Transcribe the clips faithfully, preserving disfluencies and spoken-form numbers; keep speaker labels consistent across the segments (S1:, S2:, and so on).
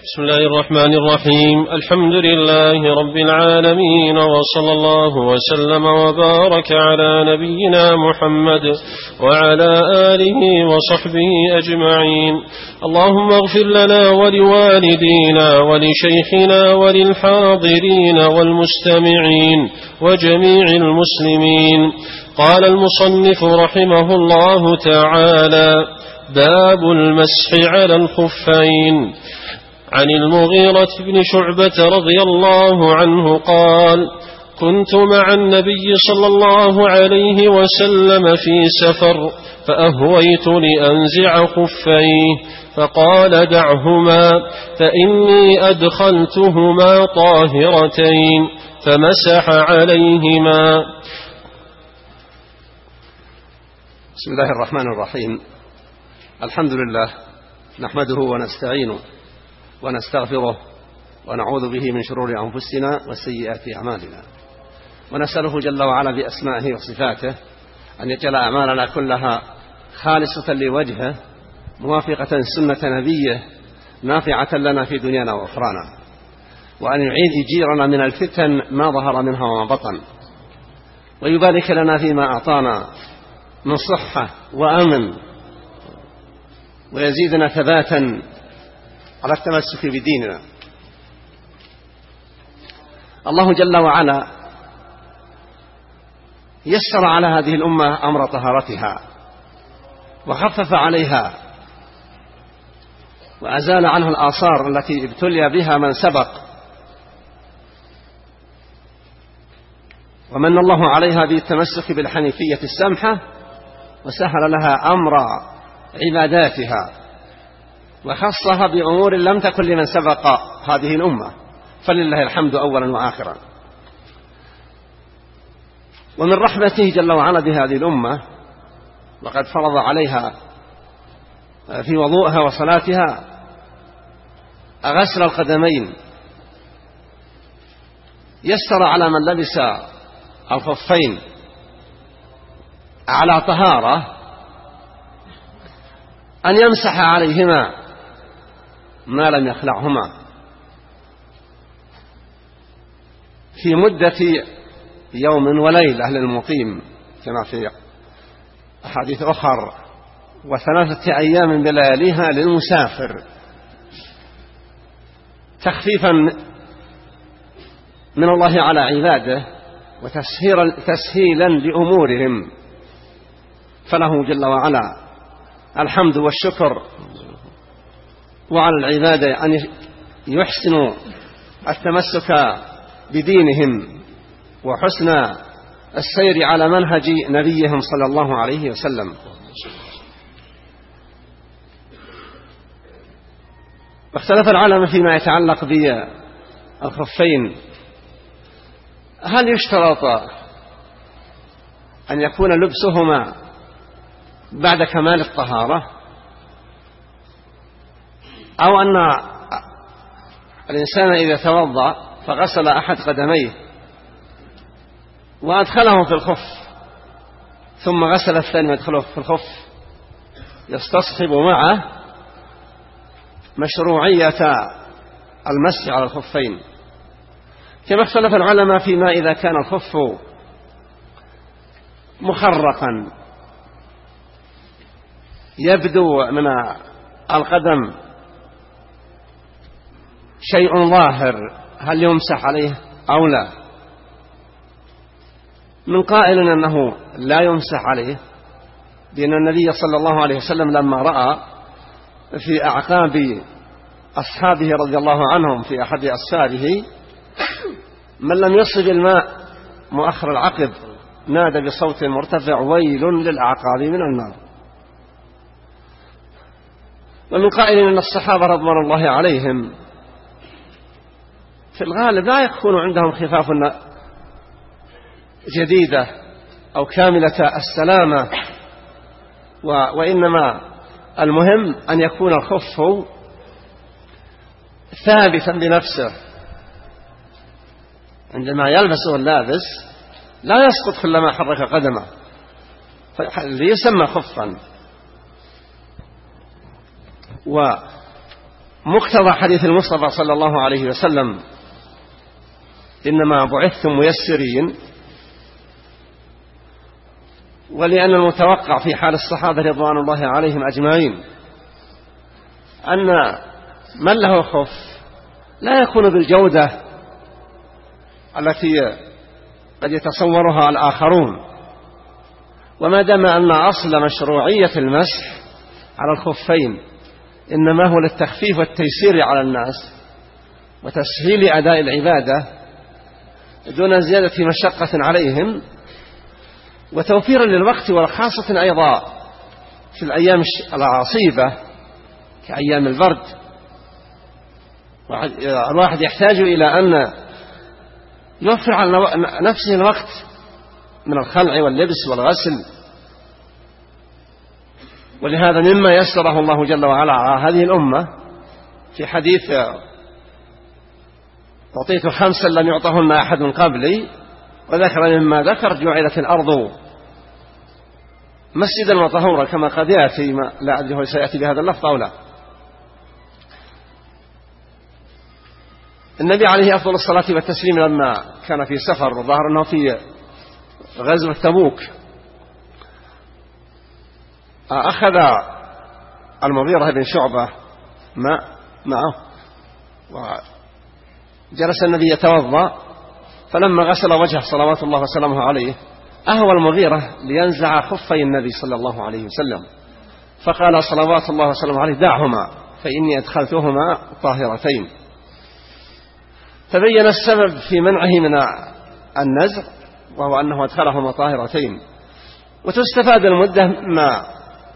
S1: بسم الله الرحمن الرحيم. الحمد لله رب العالمين، وصلى الله وسلم وبارك على نبينا محمد وعلى آله وصحبه أجمعين. اللهم اغفر لنا ولوالدينا ولشيخنا وللحاضرين والمستمعين وجميع المسلمين. قال المصنف رحمه الله تعالى: باب المسح على الخفين. عن المغيرة بن شعبة رضي الله عنه قال: كنت مع النبي صلى الله عليه وسلم في سفر، فأهويت لأنزع خفيه، فقال: دعهما فإني أدخلتهما طاهرتين، فمسح عليهما.
S2: بسم الله الرحمن الرحيم. الحمد لله، نحمده ونستعينه ونستغفره ونعوذ به من شرور أنفسنا وسيئات أعمالنا، ونسأله جل وعلا بأسمائه وصفاته أن يجعل أعمالنا كلها خالصة لوجهه، موافقة سنة نبيه، نافعة لنا في دنيانا وأخرانا، وأن يعيد يجيرنا من الفتن ما ظهر منها وما بطن، ويبارك لنا فيما أعطانا من صحة وأمن، ويزيدنا ثباتا على التمسك بديننا. الله جل وعلا يسر على هذه الأمة أمر طهارتها، وخفف عليها، وأزال عنها الآثار التي ابتلي بها من سبق، ومن الله عليها بالتمسك بالحنيفية السمحة، وسهل لها أمر عباداتها، وخصها بأمور لم تكن لمن سبق هذه الأمة، فلله الحمد أولا وآخرا. ومن رحمته جل وعلا بهذه الأمة، وقد فرض عليها في وضوءها وصلاتها غسل القدمين، يسر على من لبس الخفين على طهارة أن يمسح عليهما ما لم يخلعهما في مدة يوم وليلة للمقيم، كما في أحاديث أخر، وثلاثة أيام بلياليها للمسافر، تخفيفا من الله على عباده وتسهيلا لأمورهم. فله جل وعلا الحمد والشكر، وعلى العبادة أن يحسنوا التمسك بدينهم وحسن السير على منهج نبيهم صلى الله عليه وسلم. واختلف العلماء فيما يتعلق بالخفين: هل يشترط أن يكون لبسهما بعد كمال الطهارة، أو أن الإنسان إذا توضأ فغسل أحد قدميه وأدخله في الخف ثم غسل الثاني وأدخله في الخف يستصحب معه مشروعية المسح على الخفين؟ كما اختلف العلماء فيما إذا كان الخف مخرقا يبدو من القدم شيء ظاهر، هل يمسح عليه أو لا؟ من قائل أنه لا يمسح عليه، لأن النبي صلى الله عليه وسلم لما رأى في أعقاب أصحابه رضي الله عنهم في أحد أسفاره من لم يصب الماء مؤخر العقب نادى بصوت مرتفع: ويل للأعقاب من النار. ومن قائل أن الصحابة رضوان الله عليهم في الغالب لا يكون عندهم خفاف جديدة أو كاملة السلامة، وإنما المهم أن يكون الخف ثابتا بنفسه، عندما يلبسه اللابس لا يسقط كلما حرك قدمه، ليسمى خفا. مقتضى حديث المصطفى صلى الله عليه وسلم إنما بعثتم ميسرين، ولأن المتوقع في حال الصحابة رضوان الله عليهم أجمعين أن من له خف لا يكون بالجودة التي قد يتصورها الآخرون، وما دام أن أصل مشروعية المسح على الخفين إنما هو للتخفيف والتيسير على الناس وتسهيل أداء العبادة دون زيادة مشقة عليهم وتوفيرا للوقت، وخاصة أيضا في الأيام العصيبة كأيام البرد الواحد يحتاج إلى أن يوفر على نفسه الوقت من الخلع واللبس والغسل. ولهذا مما يسره الله جل وعلا على هذه الأمة في حديث أعطيت خمسا لم يعطهن أحد من قبلي، وذكر مما ذكر جعلت الأرض مسجدا وطهورا كما قد يأتي، لا أدري سيأتي بهذا اللفظ أو لا. النبي عليه أفضل الصلاة والتسليم لما كان في سفر وظهر أنه في غزوة تبوك أخذ المغيرة بن شعبة ماء معه وجلس النبي يتوضأ، فلما غسل وجهه صلوات الله وسلامه عليه أهوى المغيرة لينزع خفي النبي صلى الله عليه وسلم، فقال صلوات الله وسلامه عليه دعهما فإني أدخلتهما طاهرتين. تبين السبب في منعه من النزع وهو أنه أدخلهما طاهرتين. وتستفاد المدة ما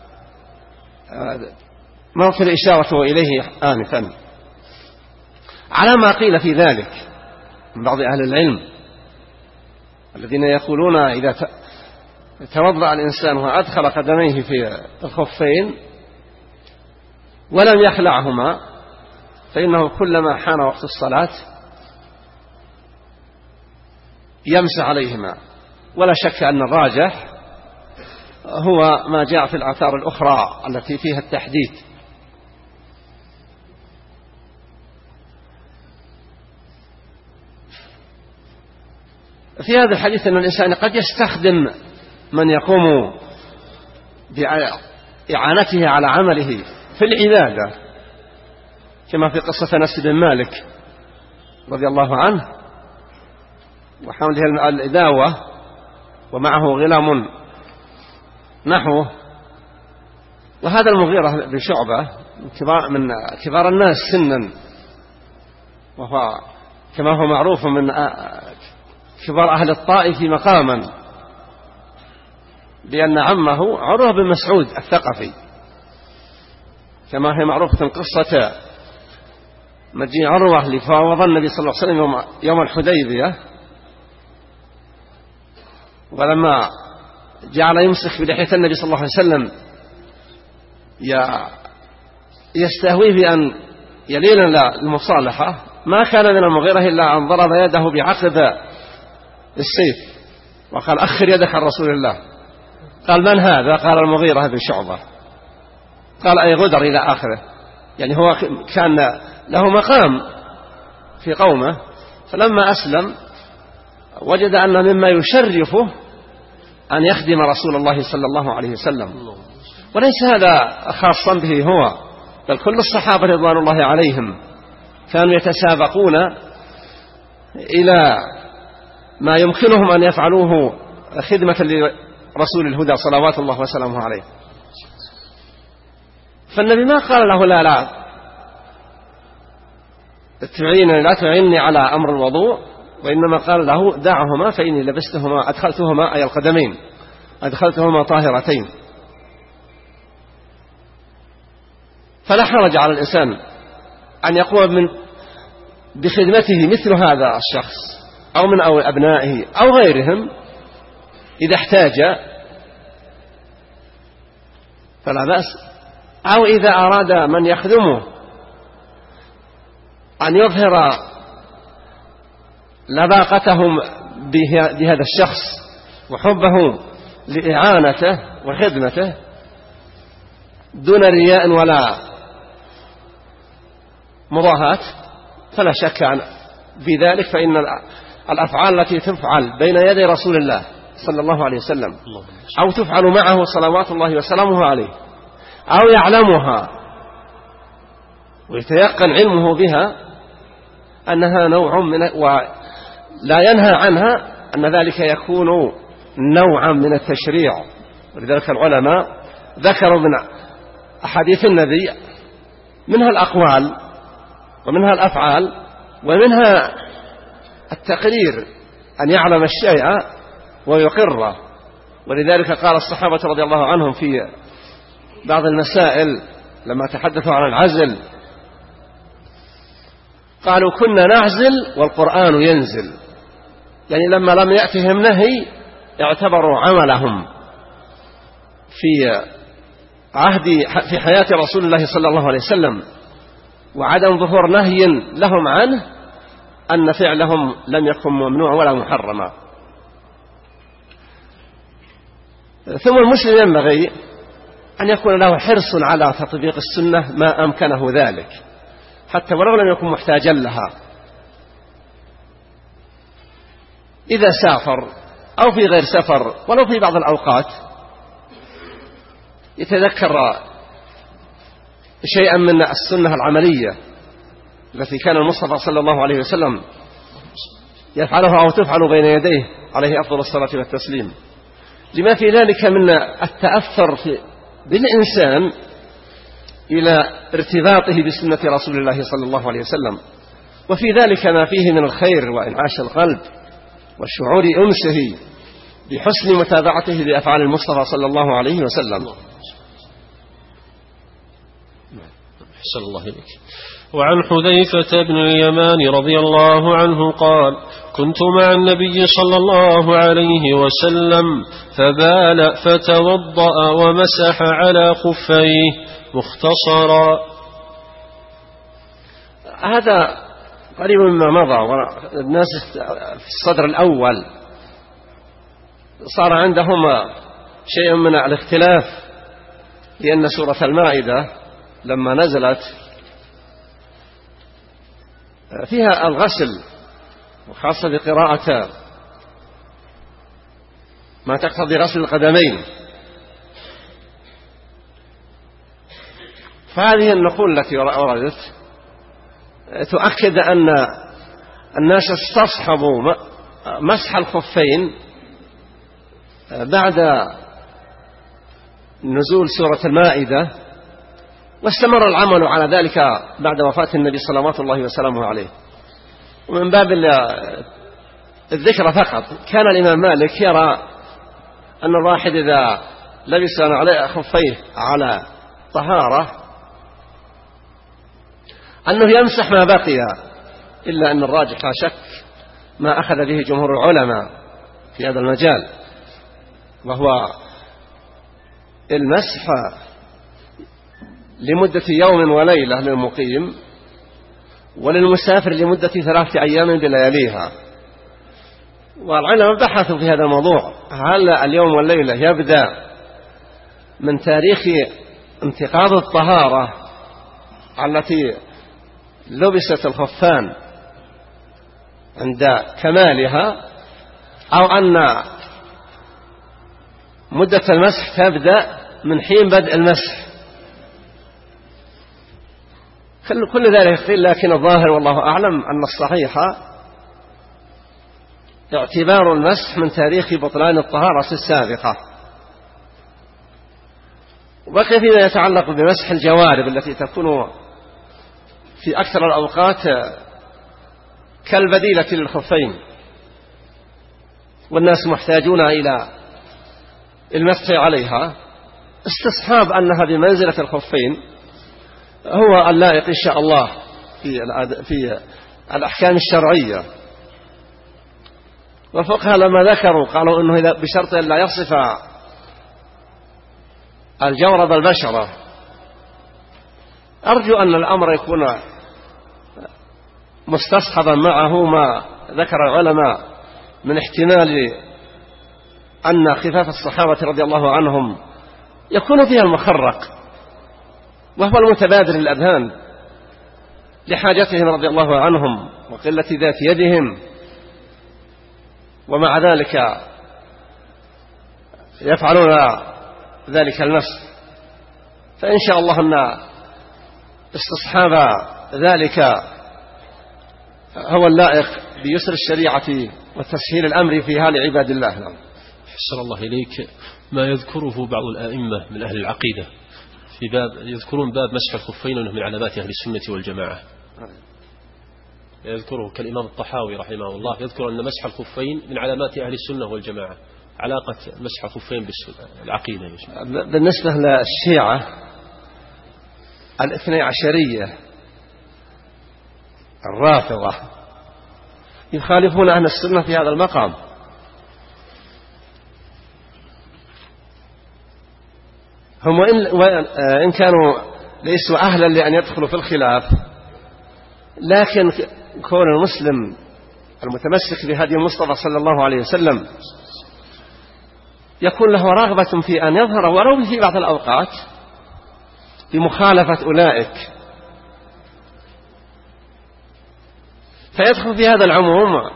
S2: موقف الإشارة إليه آنفا على ما قيل في ذلك من بعض أهل العلم الذين يقولون إذا توضأ الإنسان وأدخل قدميه في الخفين ولم يخلعهما فإنه كلما حان وقت الصلاة يمسح عليهما، ولا شك أن الراجح هو ما جاء في الآثار الأخرى التي فيها التحديد. في هذا الحديث أن الإنسان قد يستخدم من يقوم بإعانته على عمله في العبادة، كما في قصة أنس بن مالك رضي الله عنه وحمله الإداوة ومعه غلام نحوه. وهذا المغيرة بن شعبة من كبار الناس سنا، وهو كما هو معروف من كبار أهل الطائف مقاما، لأن عمه عروة بن مسعود الثقفي، كما هي معروفة قصة مجيء عروة لفاوض النبي صلى الله عليه وسلم يوم, يوم الحديبية، ولما جعل يمسك بلحية النبي صلى الله عليه وسلم يستهويه بأن يلين المصالحة، ما كان من المغيرة إلا أن ضرب يده بعقب السيف وقال أخر يدك عن رسول الله. قال من هذا؟ قال المغيرة بن شعبة. قال أي غدر إلى آخره، يعني هو كان له مقام في قومه، فلما أسلم وجد أن مما يشرفه أن يخدم رسول الله صلى الله عليه وسلم. وليس هذا خاصا به هو، بل كل الصحابة رضوان الله عليهم كانوا يتسابقون إلى ما يمكنهم أن يفعلوه خدمة لرسول الهدى صلوات الله وسلامه عليه. فالنبي ما قال له لا لا تعينني لا تعينني على أمر الوضوء، وإنما قال له دعهما فإني لبستهما أدخلتهما أي القدمين أدخلتهما طاهرتين. فلا حرج على الإنسان أن يقوم من بخدمته مثل هذا الشخص أو من أو أبنائه أو غيرهم إذا احتاج فلا بأس، أو إذا أراد من يخدمه أن يظهر لباقتهم بهذا الشخص وحبه لإعانته وخدمته دون رياء ولا مضاهاة فلا شك عن في ذلك، فإن الأفعال التي تفعل بين يدي رسول الله صلى الله عليه وسلم أو تفعل معه صلوات الله وسلامه عليه أو يعلمها ويتيقن علمه بها أنها نوع من ولا ينهى عنها، أن ذلك يكون نوعا من التشريع. ولذلك العلماء ذكروا من أحاديث النبي منها الأقوال ومنها الأفعال ومنها التقرير، أن يعلم الشيء ويقره. ولذلك قال الصحابة رضي الله عنهم في بعض المسائل لما تحدثوا عن العزل، قالوا كنا نعزل والقرآن ينزل، يعني لما لم يأتهم نهي اعتبروا عملهم في عهد في حياة رسول الله صلى الله عليه وسلم وعدم ظهور نهي لهم عنه أن فعلهم لم يكن ممنوع ولا محرما. ثم المسلم ينبغي أن يكون له حرص على تطبيق السنة ما أمكنه ذلك، حتى ولو لم يكن محتاجا لها. إذا سافر أو في غير سفر ولو في بعض الأوقات يتذكر شيئا من السنة العملية التي كان المصطفى صلى الله عليه وسلم يفعلها أو تفعل بين يديه عليه أفضل الصلاة والتسليم، لما في ذلك من التأثر في بالإنسان إلى ارتباطه بسنة رسول الله صلى الله عليه وسلم، وفي ذلك ما فيه من الخير وإنعاش القلب والشعور أنسه بحسن متابعته لأفعال المصطفى صلى الله عليه وسلم.
S1: أحسن الله إليك. وعن حذيفة بن اليمان رضي الله عنه قال: كنت مع النبي صلى الله عليه وسلم فبال فتوضأ ومسح على خفيه مختصرا.
S2: هذا قريب مما مضى، والناس في الصدر الأول صار عندهم شيء من الاختلاف، لأن سورة المائدة لما نزلت فيها الغسل، وخاصة بقراءة ما تقتضي غسل القدمين، فهذه النقول التي وردت تؤكد أن الناس استصحبوا مسح الخفين بعد نزول سورة المائدة، واستمر العمل على ذلك بعد وفاة النبي صلوات الله وسلامه عليه. ومن باب الذكر فقط، كان الإمام مالك يرى أن الواحد إذا لبس عليه خفيه على طهارة أنه يمسح ما بقي، إلا أن الراجح لا شك ما أخذ به جمهور العلماء في هذا المجال، وهو المسح لمدة يوم وليلة للمقيم، وللمسافر لمدة ثلاثة أيام بلياليها. والعلماء بحثوا في هذا الموضوع، هل اليوم والليلة يبدأ من تاريخ انتقاض الطهارة التي لبست الخفان عند كمالها، أو أن مدة المسح تبدأ من حين بدء المسح؟ كل ذلك قيل، لكن الظاهر والله أعلم أن الصحيح اعتبار المسح من تاريخ بطلان الطهارة السابقة. وبقي فيما يتعلق بمسح الجوارب التي تكون في أكثر الأوقات كالبديلة للخفين، والناس محتاجون إلى المسح عليها، استصحاب أنها بمنزلة الخفين هو اللائق إن شاء الله في في الأحكام الشرعية. والفقهاء لما ذكروا قالوا إنه بشرط أن لا يصف الجورب البشرة. أرجو أن الأمر يكون مستصحبا معه ما ذكر العلماء من احتمال أن خفاف الصحابة رضي الله عنهم يكون فيها المخرق، وهو المتبادر للأذهان، لحاجتهم رضي الله عنهم وقلة ذات يدهم، ومع ذلك يفعلون ذلك المسح. فإن شاء الله أن استصحاب ذلك هو اللائق بيسر الشريعة وتسهيل الأمر فيها لعباد الله.
S1: أحسن الله إليك. ما يذكره بعض الآئمة من أهل العقيدة في باب، يذكرون باب مسح الخفين أنه من علامات أهل السنة والجماعة. يذكره كالإمام الطحاوي رحمه الله، يذكر أن مسح الخفين من علامات أهل السنة والجماعة. علاقة مسح الخفين بالعقيدة
S2: بالنسبة للشيعة الاثني عشرية الرافضة يخالفون أهل السنة في هذا المقام. هم وإن كانوا ليسوا أهلا لأن يدخلوا في الخلاف، لكن كون المسلم المتمسك بهدي المصطفى صلى الله عليه وسلم يكون له رغبة في أن يظهر ولو في بعض الأوقات بمخالفة أولئك، فيدخل في هذا العموم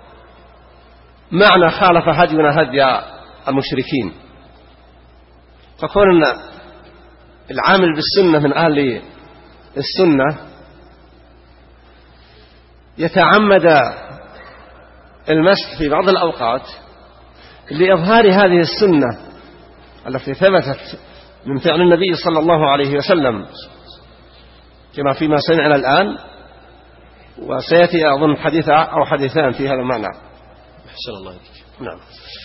S2: معنى خالف هدينا هدي المشركين. فكون العامل بالسنة من أهل السنة يتعمد المسح في بعض الأوقات لإظهار هذه السنة التي ثبتت من فعل النبي صلى الله عليه وسلم، كما فيما سمعنا الآن، وسيأتي أظن حديث أو حديثان في هذا المعنى.
S1: أحسن الله إليك.
S2: نعم.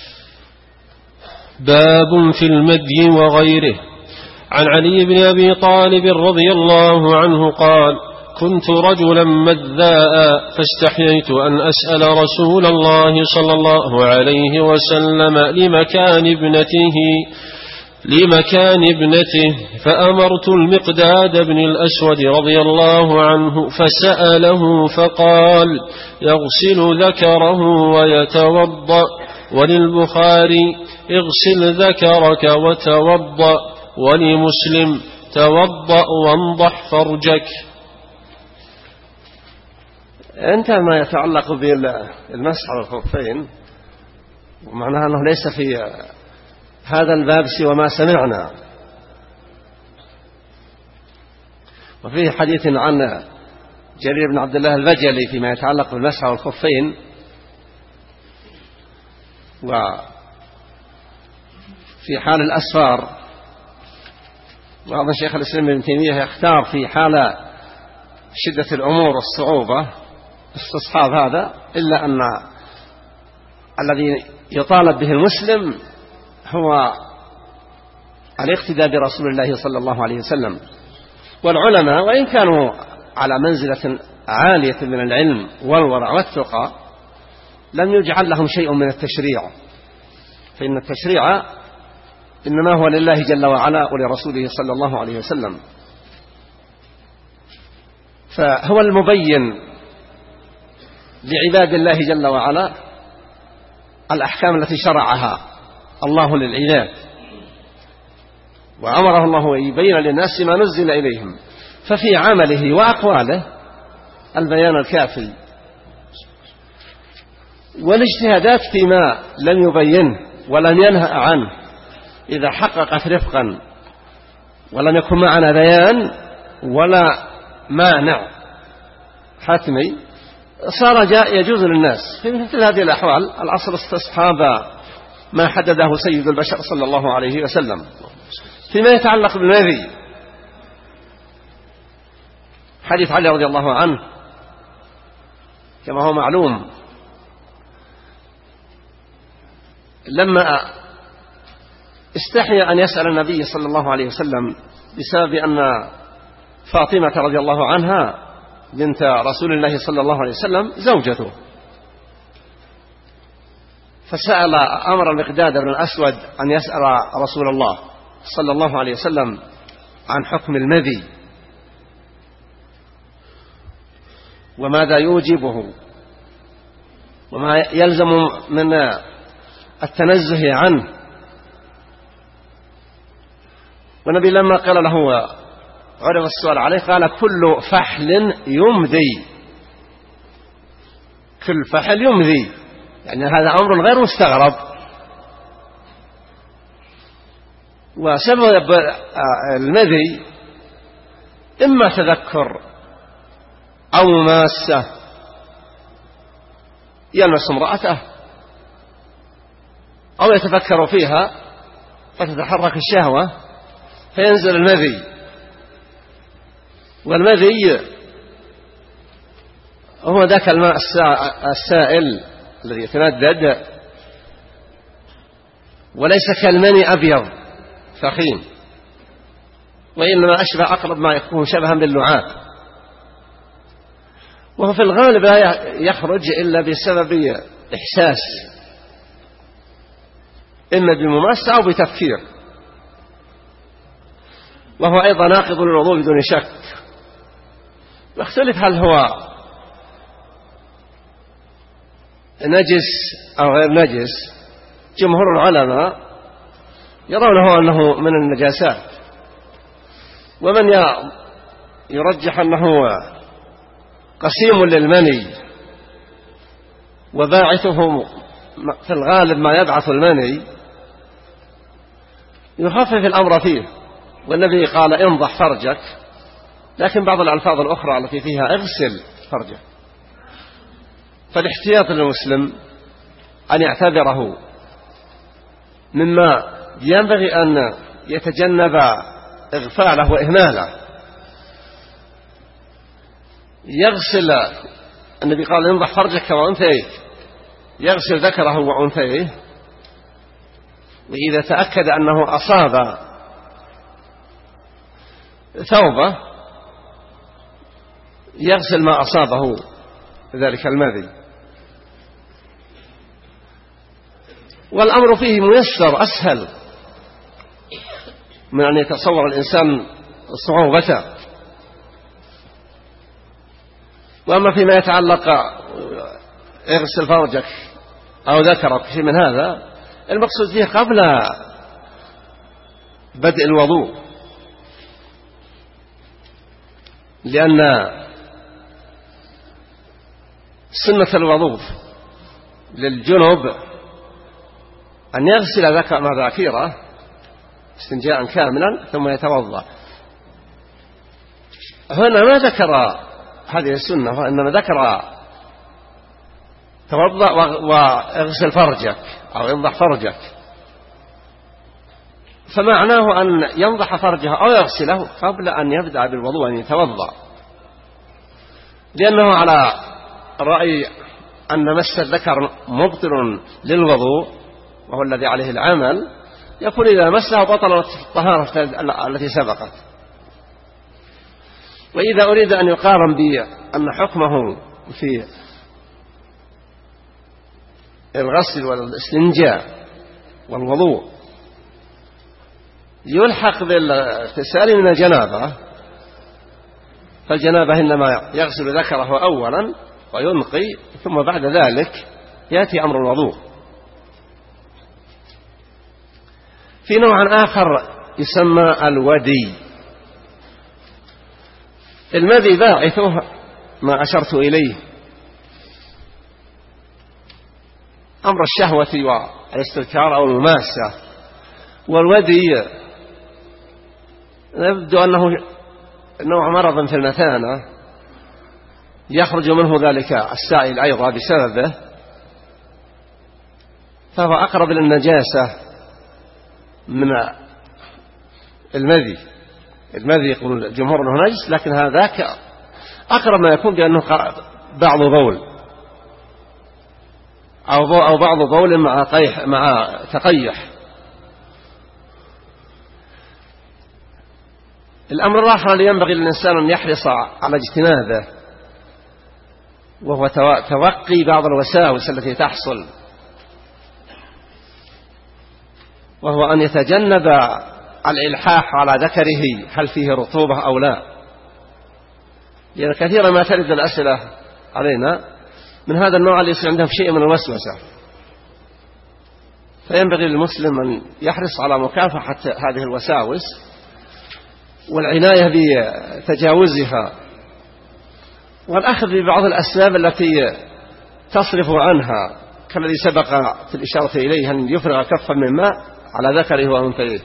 S1: باب في المدي وغيره. عن علي بن أبي طالب رضي الله عنه قال: كنت رجلا مذاء فاستحييت أن أسأل رسول الله صلى الله عليه وسلم لمكان ابنته لمكان ابنته فأمرت المقداد بن الأسود رضي الله عنه فسأله فقال: يغسل ذكره ويتوضأ. وللبخاري: اغسل ذكرك وتوضأ. ولمسلم: توضأ وانضح فرجك.
S2: انتهى ما يتعلق بالمسح على الخفين، ومعناها أنه ليس في هذا الباب سوى ما سمعنا. وفيه حديث عن جرير بن عبد الله البجلي فيما يتعلق بالمسح على الخفين، وفي حال الأسفار وهذا شيخ الإسلام ابن تيمية يختار في حال شدة الأمور والصعوبة استصحاب هذا، إلا أن الذي يطالب به المسلم هو الاقتداء برسول الله صلى الله عليه وسلم. والعلماء وإن كانوا على منزلة عالية من العلم والورع والتقى لم يجعل لهم شيء من التشريع، فإن التشريع إنما هو لله جل وعلا ولرسوله صلى الله عليه وسلم. فهو المبين لعباد الله جل وعلا الأحكام التي شرعها الله للعباد، وأمره الله يبين للناس ما نزل إليهم، ففي عمله وأقواله البيان الكافي، والاجتهادات فيما لم يبينه ولم ينهى عنه إذا حققت رفقا ولم يكن معنا بيان ولا مانع حتمي صار جاء يجوز للناس. في مثل هذه الأحوال الأصل استصحاب ما حدده سيد البشر صلى الله عليه وسلم. فيما يتعلق بالمذي حديث علي رضي الله عنه كما هو معلوم، لما استحي أن يسأل النبي صلى الله عليه وسلم بسبب أن فاطمة رضي الله عنها بنت رسول الله صلى الله عليه وسلم زوجته، فسأل أمر المقداد بن الأسود أن يسأل رسول الله صلى الله عليه وسلم عن حكم المذي وماذا يوجبه وما يلزم من التنزه عنه. والنبي لما قال له عرض السؤال عليه قال كل فحل يمذي، كل فحل يمذي، يعني هذا أمر غير مستغرب. وسبب المذي إما تذكر أو مماسة، يلمس امرأته أو يتفكر فيها فتتحرك الشهوة فينزل المذي. والمذي هو ذاك الماء السائل الذي يتمدد، وليس كالمني أبيض فخيم، وإنما أشبه أقرب ما يكون شبها باللعاب، وهو في الغالب لا يخرج إلا بسبب إحساس، إما بمماسة أو بتفكير، وهو أيضا ناقض للوضوء بدون شك. واختلف هل هو نجس أو غير نجس. جمهور العلماء يرونه أنه من النجاسات، ومن يرجح أنه قسيم للمني وباعثه في الغالب ما يبعث المني، يخفف الأمر فيه. والنبي قال انضح فرجك، لكن بعض الألفاظ الأخرى التي فيها اغسل فرجك. فالاحتياط للمسلم أن يعتبره مما ينبغي أن يتجنب إغفاله وإهماله. يغسل، النبي قال انضح فرجك وأنثيك، يغسل ذكره وأنثيه، وإذا تأكد أنه أصاب ثوبه يغسل ما أصابه ذلك المذي. والأمر فيه ميسر أسهل من أن يتصور الإنسان صعوبته. وأما فيما يتعلق اغسل فرجك أو ذكرك شيء من هذا، المقصود فيه قبل بدء الوضوء، لأن سنة الوضوء للجنوب أن يغسل ذكر مذاكيره استنجاء كاملا ثم يتوضأ. هنا ما ذكر هذه السنة، وإنما ذكر توضأ واغسل فرجك أو ينضح فرجك، فمعناه أن ينضح فرجه أو يغسله قبل أن يبدأ بالوضوء أن يتوضأ، لأنه على رأي أن مس الذكر مبطل للوضوء وهو الذي عليه العمل، يقول إذا مسه بطلت الطهارة التي سبقت. وإذا أريد أن يقارن بأن حكمه في الغسل والاستنجاء والوضوء يلحق بالاغتسال من الجنابة، فالجنابة إنما يغسل ذكره أولا وينقي، ثم بعد ذلك يأتي أمر الوضوء. في نوع آخر يسمى الودي. المذي باعثه ما أشرت إليه، أمر الشهوة والاستذكار أو المماسة. والودي يبدو أنه نوع مرض في المثانة يخرج منه ذلك السائل أيضا بسببه، فهو أقرب للنجاسة من المذي. المذي يقول الجمهور أنه نجس، لكن هذاك أقرب ما يكون بأنه بعض بول أو بعض بول مع قيح مع تقيح. الأمر الآخر اللي ينبغي للإنسان أن يحرص على اجتنابه وهو توقي بعض الوساوس التي تحصل، وهو أن يتجنب الإلحاح على ذكره هل فيه رطوبة أو لا، لأن كثيرا ما ترد الأسئلة علينا من هذا النوع اللي يصير عندهم شيء من الوسوسة، فينبغي للمسلم أن يحرص على مكافحة هذه الوساوس والعناية بتجاوزها والأخذ ببعض الأسباب التي تصرف عنها، كالذي سبق في الإشارة إليه أن يفرغ كفا من ماء على ذكره وأنثيه.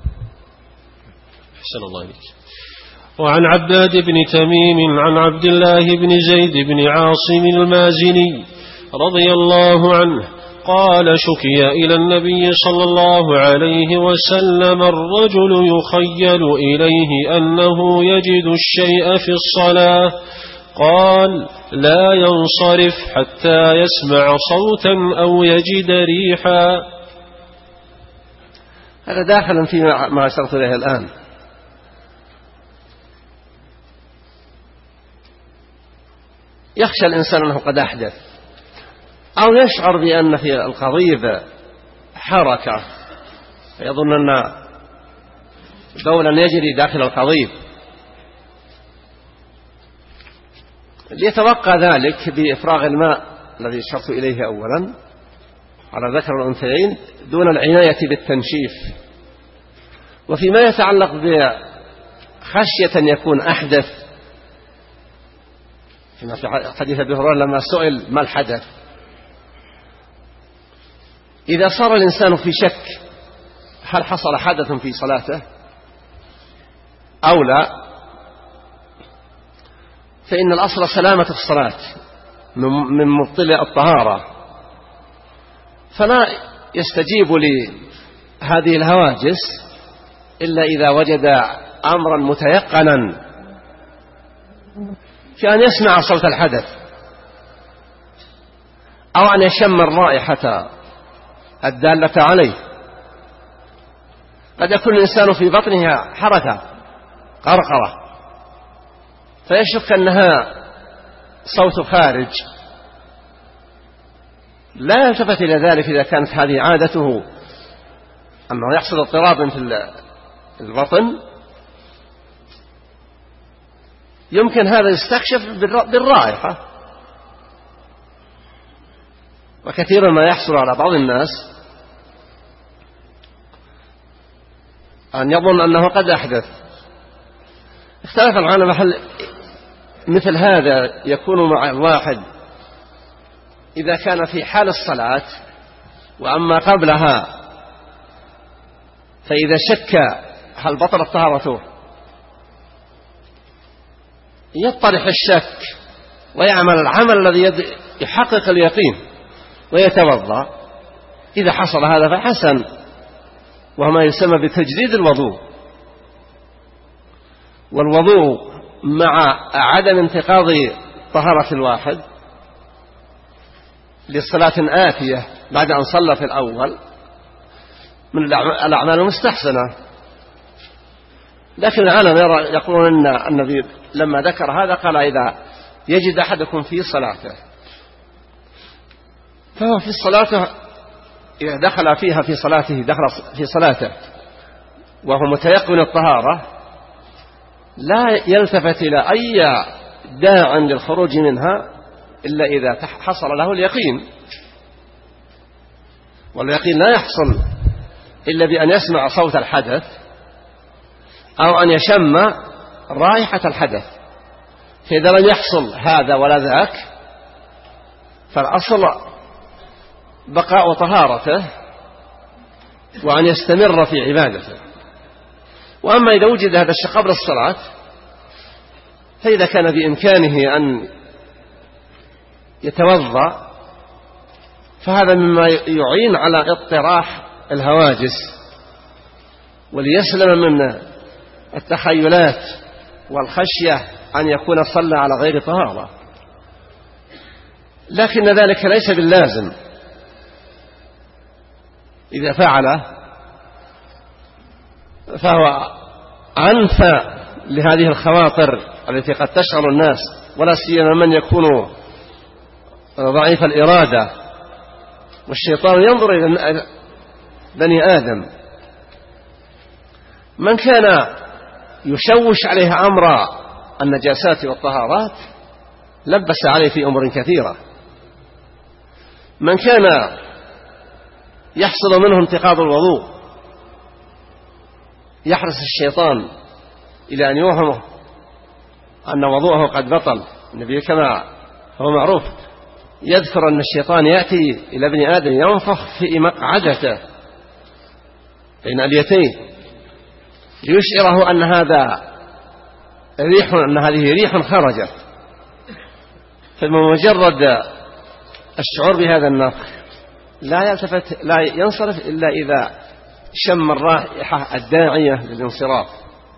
S1: أحسن الله إليك. وعن عباد بن تميم عن عبد الله بن زيد بن عاصم المازني رضي الله عنه قال شكي إلى النبي صلى الله عليه وسلم الرجل يخيل إليه أنه يجد الشيء في الصلاة، قال لا ينصرف حتى يسمع صوتا أو يجد ريحا.
S2: هذا داخل في ما أشرت إليه الآن. يخشى الإنسان أنه قد أحدث أو يشعر بأن في القضيب حركة فيظن أن بولا يجري داخل القضيب، ليتوقع ذلك بإفراغ الماء الذي أشرت إليه أولا على ذكر الأنثيين دون العناية بالتنشيف. وفيما يتعلق بخشية أن يكون أحدث، في حديث أبي هريرة لما سئل ما الحدث، إذا صار الإنسان في شك هل حصل حدث في صلاته أو لا، فإن الأصل سلامة الصلاة من مبطل الطهارة، فلا يستجيب لهذه الهواجس إلا إذا وجد أمرا متيقنا في أن يسمع صوت الحدث أو أن يشم الرائحة الدالة عليه. قد يكون الإنسان في بطنها حركة قرقرة فيشك أنها صوت خارج، لا يلتفت إلى ذلك إذا كانت هذه عادته أنه يحصل اضطراب في البطن، يمكن هذا يستكشف بالرائحة. وكثيرا ما يحصل على بعض الناس أن يظن أنه قد أحدث. اختلف العلماء هل مثل هذا يكون مع الواحد إذا كان في حال الصلاة، وأما قبلها فإذا شك هل بطلت طهارته يطرح الشك ويعمل العمل الذي يحقق اليقين ويتوضأ. إذا حصل هذا فحسن، وهو ما يسمى بتجديد الوضوء. والوضوء مع عدم انتقاض طهارة الواحد لصلاة آتية بعد أن صلى في الأول من الأعمال المستحسنة. لكن العالم يقولون أن النبي لما ذكر هذا قال إذا يجد أحدكم في صلاته، فهو في صلاته إذا دخل فيها في صلاته دخل في صلاته وهو متيقن الطهارة لا يلتفت إلى أي داع للخروج منها إلا إذا حصل له اليقين. واليقين لا يحصل إلا بأن يسمع صوت الحدث أو أن يشم رائحة الحدث. فإذا لم يحصل هذا ولا ذاك فالأصل بقاء طهارته وأن يستمر في عبادته. وأما إذا وجد هذا الشيء قبل الصلاة فإذا كان بإمكانه أن يتوضأ فهذا مما يعين على اطراح الهواجس وليسلم من التخيلات والخشية أن يكون صلى على غير طهارة. لكن ذلك ليس باللازم. إذا فعله فهو أنفى لهذه الخواطر التي قد تشغل الناس، ولا سيما من يكون ضعيف الإرادة، والشيطان ينظر إلى بني آدم. من كان يشوش عليه أمر النجاسات والطهارات لبس عليه في أمور كثيرة. من كان يحصل منه انتقاض الوضوء يحرص الشيطان إلى أن يوهمه أن وضوءه قد بطل. النبي كما هو معروف يذكر أن الشيطان يأتي إلى ابن آدم ينفخ في مقعدته بين اليتين ليشعره أن هذا ريح، أن هذه ريح خرجت. فبمجرد الشعور بهذا النفخ لا يلتفت لا ينصرف إلا إذا شم الرائحة الداعية للانصراف.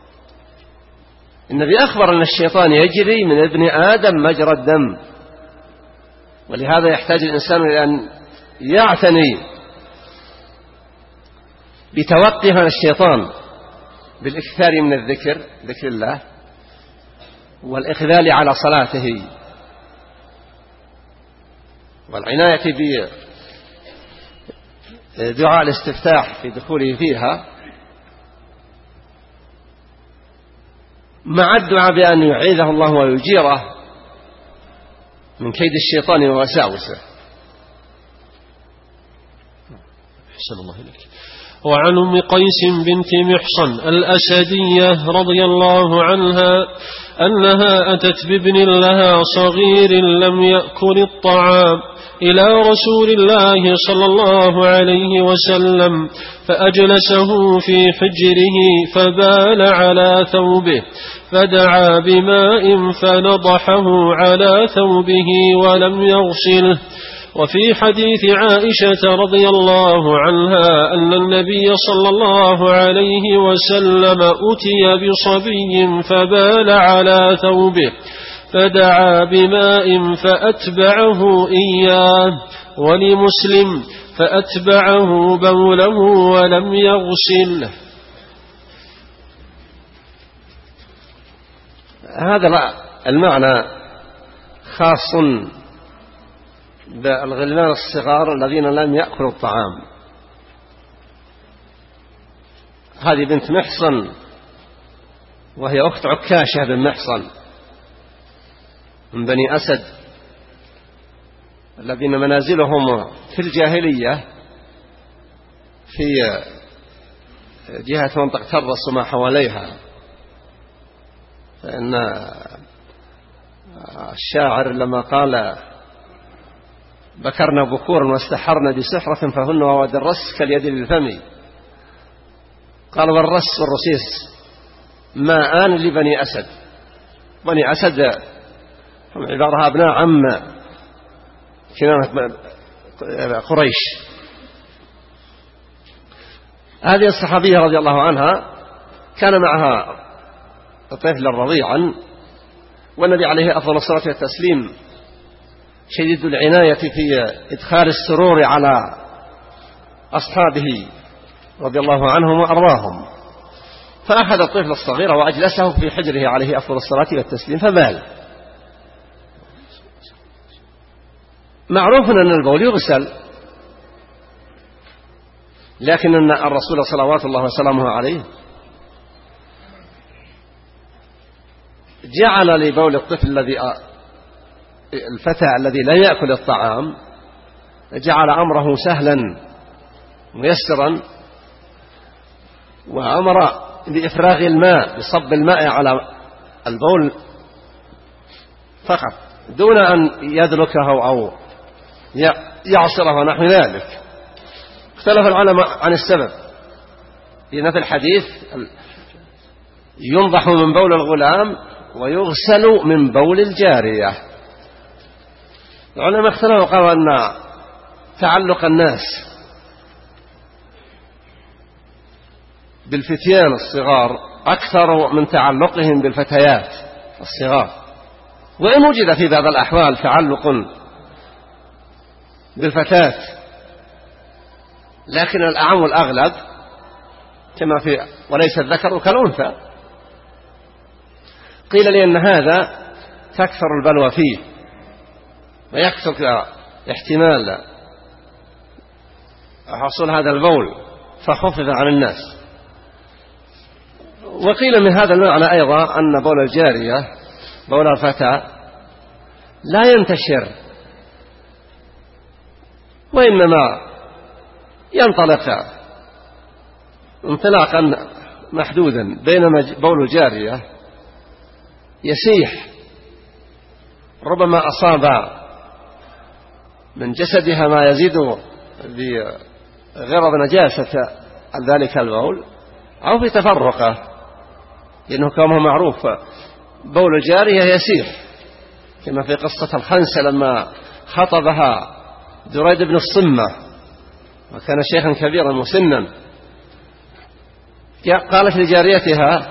S2: النبي أخبر أن الشيطان يجري من ابن آدم مجرى الدم، ولهذا يحتاج الإنسان إلى أن يعتني بتوقي هذا الشيطان بالإكثار من الذكر، ذكر الله، والإقبال على صلاته، والعناية بدعاء الاستفتاح في دخوله فيها، مع الدعاء بأن يعيذه الله ويجيره من كيد الشيطان ووساوسه.
S1: أحسن الله إليك. وعن أم قيس بنت محصن الأسدية رضي الله عنها أنها أتت بابن لها صغير لم يأكل الطعام إلى رسول الله صلى الله عليه وسلم فأجلسه في حجره فبال على ثوبه فدعا بماء فنضحه على ثوبه ولم يغسله. وفي حديث عائشة رضي الله عنها أن النبي صلى الله عليه وسلم أتي بصبي فبال على ثوبه فدعا بماء فأتبعه إياه، ولمسلم فأتبعه بوله ولم يغسله.
S2: هذا المعنى خاص بالغلمان الصغار الذين لم يأكلوا الطعام. هذه بنت محصن وهي أخت عكاشة بن محصن من بني أسد الذين منازلهم في الجاهلية في جهة منطقة ترس وما حواليها. فإن الشاعر لما قال بكرنا بكورا واستحرنا بسحرة فهن وواد الرس كاليد للفم، قال والرس والرسيس ماءان لبني أسد. بني أسد هم عبارة أبناء عم كنانة قريش. هذه الصحابية رضي الله عنها كان معها طفلا رضيعا، والنبي عليه أفضل الصلاة والتسليم شديد العناية في إدخال السرور على أصحابه رضي الله عنهم وأرضاهم. فأخذ الطفل الصغير وأجلسه في حجره عليه أفضل الصلاة والتسليم فبال. معروف أن البول يغسل، لكن أن الرسول صلوات الله وسلامه عليه جعل لبول الطفل الذي الفتى الذي لا يأكل الطعام جعل أمره سهلا ميسرا، وأمر بإفراغ الماء بصب الماء على البول فقط دون أن يدلكه أو يعصره ونحو ذلك. اختلف العلماء عن السبب، لأن في الحديث ينضح من بول الغلام ويغسل من بول الجارية. العلماء اختلفوا وقالوا أن تعلق الناس بالفتيان الصغار أكثر من تعلقهم بالفتيات الصغار، وإن وجد في بعض الأحوال تعلق بالفتاة، لكن الأعم والأغلب كما في وليس الذكر كالأنثى. قيل لي أن هذا تكثر البلوى فيه ويكثر احتمال حصول هذا البول فخفف عن الناس. وقيل من هذا المعنى أيضا أن بول الجارية بول الفتى لا ينتشر، وإنما ينطلق انطلاقا محدودا، بينما بول الجارية يسيح، ربما أصاب من جسدها ما يزيد بغرض نجاسة ذلك البول أو في تفرقه، لأنه كما معروف بول الجارية يسيح، كما في قصة الخنسة لما خطبها دريد بن الصمة وكان شيخا كبيرا مسنا، قالت لجاريتها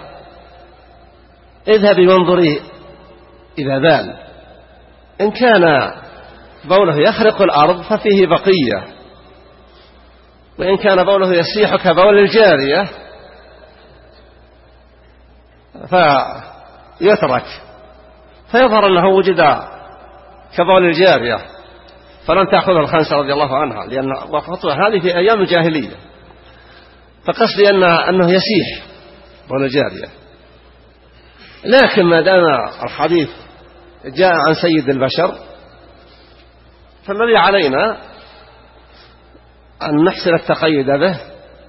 S2: اذهبي وانظري إذا بال، إن كان بوله يخرق الأرض ففيه بقية، وإن كان بوله يسيح كبول الجارية فيترك، فيظهر أنه وجد كبول الجارية، فلن تأخذ الخنسة رضي الله عنها، لأن وقتها هذه في أيام الجاهلية، فقصدي أن أنه يسيح بول الجارية. لكن ما دام الحديث جاء عن سيد البشر فالذي علينا أن نحسن التقيد به،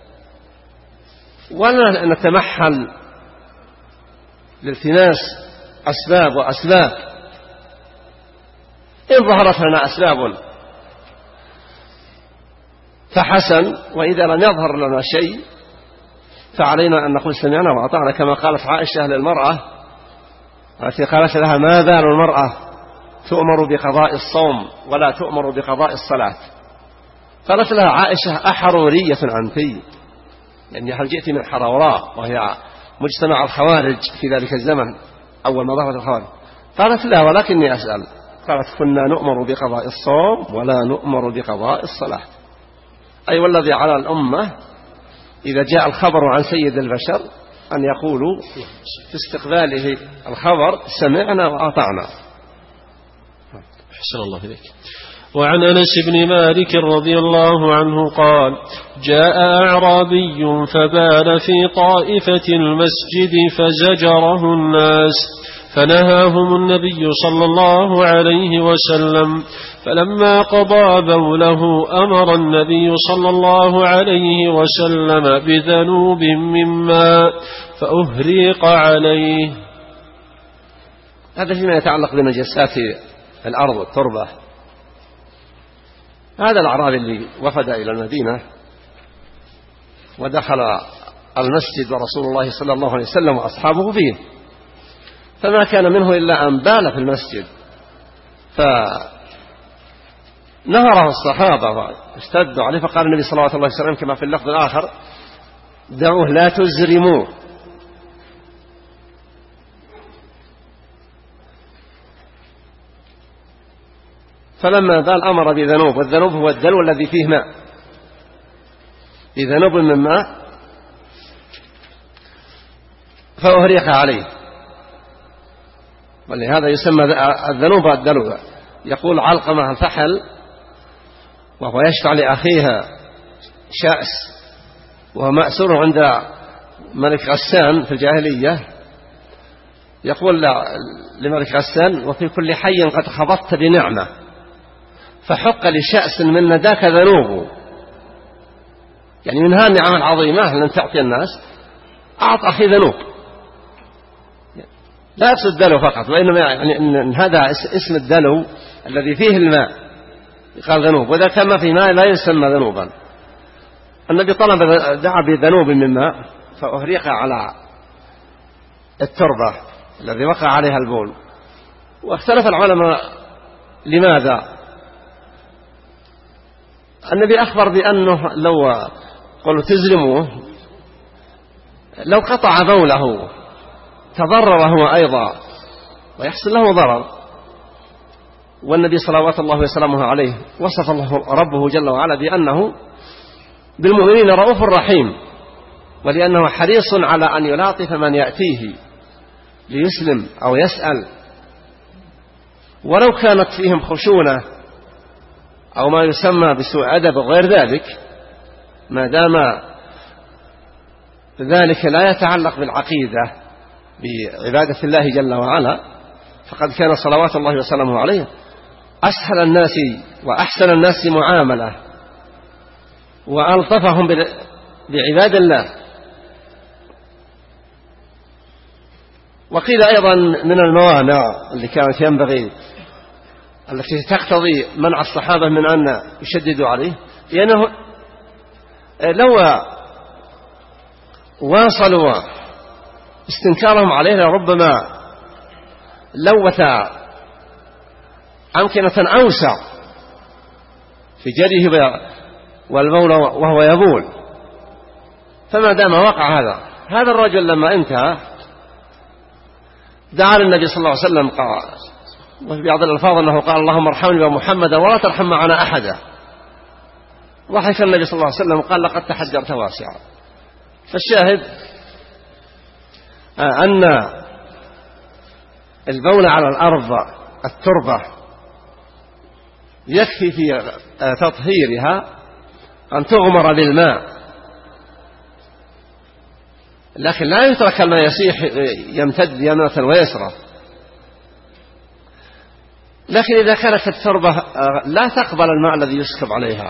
S2: ولا نتمحل لالتماس أسباب وأسباب. إن ظهرت لنا أسباب فحسن، وإذا لم يظهر لنا شيء فعلينا أن نقول سمعنا وأطعنا، كما قالت عائشة للمرأة التي قالت لها ما بال المرأة تؤمر بقضاء الصوم ولا تؤمر بقضاء الصلاة؟ قالت لها عائشة أحرورية أنت؟ يعني هل جئت من حروراء وهي مجتمع الخوارج في ذلك الزمن أول ما ظهرت الخوارج؟ قالت لا، ولكني أسأل. قالت كنا نؤمر بقضاء الصوم ولا نؤمر بقضاء الصلاة. أي والذي على الأمة إذا جاء الخبر عن سيد البشر أن يقولوا في استقباله الخبر سمعنا وأطعنا.
S1: أحسن الله إليك. وعن أنس بن مالك رضي الله عنه قال جاء أعرابي فبال في طائفة المسجد فزجره الناس، فنهاهم النبي صلى الله عليه وسلم، فلما قضى بوله أمر النبي صلى الله عليه وسلم بذنوب من ماء فأهريق عليه.
S2: هذا فيما يتعلق بنجاسات الأرض والتربة. هذا الأعرابي اللي وفد إلى المدينة ودخل المسجد ورسول الله صلى الله عليه وسلم وأصحابه فيه، فما كان منه إلا أن بال في المسجد، فنهره الصحابة واشتدوا عليه، فقال النبي صلى الله عليه وسلم كما في اللفظ الآخر دعوه لا تزرموه. فلما بال أمر بذنوب، والذنوب هو الدلو الذي فيه ماء، بذنوب من ماء فأهريق عليه. ولهذا يسمى الذنوب الدلو. يقول علقمة الفحل وهو يشفع لأخيها شأس وهو مأسور عند ملك غسان في الجاهلية، يقول لملك غسان وفي كل حي قد خبطت بنعمة فحق لشأس من نداك ذنوبه، يعني من هذه النعمة العظيمة لن تعطي الناس، أعط أخي ذنوب. لا يقصد الدلو فقط، وإنما يعني أن هذا اسم الدلو الذي فيه الماء يقال ذنوب، وإذا كان ما فيه ماء لا يسمى ذنوبا. النبي طلب دعا بذنوب من ماء فأهريق على التربة الذي وقع عليها البول. واختلف العلماء لماذا. النبي أخبر بأنه لو قالوا تزلموه لو قطع بوله تضرر هو أيضا ويحصل له ضرر. والنبي صلوات الله وسلامه عليه وصف الله ربه جل وعلا بأنه بالمؤمنين رؤوف رحيم، ولأنه حريص على أن يلاطف من يأتيه ليسلم أو يسأل، ولو كانت فيهم خشونة أو ما يسمى بسوء أدب وغير ذلك، ما دام ذلك لا يتعلق بالعقيدة بعبادة الله جل وعلا، فقد كان صلوات الله وسلامه عليه أسهل الناس وأحسن الناس معاملة وألطفهم بعباد الله. وقيل أيضا من الموانع اللي كانت ينبغي التي تقتضي منع الصحابة من أن يشددوا عليه، لأنه لو واصلوا استنكارهم عليه لربما لوث أمكنة أوسع في جريه والبول وهو يبول. فما دام وقع هذا هذا الرجل لما انتهى دعا للنبي صلى الله عليه وسلم، قال وفي بعض الألفاظ أنه قال اللهم ارحمني ومحمدا ولا ترحم معنا أحدا. ضحك النبي صلى الله عليه وسلم قال لقد تحجرت واسعا. فالشاهد أن البول على الأرض التربة يكفي في تطهيرها أن تغمر بالماء، لكن لا يترك الماء يسيح يمتد يمنة ويسرى. لكن إذا كانت التربة لا تقبل الماء الذي يسكب عليها،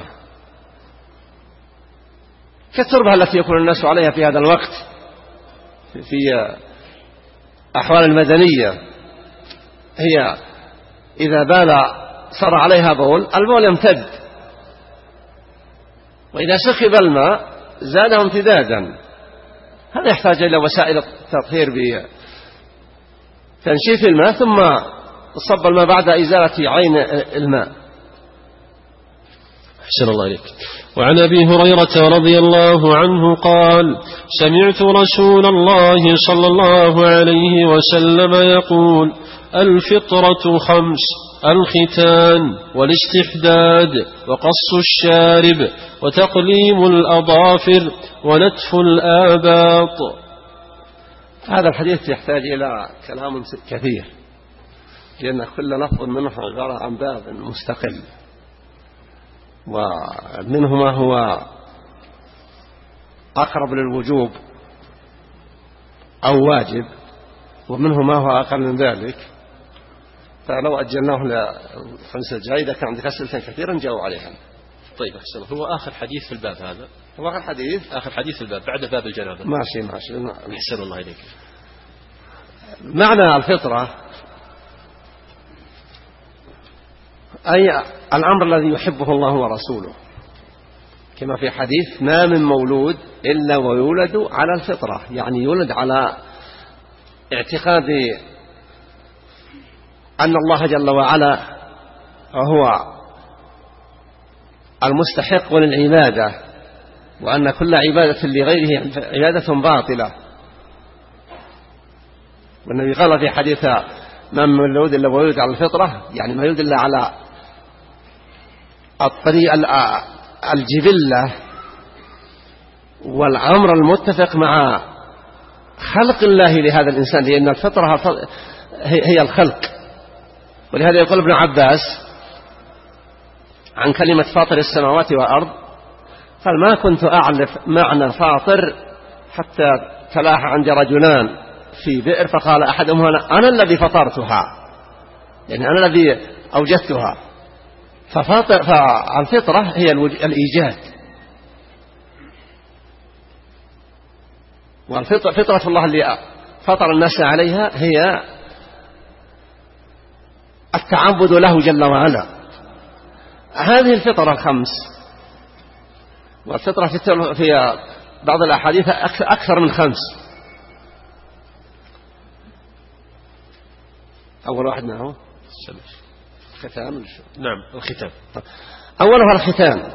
S2: كالتربة التي يكون الناس عليها في هذا الوقت في أحوال المدنية، هي إذا بال صار عليها بول البول يمتد، وإذا سكب الماء زاده امتدادا. هذا يحتاج إلى وسائل التطهير بتنشيف الماء ثم صب الماء بعد إزالة عين الماء.
S1: أحسن الله إليك. وعن أبي هريرة رضي الله عنه قال سمعت رسول الله صلى الله عليه وسلم يقول الفطرة خمس: الختان والاستحداد وقص الشارب وتقليم الأظافر ونتف الآباط.
S2: هذا الحديث يحتاج إلى كلام كثير، لأن كل لفظ منه عبارة عن باب مستقل، ومنه ما هو أقرب للوجوب أو واجب، ومنه ما هو أقل من ذلك. فلو أجلناه لخمسة الجاي إذا كان عندك أسئلة كثيرا نجاوب عليها.
S1: طيب أحسن. هو آخر حديث في الباب هذا،
S2: هو آخر حديث
S1: آخر حديث في الباب بعد باب الجنابة.
S2: ماشي ماشي.
S1: أحسن الله إليك.
S2: معنى الفطرة أي الأمر الذي يحبه الله ورسوله، كما في حديث ما من مولود إلا ويولد على الفطرة، يعني يولد على اعتقاد أن الله جل وعلا هو المستحق للعبادة، وأن كل عبادة لغيره عبادة باطلة. والنبي قال في حديث ما من مولود إلا ويولد على الفطرة، يعني ما يولد إلا على الطريق الجبلة والأمر المتفق مع خلق الله لهذا الإنسان، لأن الفطرة هي الخلق. ولهذا يقول ابن عباس عن كلمة فاطر السماوات والأرض قال ما كنت أعرف معنى فاطر حتى تلاح عندي رجلان في بئر فقال أحدهما أنا الذي فطرتها، يعني أنا الذي أوجدتها. ففاطر فالفطرة هي الإيجاد، والفطرة فطرة الله اللي فطر الناس عليها هي التعبد له جل وعلا. هذه الفطرة الخمس، والفطرة في بعض الأحاديث أكثر من خمس. أول واحد ما هو الختان.
S1: نعم الختان.
S2: أولها الختان.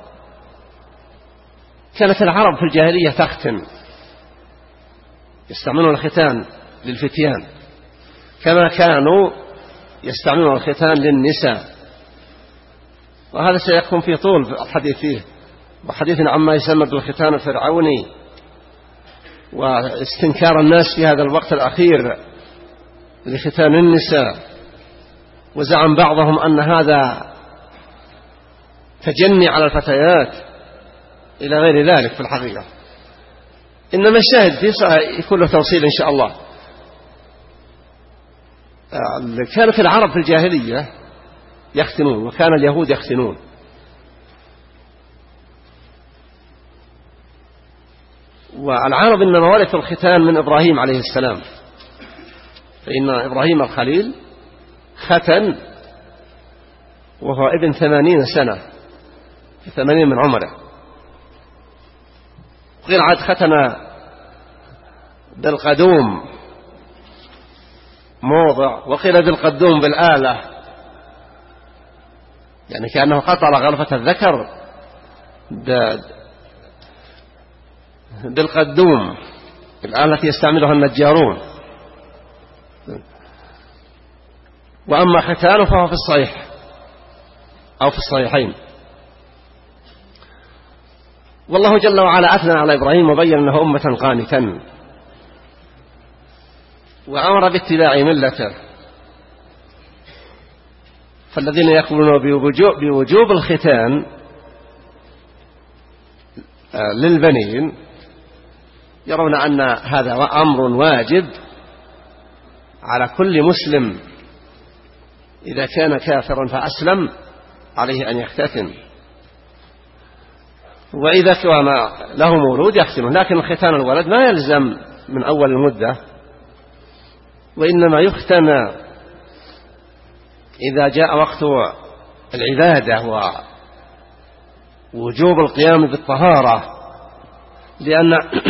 S2: كانت العرب في الجاهلية تختن، يستعملون الختان للفتيان كما كانوا يستعملون الختان للنساء، وهذا سيكون في طول الحديث فيه، وحديثنا عما يسمى بالختان الفرعوني واستنكار الناس في هذا الوقت الأخير لختان النساء، وزعم بعضهم أن هذا تجني على الفتيات إلى غير ذلك. في الحقيقة إنما الشاهد فيه يكون له توصيل إن شاء الله. كانت العرب في الجاهلية يختنون، وكان اليهود يختنون، والعرب إنما ورثوا الختان من إبراهيم عليه السلام، فإن إبراهيم الخليل ختن وهو ابن ثمانين سنة، ثمانين من عمره. قيل عاد ختن بالقدوم موضع، وقيل بالقدوم بالآلة، يعني كأنه قطع غرفة الذكر بالقدوم، الآلة التي يستعملها النجارون. وأما ختانه فهو في الصحيح أو في الصحيحين. والله جل وعلا أثنى على إبراهيم وبين أنه أمة قانتا، وأمر باتباع ملته. فالذين يقولون بوجوب الختان للبنين يرون أن هذا أمر واجب على كل مسلم، إذا كان كافرا فأسلم عليه أن يختتن، وإذا كان له مولود يختنه. لكن ختان الولد ما يلزم من أول المدة، وإنما يختن إذا جاء وقت العبادة ووجوب القيام بالطهارة، لأن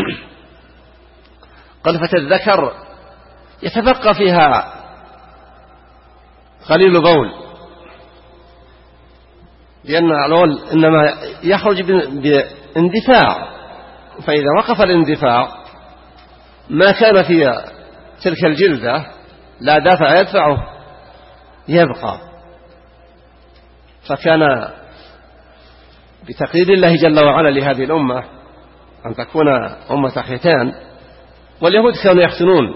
S2: قلفة الذكر يتبقى فيها قليل بول، لأن الأول إنما يخرج باندفاع، فإذا وقف الاندفاع ما كان في تلك الجلدة لا دافع يدفعه يبقى. فكان بتقدير الله جل وعلا لهذه الأمة أن تكون أمة ختان، واليهود كانوا يختنون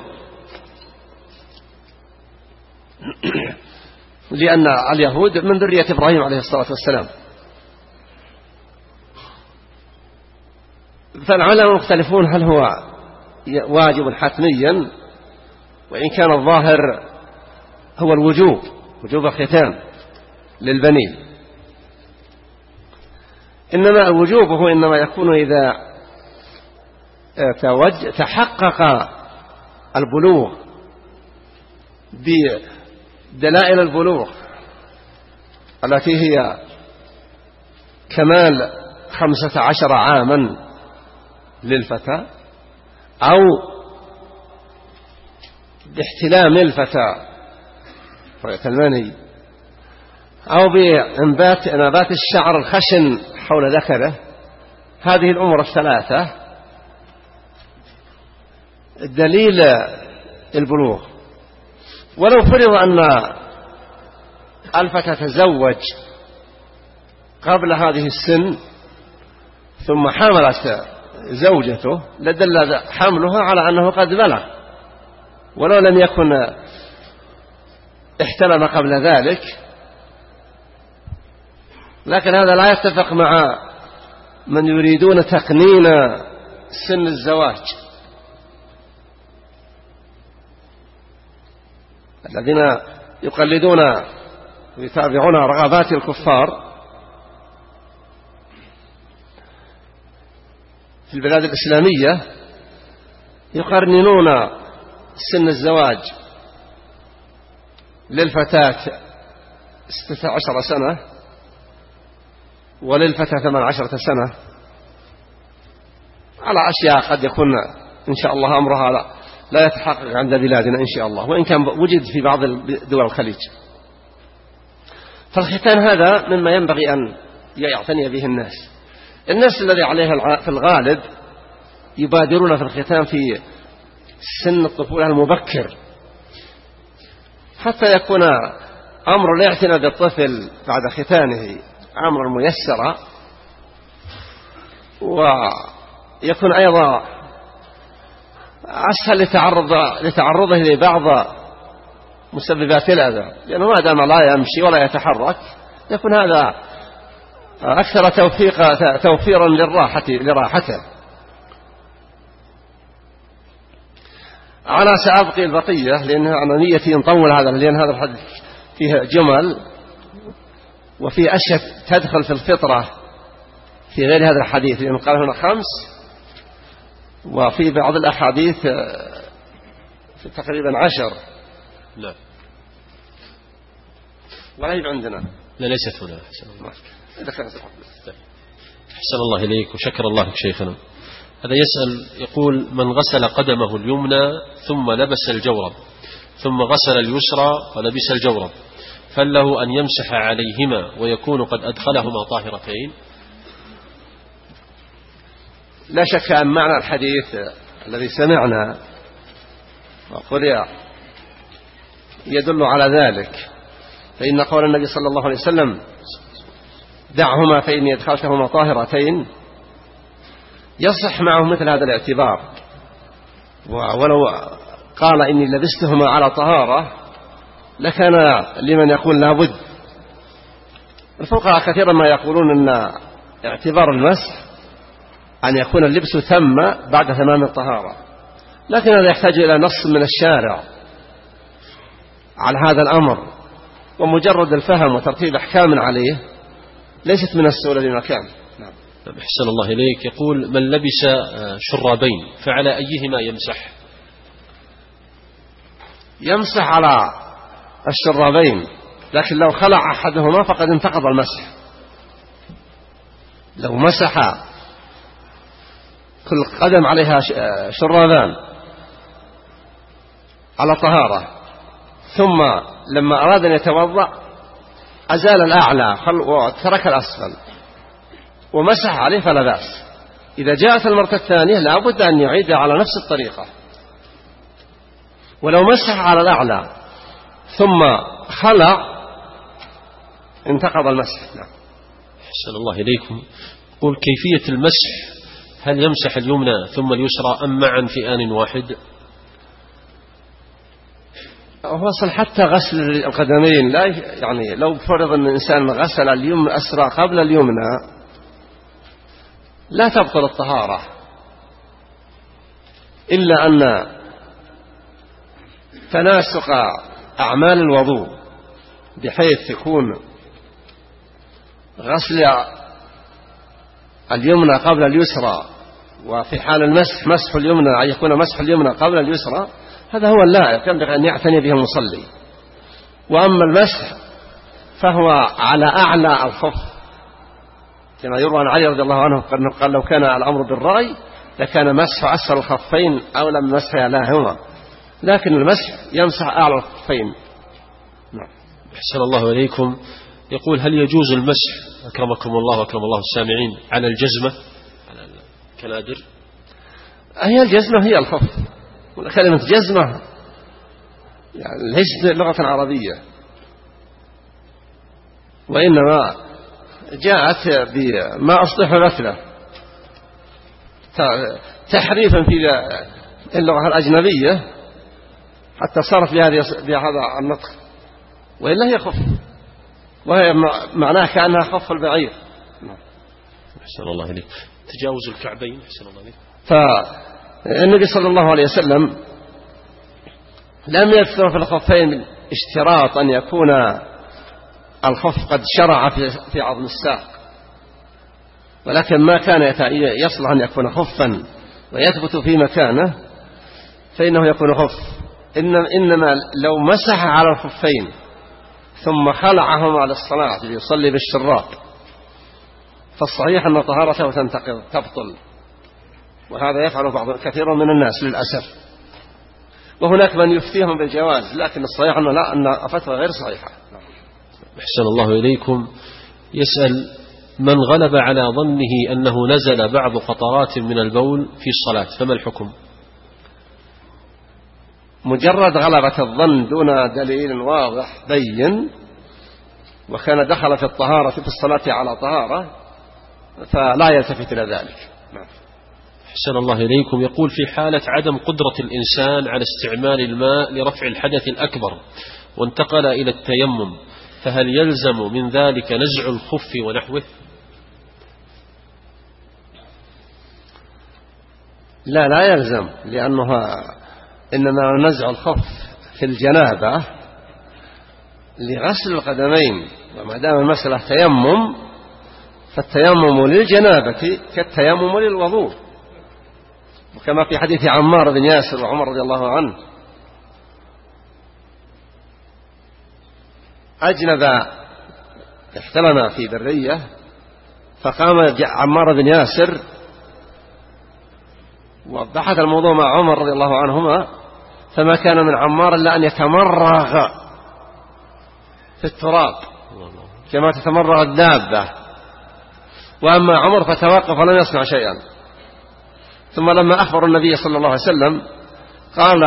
S2: لأن اليهود من ذرية إبراهيم عليه الصلاة والسلام. فالعلماء مختلفون هل هو واجب حتميا، وإن كان الظاهر هو الوجوب، وجوب الختان للبنين. إنما الوجوب هو إنما يكون إذا تحقق البلوغ بدلائل البلوغ التي هي كمال خمسة عشر عاما للفتى، أو باحتلام الفتى المني، أو بإنبات نبات الشعر الخشن حول ذكره. هذه الأمور الثلاثة دليل البلوغ. ولو فرض أن الفتى تزوج قبل هذه السن ثم حملت زوجته لدل حملها على أنه قد بلغ، ولو لم يكن احتلم قبل ذلك. لكن هذا لا يتفق مع من يريدون تقنين سن الزواج، الذين يقلدون ويتابعون رغبات الكفار في البلاد الإسلامية، يقرنون سن الزواج للفتاة ستة عشر سنة وللفتاة ثمان عشرة سنة على أشياء قد يكون إن شاء الله أمرها لا, لا يتحقق عند بلادنا إن شاء الله، وإن كان وجد في بعض دول الخليج. فالختان هذا مما ينبغي أن يعتني به الناس. الناس الذي عليها في الغالب يبادرون في الختان في سن الطفولة المبكر، حتى يكون أمر الاعتناء بالطفل بعد ختانه أمر ميسر، ويكون أيضا أسهل لتعرض لتعرضه لبعض مسببات الأذى، لأنه ما دام لا يمشي ولا يتحرك يكون هذا أكثر توفيق توفيرا للراحة لراحته. أنا سأبقي البقية لأن أنا نيتي نطول هذا، لأن هذا الحديث فيه جمل وفي أشياء تدخل في الفطرة في غير هذا الحديث، لأنه قال هنا خمس، وفي بعض الأحاديث في تقريبا عشر
S1: لا
S2: ولا هي عندنا.
S1: لا ليست هنا. أحسن الله.
S2: طيب.
S1: أحسن الله إليك وشكر الله لك شيخنا. هذا يسأل يقول: من غسل قدمه اليمنى ثم لبس الجورب ثم غسل اليسرى ولبس الجورب، فله أن يمسح عليهما ويكون قد أدخلهما طاهرتين؟
S2: لا شك أن معنى الحديث الذي سمعنا وقرئ يدل على ذلك، فإن قول النبي صلى الله عليه وسلم: دعهما فإني أدخلتهما طاهرتين، يصح معه مثل هذا الاعتبار. ولو قال إني لبستهما على طهارة لكان لمن يقول لا بد. الفقهاء كثيرا ما يقولون أن اعتبار المسح أن يكون اللبس ثم بعد تمام الطهارة، لكن هذا يحتاج إلى نص من الشارع على هذا الأمر، ومجرد الفهم وترتيب أحكام عليه ليست من السهولة بمكان. نعم.
S1: أحسن الله إليك. يقول: من لبس شرابين فعلى أيهما يمسح؟
S2: يمسح على الشرابين، لكن لو خلع أحدهما فقد انتقض المسح. لو مسح كل قدم عليها شرابان على طهارة ثم لما أراد أن يتوضأ أزال الأعلى وترك الأسفل ومسح عليه فلا بأس. إذا جاءت المرة الثانية لا بد أن يعيد على نفس الطريقة. ولو مسح على الأعلى ثم خلع انتقض المسح. نعم.
S1: أحسن الله إليكم. قل: كيفية المسح، هل يمسح اليمنى ثم اليسرى أم معا في آن واحد؟
S2: وصل حتى غسل القدمين، لا يعني لو فرض أن الإنسان غسل اليمنى الأسرى قبل اليمنى لا تبطل الطهارة، إلا أن تناسق أعمال الوضوء بحيث يكون غسل اليمنى قبل اليسرى، وفي حال المسح مسح اليمنى أن يكون مسح اليمنى قبل اليسرى، هذا هو اللائق ينبغي أن يعتني به المصلي. وأما المسح فهو على أعلى الخف، كما يروى عن علي رضي الله عنه قال: لو كان الأمر بالرأي لكان مسح أسفل الخفين أولى من مسح أعلاهما، لكن المسح يمسح أعلى الخفين.
S1: نعم. أحسن الله إليكم. يقول: هل يجوز المسح أكرمكم الله وأكرم الله السامعين على الجزمة، على الكنادر؟
S2: هي الجزمة هي الخف، كلمة جزمة يعني ليست لغة عربية، وإنما جاءت بما أصلح مثله تحريفا في اللغة الأجنبية حتى صارت بهذا النطق، وإلا هي خف، وهي معناها كأنها خف البعير.
S1: أحسن الله إليك. تجاوز الكعبين. أحسن الله إليك.
S2: فالنبي صلى الله عليه وسلم لم يذكر في الخفين اشتراط أن يكون الخف قد شرع في عظم الساق، ولكن ما كان يصلح أن يكون خفا ويثبت في مكانه فإنه يكون خف. إنما لو مسح على الخفين ثم خلعهما للصلاة ليصلي بالشراب فالصحيح أن طهارته تنتقض تبطل، وهذا يفعل بعض كثير من الناس للأسف، وهناك من يفتيهم بالجواز، لكن الصحيح أنه لا، أن فتوى غير صحيحة.
S1: أحسن الله إليكم. يسأل: من غلب على ظنه أنه نزل بعض قطرات من البول في الصلاة فما الحكم؟
S2: مجرد غلبة الظن دون دليل واضح بين، وكان دخل في الطهارة في الصلاة على طهارة، فلا يلتفت إلى ذلك.
S1: أحسن الله إليكم. يقول: في حالة عدم قدرة الإنسان على استعمال الماء لرفع الحدث الأكبر وانتقل إلى التيمم، فهل يلزم من ذلك نزع الخف ونحوه؟
S2: لا لا يلزم، لأنها إنما نزع الخف في الجنابة لغسل القدمين، وما دام المسألة تيمم فالتيمم للجنابة كالتيمم للوضوء، وكما في حديث عمار بن ياسر وعمر رضي الله عنه أجنب احتلم في برية، فقام عمار بن ياسر وبحث الموضوع مع عمر رضي الله عنهما، فما كان من عمار إلا أن يتمرغ في التراب كما تتمرغ الدابة، وأما عمر فتوقف ولم يصنع شيئا. ثم لما أخبر النبي صلى الله عليه وسلم قال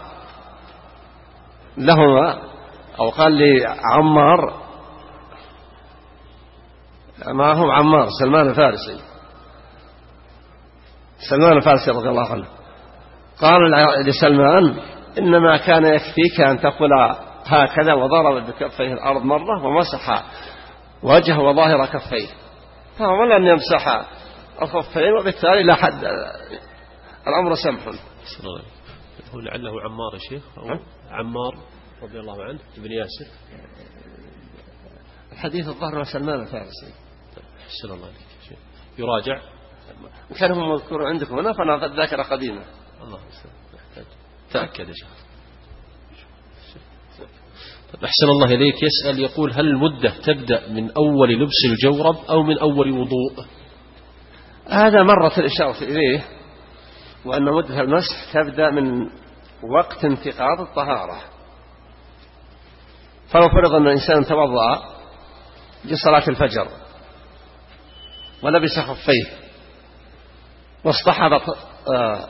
S2: لهما أو قال لعمار، ما هو عمار، سلمان الفارسي، سلمان الفارسي رضي الله عنه، قال لسلمان إنما كان يكفيك أن تقول هكذا، وضرب بكفيه الأرض مرة ومسح وجهه وظاهر كفيه، فهو لم يمسح الخفين، وبالتالي لا حد الأمر سمح.
S1: هو لعله عمار يا شيخ، أو عمار رضي الله عنه ابن ياسر.
S2: الحديث الظاهر سلمان الفارسي.
S1: أحسن الله عليك شيخ، يراجع
S2: كان هم مذكور عندكم هنا، فأنا ذاكرة قديمة.
S1: الله تأكد يا شيخ. أحسن الله إليك، يسأل يقول هل المدة تبدأ من أول لبس الجورب أو من أول وضوء؟
S2: هذا مرة الإشارة إليه، وأن مدة المسح تبدأ من وقت انتقاض الطهارة. فلو فرض أن الإنسان توضأ لصلاة الفجر ولبس خفيه واصطحب آه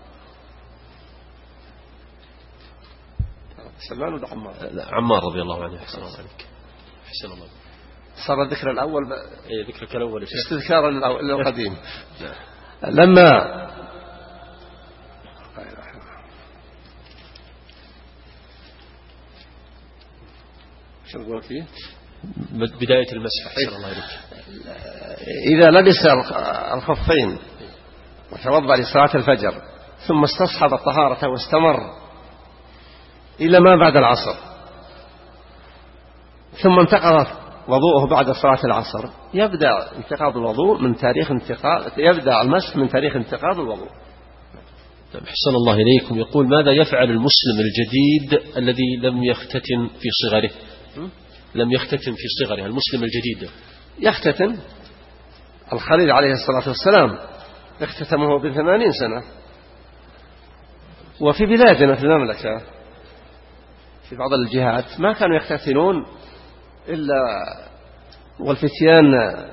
S2: سلمان ولا عمار؟
S1: عمار رضي الله عنه. أحسن الله عليك. أحسن الله.
S2: صار الذكر الأول ب...
S1: إيه ذكرك الأول
S2: استذكار القديم. لما شو نقول فيه؟
S1: بداية المسح. أحسن الله عليك.
S2: إذا لبس الخفين وتوضأ لصلاة الفجر ثم استصحب الطهارة واستمر إلى ما بعد العصر، ثم انتقض وضوءه بعد صلاة العصر، يبدأ انتقاض الوضوء من تاريخ انتقاض يبدأ المسح من تاريخ انتقاض الوضوء.
S1: أحسن الله إليكم. يقول ماذا يفعل المسلم الجديد الذي لم يختتن في صغره؟ لم يختتن في صغره المسلم الجديد.
S2: يختتن. الخليل عليه الصلاة والسلام اختتمه بثمانين سنة، وفي بلادنا في المملكة في بعض الجهات ما كانوا يختتنون إلا والفتيان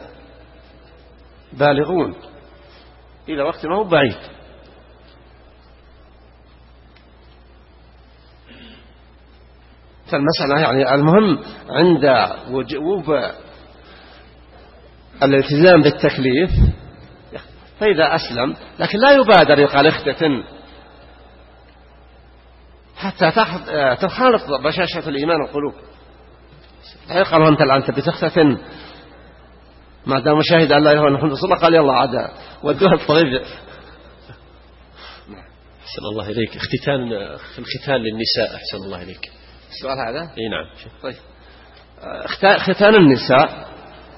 S2: بالغون إلى وقت ما هو بعيد. فالمسألة يعني المهم عند وجوب الالتزام بالتكليف فإذا أسلم، لكن لا يبادر يقال اختتن حتى تخالط بشاشة الإيمان القلوب. لا يقال أنت الآن تبي تختتن ما دام شاهد أن لا إله إلا الله، قال يلا عاد ودوها الطبيب.
S1: أحسن الله إليك. اختتان في الختان للنساء. أحسن الله إليك.
S2: السؤال هذا؟
S1: اي نعم.
S2: طيب ختان النساء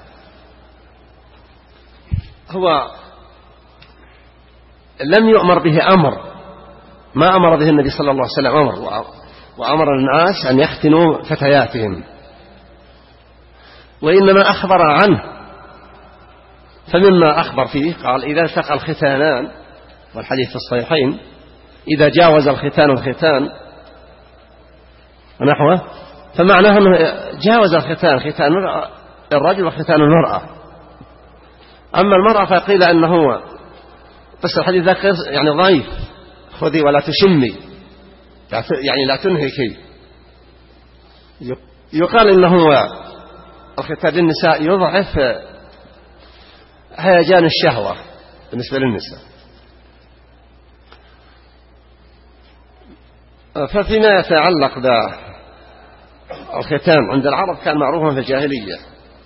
S2: هو لم يؤمر به أمر، ما أمر به النبي صلى الله عليه وسلم أمر، وأمر الناس أن يختنوا فتياتهم، وإنما أخبر عنه. فمما أخبر فيه قال إذا التقى الختانان، والحديث في الصحيحين إذا جاوز الختان الختان ونحوه، فمعناه أنه جاوز الختان ختان الرجل وختان المرأة. أما المرأة فقيل أنه هو بس الحديث ذاك يعني ضعيف، خذي ولا تشمي يعني لا تنهكي. يقال إنه الختان للنساء يضعف هيجان الشهوة بالنسبة للنساء. ففيما يتعلق بالختان عند العرب كان معروفا في الجاهلية،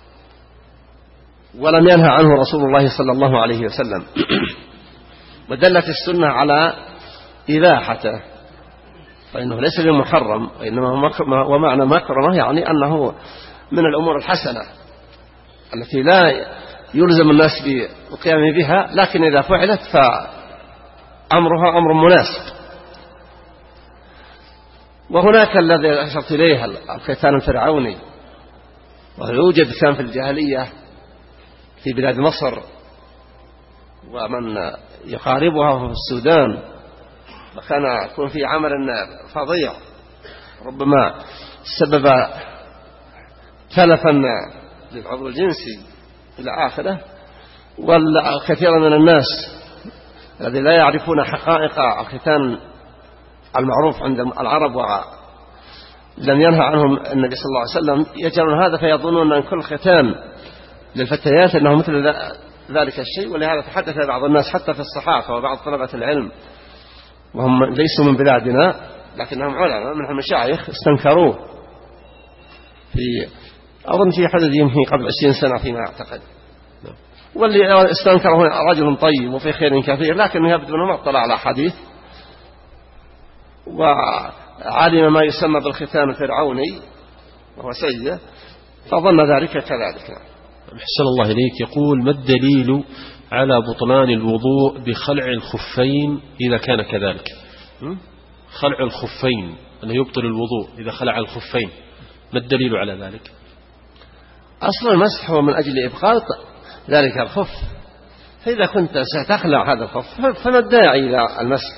S2: ولم ينهى عنه رسول الله صلى الله عليه وسلم، ودلت السنة على إباحته، فإنه ليس بمحرم، وإنما ومعنى مكرمة يعني أنه من الأمور الحسنة التي لا يلزم الناس بالقيام بها، لكن إذا فعلت فأمرها أمر مناسب. وهناك الذي أشرت إليه الختان الفرعوني ويوجد كان في الجاهلية في بلاد مصر ومن يقاربها في السودان، وكان يكون في عمل فظيع ربما سبب تلفا للعضو الجنسي إلى آخره. والكثير من الناس الذي لا يعرفون حقائق الختان المعروف عند العرب ولم ينهى عنهم النبي صلى الله عليه وسلم يجعلون هذا فيظنون أن كل ختان للفتيات أنه مثل ذلك الشيء. ولهذا تحدث بعض الناس حتى في الصحافة وبعض طلبة العلم وهم ليسوا من بلادنا لكنهم علماء من المشايخ استنكروه في أظن في حدث يمكن قبل عشرين سنة فيما أعتقد، واللي استنكره رجل طيب وفي خير كثير، لكنه يبدو أنه ما اطلع على حديث وعلم ما يسمى بالختان الفرعوني وهو سيء فظن ذلك كذلك.
S1: أحسن الله إليك. يقول: ما الدليل على بطلان الوضوء بخلع الخفين إذا كان كذلك؟ خلع الخفين أنه يبطل الوضوء إذا خلع الخفين، ما الدليل على ذلك؟
S2: أصل المسح هو من أجل إبقاء ذلك الخف، فإذا كنت ستخلع هذا الخف فما الداعي إلى المسح؟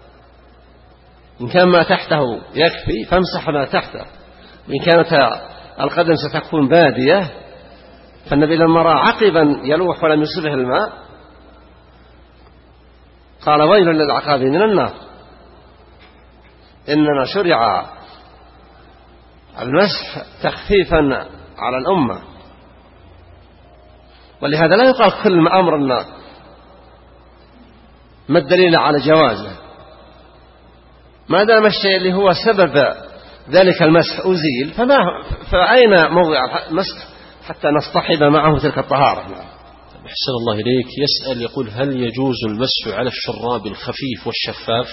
S2: إن كان ما تحته يكفي فامسح ما تحته، وإن كانت القدم ستكون بادية فالنبي لما رأى عقبا يلوح ولم يصبه الماء قال: ويل للعقاب من النار. إنما شرع المسح تخفيفا على الأمة، ولهذا لا يقال كل ما أمر النار. ما الدليل على جوازه؟ ما دام الشيء اللي هو سبب ذلك المسح أزيل فما فأين موضع المسح حتى نصطحب معه تلك الطهارة؟
S1: أحسن الله إليك. يسأل يقول: هل يجوز المسح على الشراب الخفيف والشفاف؟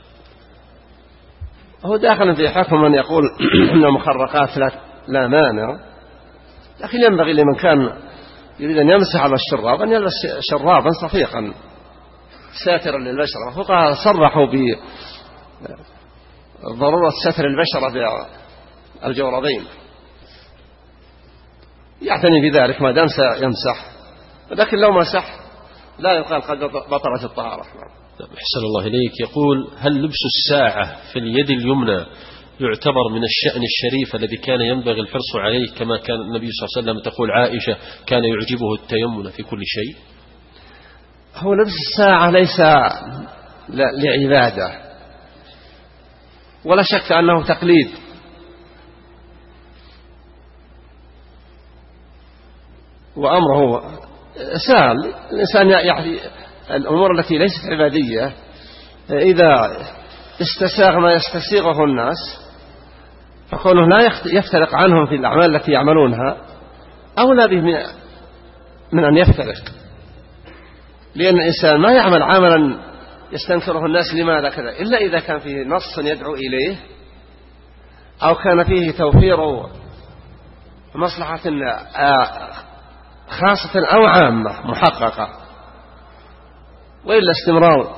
S2: هو داخل في حكم من يقول أن المخرقات لا, لا مانع، لكن ينبغي لمن كان يريد أن يمسح على الشراب أن يلبس شرابا صفيقا ساترا للبشرة. الفقهاء صرحوا بضرورة ستر البشرة بالجوربين، يعتني بذلك ما دام سيمسح، لكن لو مسح لا يقال قد بطلت الطهارة.
S1: أحسن الله إليك. يقول: هل لبس الساعة في اليد اليمنى يعتبر من الشأن الشريف الذي كان ينبغي الحرص عليه كما كان النبي صلى الله عليه وسلم تقول عائشة كان يعجبه التيمن في كل شيء؟
S2: هو لبس الساعة ليس لعبادة ولا شك أنه تقليد، وأمره سهل. الإنسان يعني الأمور التي ليست عبادية إذا استساغ ما يستسيغه الناس فكونه لا يفترق عنهم في الأعمال التي يعملونها أولى به من أن يفترق، لأن الإنسان ما يعمل عملا يستنكره الناس لماذا كذا إلا إذا كان فيه نص يدعو إليه أو كان فيه توفير مصلحة خاصة أو عامة محققة، وإلا استمرار.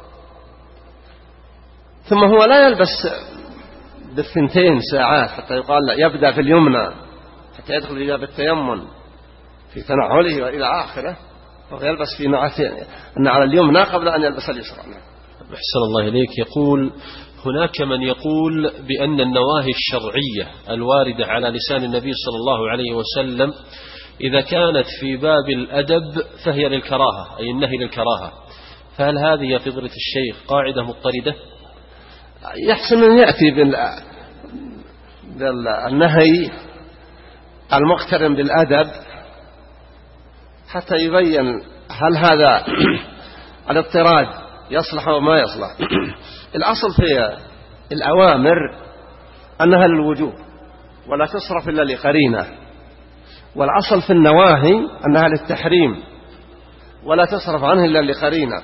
S2: ثم هو لا يلبس بالثنتين ساعات حتى يقال يبدأ في اليمنى حتى يدخل في باب التيمم في تنعله وإلى آخره، وهو يلبس في النعل اليمنى قبل أن يلبس اليسرى.
S1: أحسن الله إليك. يقول: هناك من يقول بأن النواهي الشرعية الواردة على لسان النبي صلى الله عليه وسلم إذا كانت في باب الأدب فهي للكراهة، أي النهي للكراهة، فهل هذه يا فضيلة الشيخ قاعدة مضطردة؟
S2: يحسن أن يأتي بالنهي المقترن بالأدب حتى يبين هل هذا الاضطراد يصلح أو ما يصلح. الأصل في الأوامر أنها للوجوب ولا تصرف إلا لقرينة، والأصل في النواهي أنها للتحريم ولا تصرف عنه إلا لقرينة.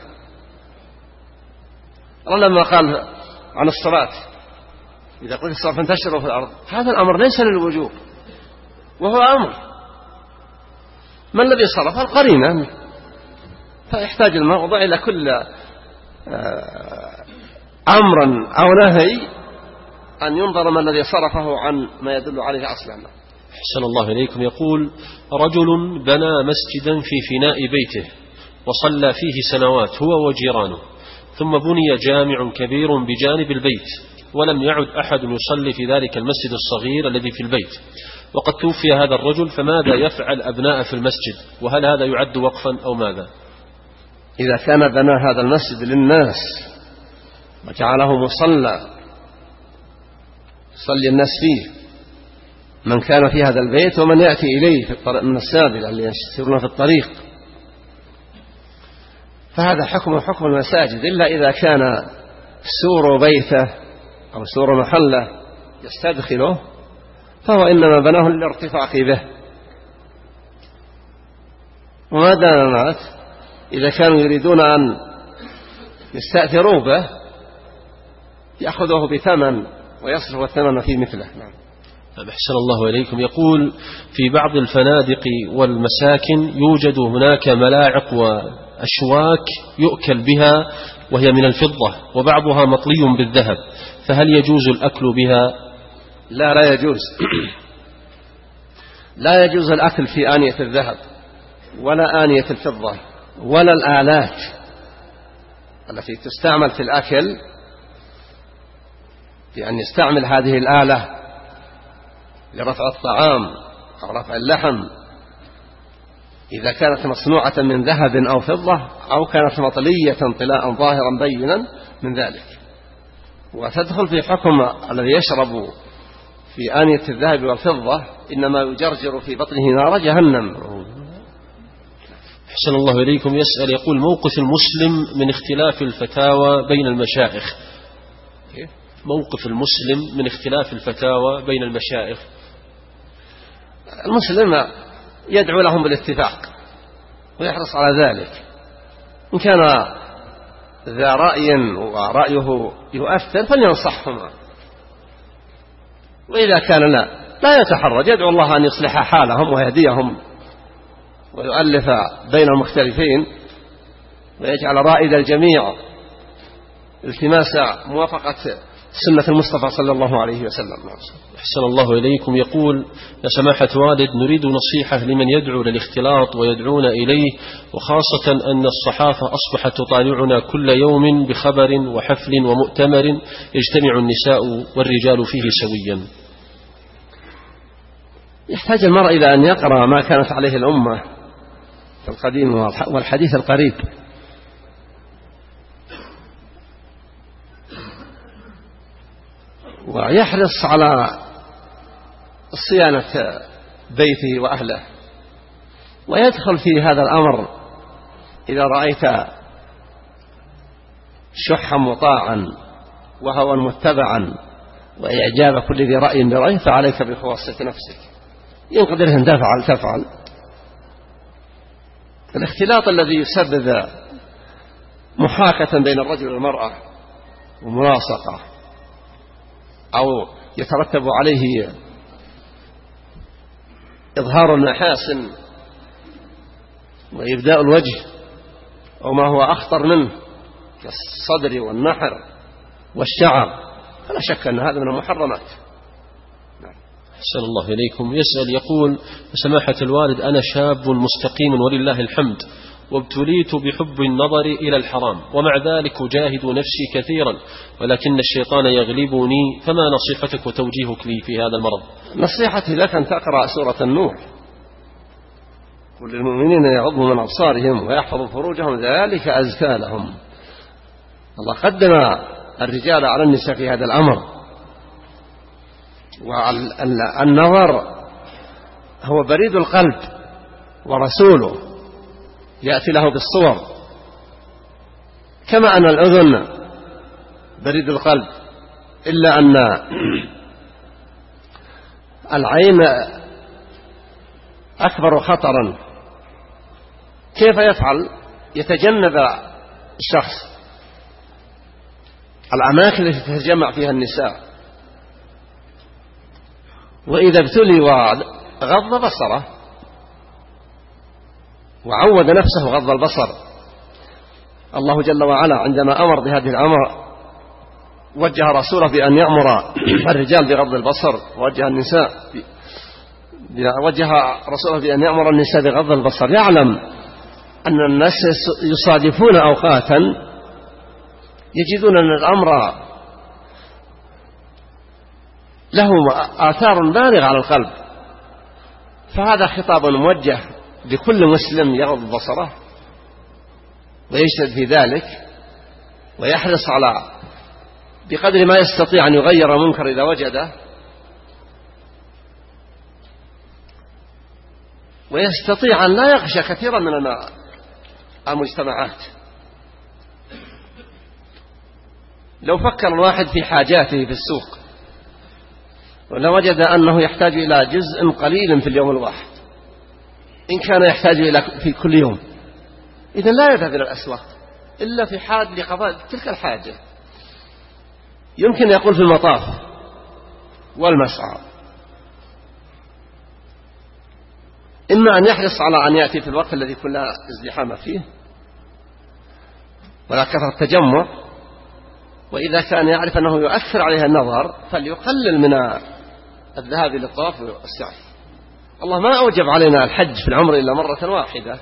S2: لما قال عن الصلاة إذا قلت الصلاة فانتشروا في الأرض، هذا الأمر ليس للوجوب وهو أمر. ما الذي صرف؟ القرينة، فيحتاج الموضع إلى كل أمر أو نهي أن ينظر ما الذي صرفه عن ما يدل عليه أصلا.
S1: أحسن الله إليكم. يقول: رجل بنى مسجدا في فناء بيته وصلى فيه سنوات هو وجيرانه، ثم بني جامع كبير بجانب البيت ولم يعد أحد يصلي في ذلك المسجد الصغير الذي في البيت، وقد توفي هذا الرجل، فماذا يفعل أبناء في المسجد؟ وهل هذا يعد وقفا أو ماذا؟
S2: إذا كان بنى هذا المسجد للناس وجعله مصلى يصلي الناس فيه، من كان في هذا البيت ومن يأتي إليه في الطريق من السابلة اللي يسيرون في الطريق، فهذا حكم حكم المساجد، إلا إذا كان سور بيته أو سور محله يستدخله، فهو إنما بناه للارتفاق به، وما دام مات إذا كانوا يريدون أن يستأثروا به يأخذوه بثمن ويصرف الثمن في مثله. نعم.
S1: أحسن الله إليكم. يقول: في بعض الفنادق والمساكن يوجد هناك ملاعق وأشواك يؤكل بها وهي من الفضة، وبعضها مطلي بالذهب، فهل يجوز الأكل بها؟
S2: لا لا يجوز لا يجوز الأكل في آنية الذهب ولا آنية الفضة ولا الآلات التي تستعمل في الأكل، بأن يستعمل هذه الآلة لرفع الطعام أو رفع اللحم إذا كانت مصنوعة من ذهب أو فضة، أو كانت مطلية طلاء ظاهرا بينا من ذلك، وتدخل في حكم الذي يشرب في آنية الذهب والفضة، إنما يجرجر في بطنه نار جهنم.
S1: أحسن الله إليكم. يسأل: يقول: موقف المسلم من اختلاف الفتاوى بين المشايخ. موقف المسلم من اختلاف الفتاوى بين المشايخ.
S2: المسلم يدعو لهم بالاتفاق ويحرص على ذلك، إن كان ذا رأي ورأيه يؤثر فلينصحهما، وإذا كان لا لا يتحرج، يدعو الله أن يصلح حالهم ويهديهم ويؤلف بين المختلفين ويجعل رائد الجميع التماس موافقة سنة المصطفى صلى الله عليه وسلم.
S1: أحسن الله إليكم. يقول: يا سماحة والد، نريد نصيحة لمن يدعو للاختلاط ويدعون إليه، وخاصة أن الصحافة أصبحت تطالعنا كل يوم بخبر وحفل ومؤتمر يجتمع النساء والرجال فيه سويا.
S2: يحتاج المرء إلى أن يقرأ ما كانت عليه الأمة في القديم والحديث القريب، ويحرص على صيانة بيته وأهله، ويدخل في هذا الأمر إذا رأيت شحا مطاعا وهوى متبعا وإعجاب كل ذي رأي برأيه، فعليك بخواصة نفسك، إن قدرت أن تفعل تفعل. الاختلاط الذي يسبب محاكة بين الرجل والمرأة وملاصقة، أو يترتب عليه إظهار المحاسن وإبداء الوجه، أو ما هو أخطر منه كالصدر والنحر والشعر، فلا شك أن هذا من المحرمات.
S1: أحسن الله إليكم. يسأل: يقول: سماحة الوالد، أنا شاب مستقيم ولله الحمد، وابتليت بحب النظر إلى الحرام، ومع ذلك أجاهد نفسي كثيرا، ولكن الشيطان يغلبني، فما نصيحتك وتوجيهك لي في هذا المرض؟
S2: نصيحتي لك أن تقرأ سورة النور: قل للمؤمنين يغضوا من أبصارهم ويحفظوا فروجهم ذلك أزكى لهم. الله قدم الرجال على النساء في هذا الأمر، والنظر هو بريد القلب ورسوله يأتي له بالصور، كما أن الأذن بريد القلب، إلا أن العين أكبر خطرا. كيف يفعل؟ يتجنب الشخص الأماكن التي تتجمع فيها النساء، وإذا ابتلي وغض بصره وعود نفسه غض البصر، الله جل وعلا عندما أمر بهذه الأمر وجه رسوله بأن يأمر الرجال بغض البصر، ووجه النساء وجه رسوله بأن يأمر النساء بغض البصر، يعلم أن الناس يصادفون أوقاتا يجدون أن الأمر له آثار بالغة على القلب، فهذا خطاب موجه لكل مسلم يغض بصره ويجتهد في ذلك ويحرص على بقدر ما يستطيع أن يغير منكر إذا وجده، ويستطيع أن لا يغشى كثيرا من المجتمعات. لو فكر الواحد في حاجاته في السوق ولو وجد أنه يحتاج إلى جزء قليل في اليوم الواحد، إن كان يحتاج إلى في كل يوم، إذن لا يذهب إلى الأسواق إلا في حال لقضاء تلك الحاجة. يمكن يقول في المطاف والمسعى، إما أن يحرص على أن يأتي في الوقت الذي يكون لا ازدحام فيه ولا كثرة تجمع، وإذا كان يعرف أنه يؤثر عليها النظر فليقلل من الذهاب للطواف والسعي. الله ما أوجب علينا الحج في العمر إلا مرة واحدة.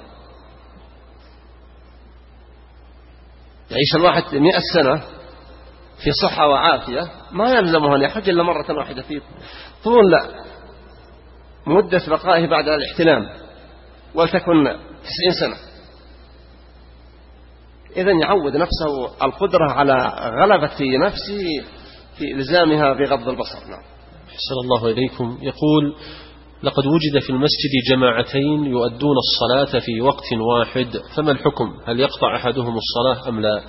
S2: يعيش الواحد مئة سنة في صحة وعافية، ما يلزمه أن يحج إلا مرة واحدة في طول مدة بقائه بعد الاحتلام، ولتكن تسعين سنة. إذن يعود نفسه القدرة على غلبة نفسه في إلزامها بغض البصر. نعم.
S1: أحسن الله إليكم. يقول: لقد وجد في المسجد جماعتين يؤدون الصلاة في وقت واحد، فما الحكم؟ هل يقطع أحدهم الصلاة أم لا؟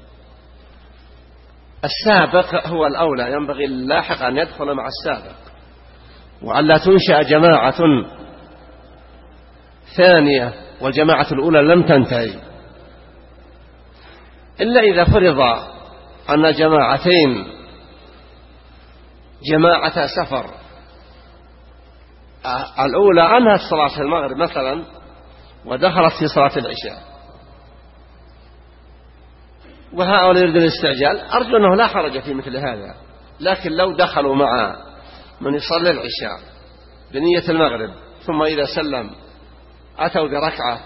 S2: السابق هو الأولى، ينبغي اللاحق أن يدخل مع السابق، وأن لا تنشأ جماعة ثانية والجماعة الأولى لم تنتهي، إلا إذا فرض أن جماعتين جماعة سفر، الأولى أنهت صلاة المغرب مثلا ودخلت في صلاة العشاء، وهؤلاء يريدون الاستعجال، أرجو أنه لا حرج في مثل هذا. لكن لو دخلوا مع من يصلي العشاء بنية المغرب ثم إذا سلم أتوا بركعة،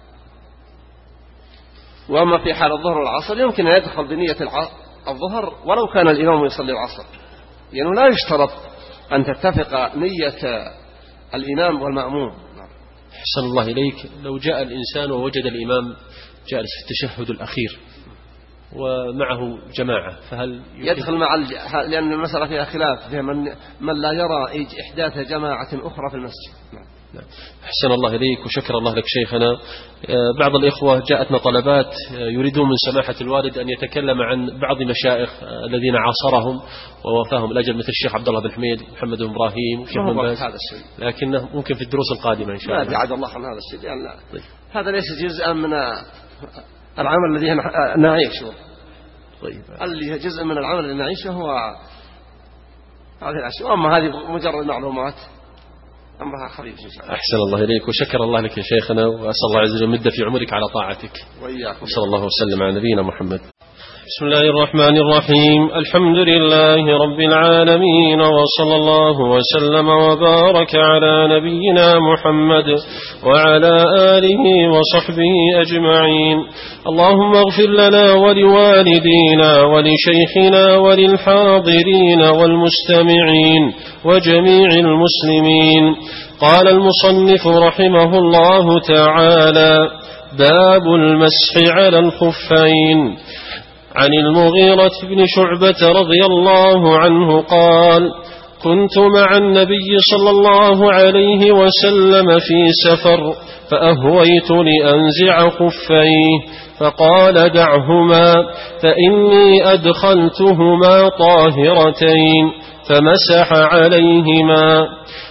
S2: وأما في حال الظهر والعصر يمكن أن يدخل بنية الظهر ولو كان الإمام يصلي العصر، يعني لا يشترط أن تتفق نية الإمام والمأموم.
S1: أحسن الله إليك. لو جاء الإنسان ووجد الإمام جالس في التشهد الأخير ومعه جماعة، فهل
S2: يدخل مع الج... لأن المسألة فيها خلاف، فيها من... من لا يرى إحداث جماعة أخرى في المسجد. نعم.
S1: أحسن الله إليك وشكر الله لك شيخنا. بعض الإخوة جاءتنا طلبات يريدون من سماحة الوالد أن يتكلم عن بعض مشايخ الذين عاصرهم ووفاهم الأجل، مثل الشيخ عبد الله بن حميد، محمد بن إبراهيم، وشيخ بن باز، لكنه ممكن في الدروس القادمة إن شاء الله.
S2: ما بعد الله عن هذا الشيء، لأن طيب. هذا ليس جزءا من العمل الذي نعيشه. طيب. اللي جزء من العمل الذي نعيشه هو هذه الأشياء، أما هذه مجرد معلومات أمرها خفيف إن شاء الله.
S1: أحسن الله إليك وشكر الله لك يا شيخنا، وأسأل الله عز وجل مد في عمرك على طاعتك.
S2: وإياكم.
S1: وصلى الله وسلم على نبينا محمد. بسم الله الرحمن الرحيم. الحمد لله رب العالمين، وصلى الله وسلم وبارك على نبينا محمد وعلى آله وصحبه أجمعين. اللهم اغفر لنا ولوالدينا ولشيخنا وللحاضرين والمستمعين وجميع المسلمين. قال المصنف رحمه الله تعالى: باب المسح على الخفين. عن المغيرة بن شعبة رضي الله عنه قال: كنت مع النبي صلى الله عليه وسلم في سفر، فأهويت لأنزع خفيه، فقال: دعهما فإني أدخلتهما طاهرتين، فمسح عليهما.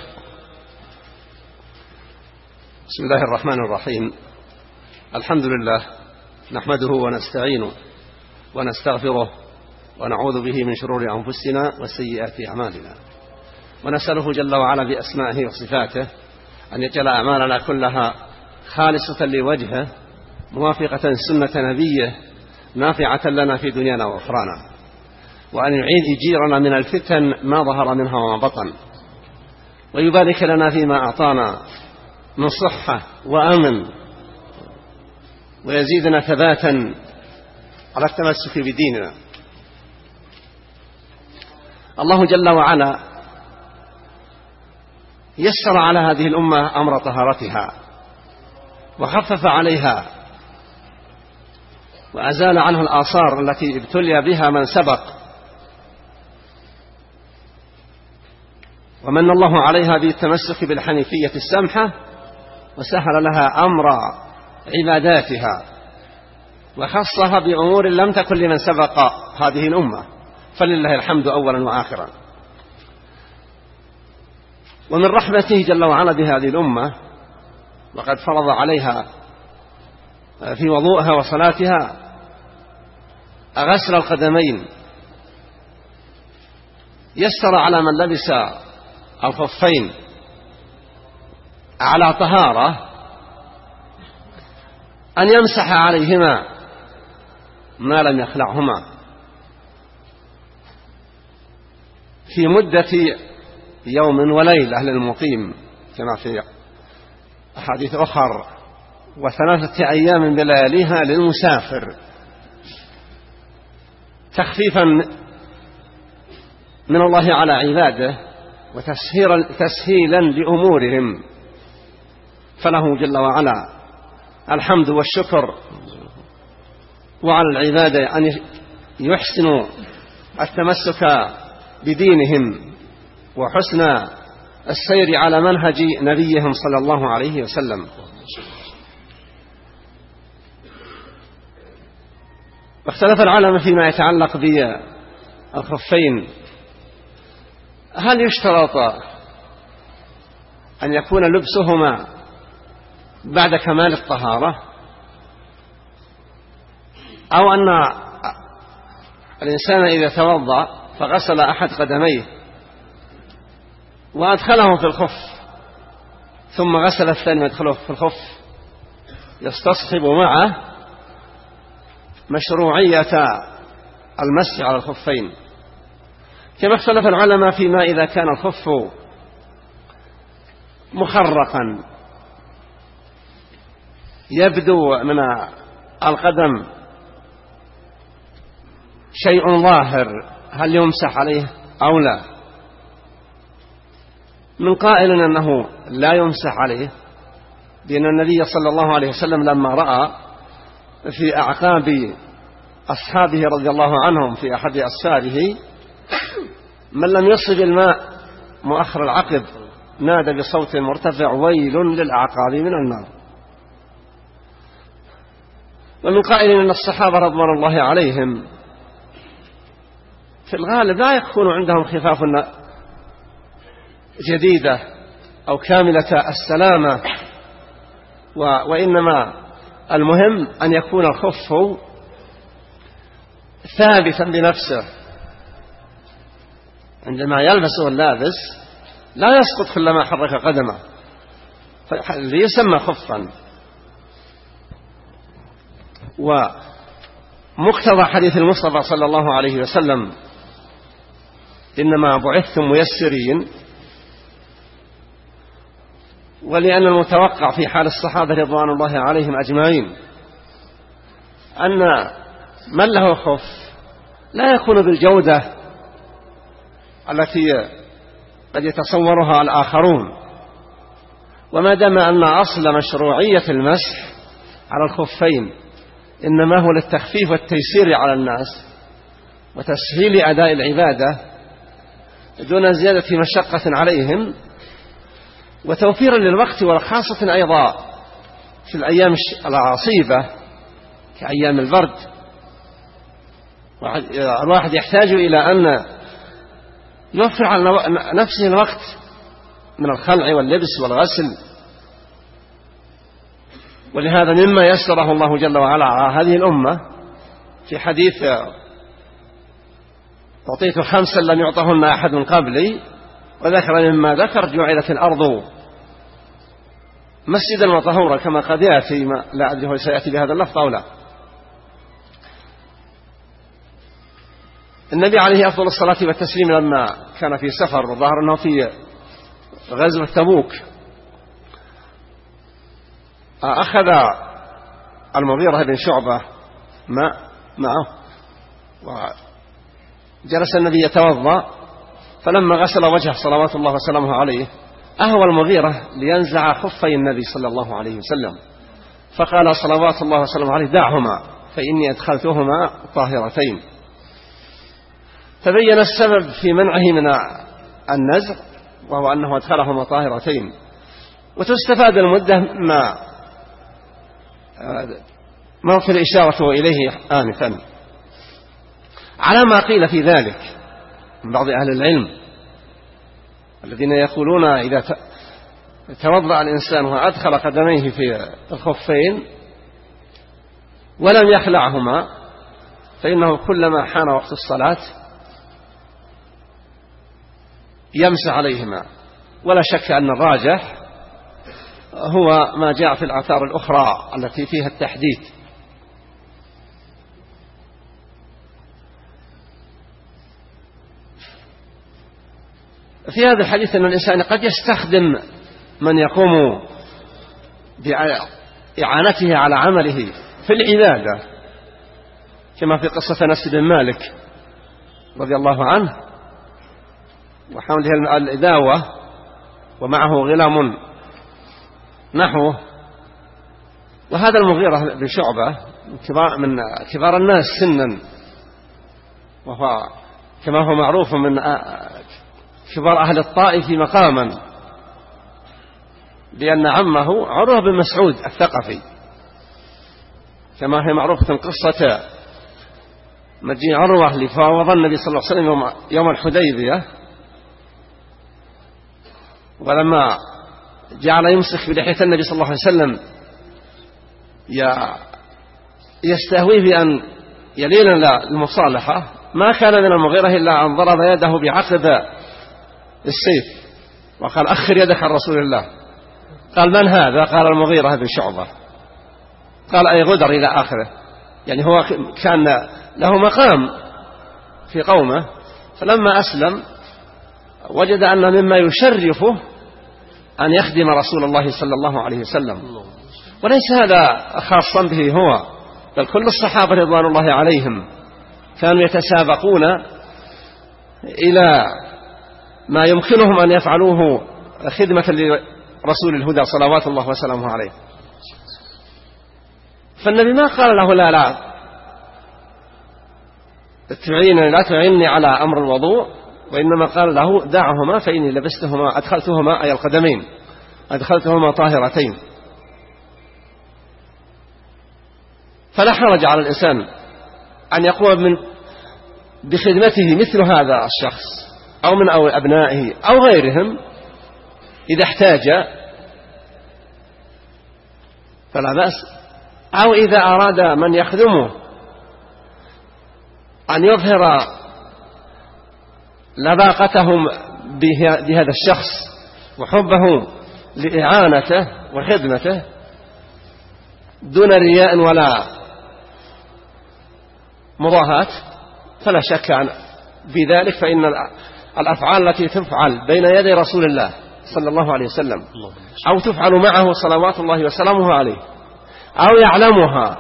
S2: بسم الله الرحمن الرحيم. الحمد لله نحمده ونستعينه ونستغفره ونعوذ به من شرور أنفسنا وسيئات أعمالنا، ونسأله جل وعلا بأسمائه وصفاته أن يجعل أعمالنا كلها خالصة لوجهه، موافقة سنة نبيه، نافعة لنا في دنيانا وأخرانا، وأن يعيد يجيرنا من الفتن ما ظهر منها وما بطن، ويبارك لنا فيما أعطانا من صحة وأمن، ويزيدنا ثباتا على التمسك بديننا. الله جل وعلا يسر على هذه الأمة أمر طهارتها وخفف عليها وأزال عنها الآثار التي ابتلي بها من سبق، ومن الله عليها بالتمسك بالحنيفية السمحة، وسهل لها أمر عباداتها وخصها بأمور لم تكن لمن سبق هذه الأمة، فلله الحمد أولا وآخرا. ومن رحمته جل وعلا بهذه الأمة وقد فرض عليها في وضوءها وصلاتها غسل القدمين، يسر على من لبس الخفين على طهارة أن يمسح عليهما ما لم يخلعهما في مدة يوم وليلة للمقيم كما في أحاديث أخر، وثلاثة أيام بلياليها للمسافر، تخفيفا من الله على عباده وتسهيلا لأمورهم، فله جل وعلا الحمد والشكر. وعلى العبادة أن يحسنوا التمسك بدينهم وحسن السير على منهج نبيهم صلى الله عليه وسلم. واختلف العلماء فيما يتعلق بالخفين، هل يشترط أن يكون لبسهما بعد كمال الطهارة، أو أن الإنسان إذا توضأ فغسل أحد قدميه وأدخله في الخف ثم غسل الثاني وأدخله في الخف يستصحب معه مشروعية المسح على الخفين؟ كما اختلف العلماء فيما إذا كان الخف مخرقا يبدو من القدم شيء ظاهر، هل يمسح عليه أو لا؟ من قائل أنه لا يمسح عليه، لأن النبي صلى الله عليه وسلم لما رأى في أعقاب أصحابه رضي الله عنهم في أحد أسفاره من لم يصب الماء مؤخر العقب نادى بصوت مرتفع: ويل للأعقاب من النار. ومن قائل أن الصحابة رضوان الله عليهم في الغالب لا يكون عندهم خفاف جديدة أو كاملة السلامة، وإنما المهم أن يكون الخف ثابتا بنفسه، عندما يلبسه اللابس لا يسقط كلما حرك قدمه، فيسمى خفا. ومقتضى حديث المصطفى صلى الله عليه وسلم: إنما بعثتم ميسرين، ولأن المتوقع في حال الصحابة رضوان الله عليهم أجمعين أن من له خف لا يكون بالجودة التي قد يتصورها الآخرون، وما دام أن أصل مشروعية المسح على الخفين إنما هو للتخفيف والتيسير على الناس وتسهيل أداء العبادة دون زيادة مشقة عليهم وتوفيرا للوقت، وخاصة أيضا في الأيام العصيبة كأيام البرد الواحد يحتاج إلى أن يوفر على نفسه الوقت من الخلع واللبس والغسل. ولهذا مما يسره الله جل وعلا على هذه الأمة في حديث: أعطيت خمسا لم يعطهن أحد من قبلي، وذكر مما ذكر: جعلت الأرض مسجدا وطهورا، كما قد يأتي، ما لا أدري هو سيأتي بهذا اللفظ أو لا. النبي عليه أفضل الصلاة والتسليم لما كان في سفر، وظهر أنه في غزوة تبوك أخذ المغيرة بن شعبة ماء معه وجلس النبي يتوضأ، فلما غسل وجهه صلوات الله وسلامه عليه أهوى المغيرة لينزع خفي النبي صلى الله عليه وسلم، فقال صلوات الله وسلامه عليه دعهما فإني أدخلتهما طاهرتين. تبين السبب في منعه من النزع وهو أنه أدخلهما طاهرتين. وتستفاد المدة ما موطن الإشارة إليه آنفا على ما قيل في ذلك من بعض أهل العلم الذين يقولون إذا توضأ الإنسان وأدخل قدميه في الخفين ولم يخلعهما فإنه كلما حان وقت الصلاة يمسح عليهما، ولا شك أن الراجح هو ما جاء في الآثار الأخرى التي فيها التحديد. في هذا الحديث أن الإنسان قد يستخدم من يقوم بإعانته على عمله في العبادة، كما في قصة أنس بن مالك رضي الله عنه وحمله الإداوة ومعه غلام نحوه. وهذا المغيرة بن شعبة من كبار الناس سنا، وهو كما هو معروف من كبار أهل الطائف مقاما، لأن عمه عروة بن مسعود الثقفي، كما هي معروفة قصة مجيء عروة لفاوض النبي صلى الله عليه وسلم يوم الحديبية، ولما جعل يمسك بلحية النبي صلى الله عليه وسلم يستهوي بأن يلين المصالحة، ما كان من المغيرة إلا أن ضرب يده بعقب السيف وقال أخر يدك عن رسول الله. قال من هذا؟ قال المغيرة بن شعبة. قال أي غدر إلى آخره، يعني هو كان له مقام في قومه، فلما أسلم وجد أن مما يشرفه أن يخدم رسول الله صلى الله عليه وسلم. وليس هذا خاصا به هو، بل كل الصحابة رضوان الله عليهم كانوا يتسابقون إلى ما يمكنهم أن يفعلوه خدمة لرسول الهدى صلوات الله وسلامه عليه. فالنبي ما قال له لا لا تعينني لا تعينني على أمر الوضوء، وإنما قال له دعهما فإني لبستهما أدخلتهما أي القدمين أدخلتهما طاهرتين. فلا حرج على الإنسان أن يقوم من بخدمته مثل هذا الشخص أو من أو أبنائه أو غيرهم إذا احتاج فلا بأس، أو إذا أراد من يخدمه أن يظهر لباقتهم بهذا الشخص وحبه لإعانته وخدمته دون رياء ولا مضاهاة، فلا شك في ذلك، فإن الأفعال التي تفعل بين يدي رسول الله صلى الله عليه وسلم أو تفعل معه صلوات الله وسلامه عليه أو يعلمها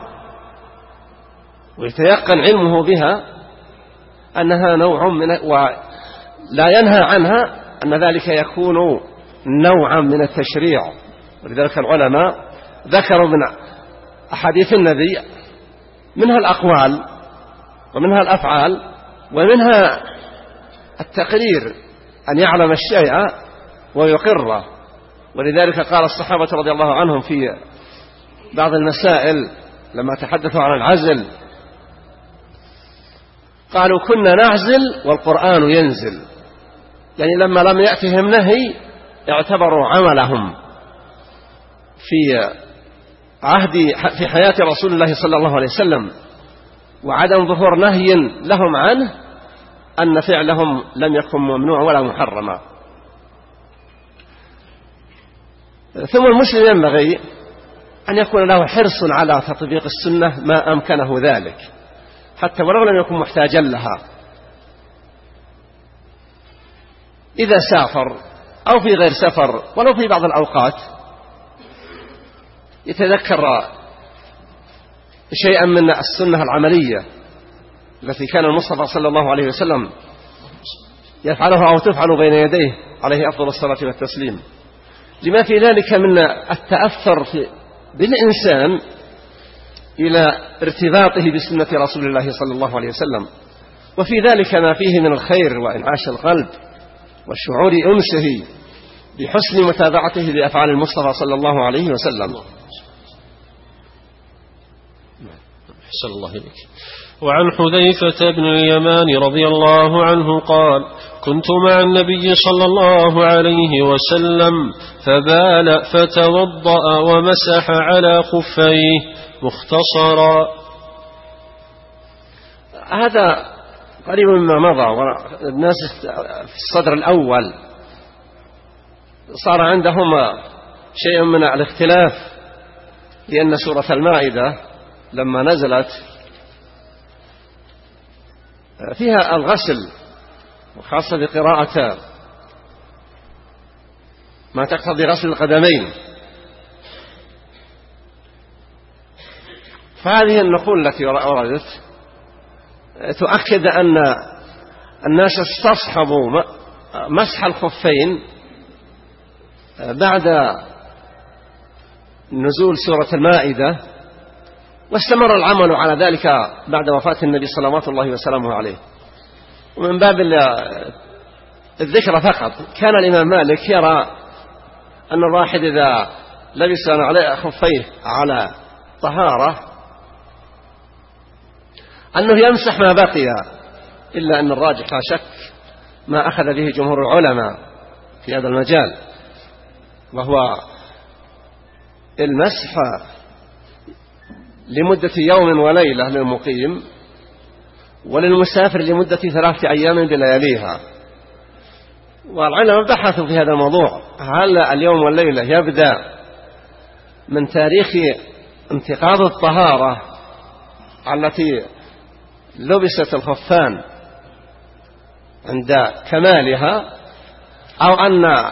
S2: ويتيقن علمه بها أنها نوع من ولا ينهى عنها، أن ذلك يكون نوعا من التشريع. ولذلك العلماء ذكروا من أحاديث النبي منها الأقوال ومنها الأفعال ومنها التقرير أن يعلم الشيء ويقره. ولذلك قال الصحابة رضي الله عنهم في بعض المسائل لما تحدثوا عن العزل قالوا كنا نعزل والقرآن ينزل، يعني لما لم يأتهم نهي اعتبروا عملهم في عهد في حياة رسول الله صلى الله عليه وسلم وعدم ظهور نهي لهم عنه أن فعلهم لم يكن ممنوع ولا محرما. ثم المسلم ينبغي أن يكون له حرص على تطبيق السنة ما أمكنه ذلك حتى ولو لم يكن محتاجا لها. إذا سافر أو في غير سفر ولو في بعض الأوقات يتذكر شيئا من السنة العملية التي كان المصطفى صلى الله عليه وسلم يفعلها أو تفعل بين يديه عليه أفضل الصلاة والتسليم، لما في ذلك من التأثر بالإنسان إلى ارتباطه بسنة رسول الله صلى الله عليه وسلم، وفي ذلك ما فيه من الخير وإنعاش القلب والشعور أنسه بحسن متابعته لأفعال المصطفى صلى الله عليه وسلم.
S1: أحسن الله إليك. وعن حذيفة بن اليمان رضي الله عنه قال: كنت مع النبي صلى الله عليه وسلم فبال فتوضأ ومسح على خفيه مختصرا.
S2: هذا قريب مما مضى، والناس في الصدر الأول صار عندهم شيء من الاختلاف، لأن سورة المائدة لما نزلت فيها الغسل، وخاصة بقراءة ما تقتضي غسل القدمين، فهذه النقول التي وردت تؤكد أن الناس استصحبوا مسح الخفين بعد نزول سورة المائدة، واستمر العمل على ذلك بعد وفاة النبي صلوات الله وسلامه عليه. ومن باب الذكر فقط، كان الإمام مالك يرى أن الواحد إذا لبس عليه خفيه على طهارة أنه يمسح ما بقي، إلا أن الراجح لا شك ما أخذ به جمهور العلماء في هذا المجال، وهو المسح لمدة يوم وليلة للمقيم، وللمسافر لمدة ثلاثة أيام بلياليها. والعلماء بحثوا في هذا الموضوع، هل اليوم والليلة يبدأ من تاريخ انتقاض الطهارة التي لبست الخفان عند كمالها، أو أن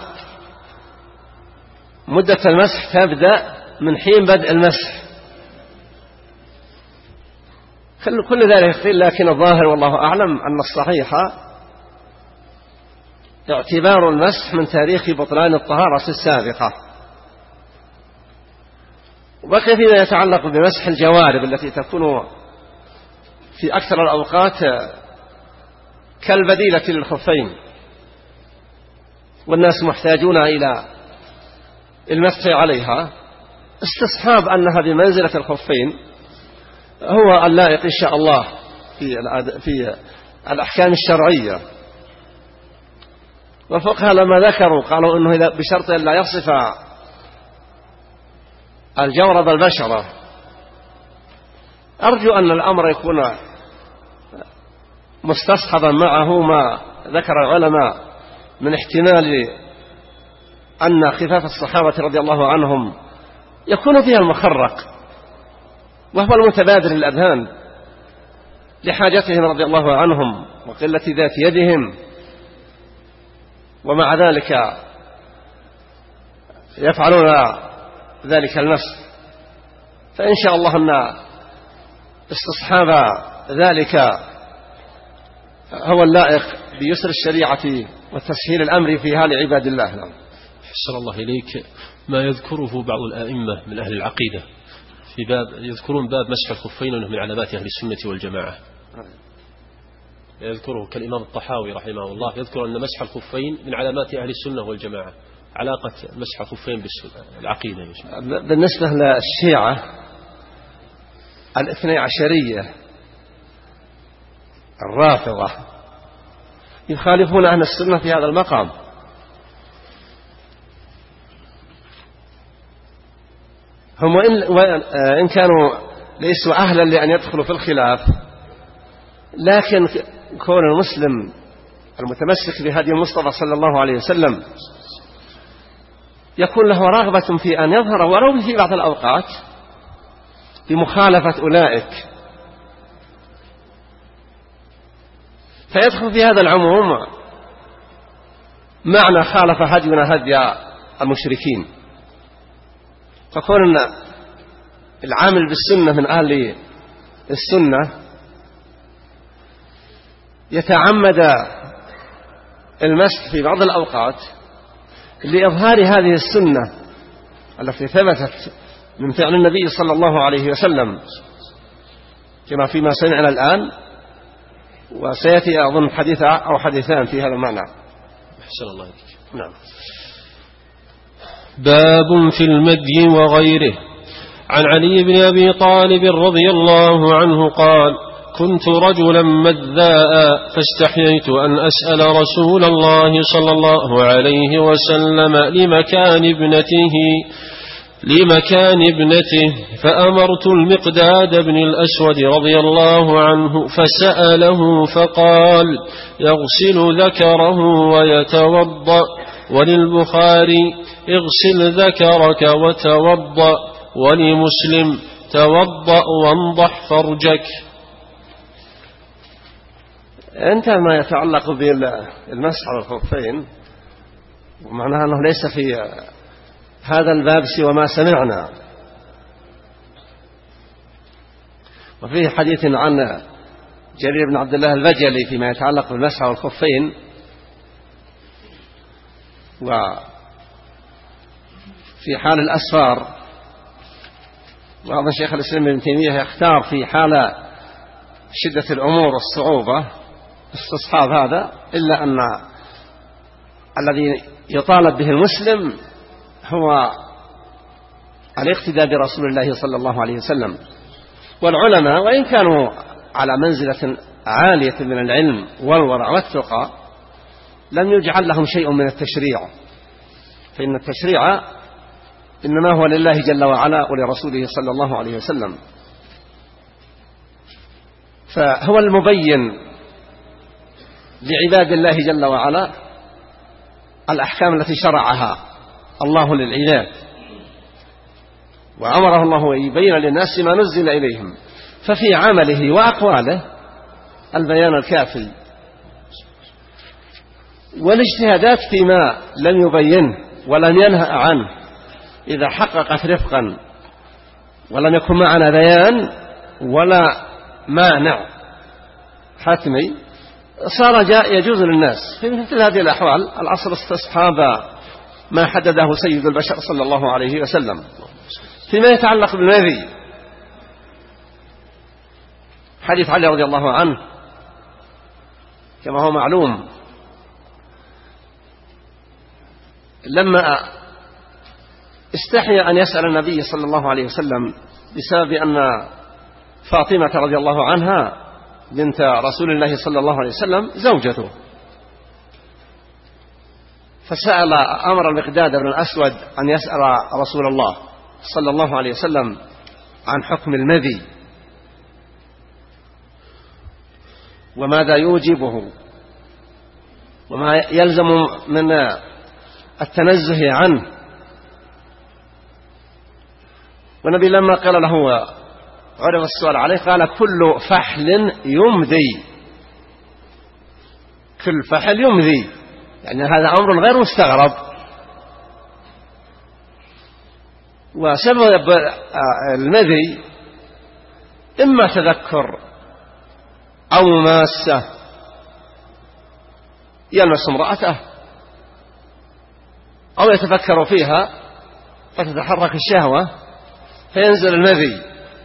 S2: مدة المسح تبدأ من حين بدء المسح؟ كل ذلك يختلف، لكن الظاهر والله أعلم أن الصحيح اعتبار المسح من تاريخ بطلان الطهارة السابقة. وبقي فيما يتعلق بمسح الجوارب التي تكون في أكثر الأوقات كالبديلة للخفين، والناس محتاجون إلى المسح عليها، استصحاب أنها بمنزلة الخفين هو اللائق إن شاء الله في في الأحكام الشرعية. والفقهاء لما ذكروا قالوا إنه إذا بشرط أن لا يصف الجورب البشرة، أرجو أن الأمر يكون مستصحبا معه ما ذكر العلماء من احتمال أن خفاف الصحابة رضي الله عنهم يكون فيها المخرق، وهو المتبادر للأذهان لحاجتهم رضي الله عنهم وقلة ذات يدهم، ومع ذلك يفعلون ذلك المسح. فإن شاء الله أن استصحاب ذلك هو اللائق بيسر الشريعة وتسهيل الأمر فيها لعباد الله. نعم.
S1: حسن الله إليك. ما يذكره بعض الآئمة من أهل العقيدة في باب، يذكرون باب مسح الخفين أنه من علامات أهل السنة والجماعة، يذكره كالإمام الطحاوي رحمه الله، يذكر أن مسح الخفين من علامات أهل السنة والجماعة. علاقة مسح الخفين بالعقيدة؟
S2: بالنسبة للشيعة الاثني عشرية الرافضة يخالفون أهل السنة في هذا المقام، هم وإن كانوا ليسوا أهلا لأن يدخلوا في الخلاف، لكن كون المسلم المتمسك بهدي المصطفى صلى الله عليه وسلم يكون له رغبة في أن يظهر ولو في بعض الأوقات بمخالفة أولئك، فيدخل في هذا العموم معنى خالف هدينا هدي المشركين. فكون العامل بالسنة من أهل السنة يتعمد المسح في بعض الأوقات لإظهار هذه السنة التي ثبتت من فعل النبي صلى الله عليه وسلم، كما فيما سمعنا الآن، وسيأتي أظن حديث أو حديثان في هذا المعنى.
S1: أحسن الله إليك.
S2: نعم.
S1: باب في المدي وغيره. عن علي بن أبي طالب رضي الله عنه قال: كنت رجلا مذاء فاستحييت أن أسأل رسول الله صلى الله عليه وسلم لمكان ابنته لمكان ابنته فأمرت المقداد بن الأسود رضي الله عنه فسأله فقال: يغسل ذكره ويتوضأ. وللبخاري: اغسل ذكرك وتوضأ. ولمسلم: توضأ وانضح فرجك.
S2: انتهى ما يتعلق بالمسح على الخفين، ومعناها أنه ليس في هذا الباب سوى ما سمعنا. وفيه حديث عن جرير بن عبد الله البجلي فيما يتعلق بالمسح على الخفين، وفي حال الأسفار وأظن شيخ الإسلام ابن تيمية يختار في حال شدة الأمور والصعوبة استصحاب هذا، إلا أن الذي يطالب به المسلم هو الاقتداء برسول الله صلى الله عليه وسلم. والعلماء وإن كانوا على منزلة عالية من العلم والورع والتقى لم يجعل لهم شيء من التشريع، فإن التشريع إنما هو لله جل وعلا ولرسوله صلى الله عليه وسلم. فهو المبين لعباد الله جل وعلا الأحكام التي شرعها الله للعباد، وأمره الله أن يبين للناس ما نزل إليهم، ففي عمله وأقواله البيان الكافي. والاجتهادات فيما لم يبينه ولم ينهى عنه إذا حققت رفقا ولم يكن معنا بيان ولا مانع حتمي صار جاء يجوز للناس. في مثل هذه الأحوال الأصل استصحاب ما حدده سيد البشر صلى الله عليه وسلم. فيما يتعلق بالمذي، حديث علي رضي الله عنه كما هو معلوم، لما استحيا أن يسأل النبي صلى الله عليه وسلم بسبب أن فاطمة رضي الله عنها بنت رسول الله صلى الله عليه وسلم زوجته، فسأل أمر المقداد بن الأسود أن يسأل رسول الله صلى الله عليه وسلم عن حكم المذي وماذا يوجبه وما يلزم من التنزه عنه. والنبي لما قال له عرض السؤال عليه قال: كل فحل يمذي، كل فحل يمذي، يعني هذا أمر غير مستغرب. وسبب المذي إما تذكر أو مماسة، يلمس امرأته أو يتفكر فيها فتتحرك الشهوة فينزل المذي.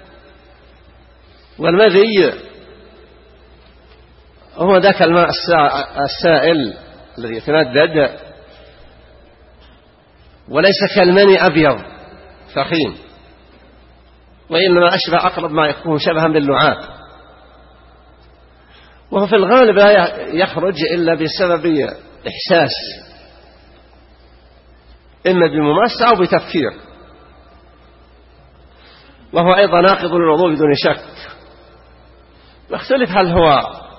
S2: والمذي هو ذاك الماء السائل الذي يتمدد، وليس كالمني أبيض فخيم، وإنما أشبه أقرب ما يكون شبها باللعاب، وهو في الغالب لا يخرج إلا بسبب إحساس، إما بمماسة أو بتفكير، وهو أيضا ناقض للوضوء بدون شك. واختلف هل هو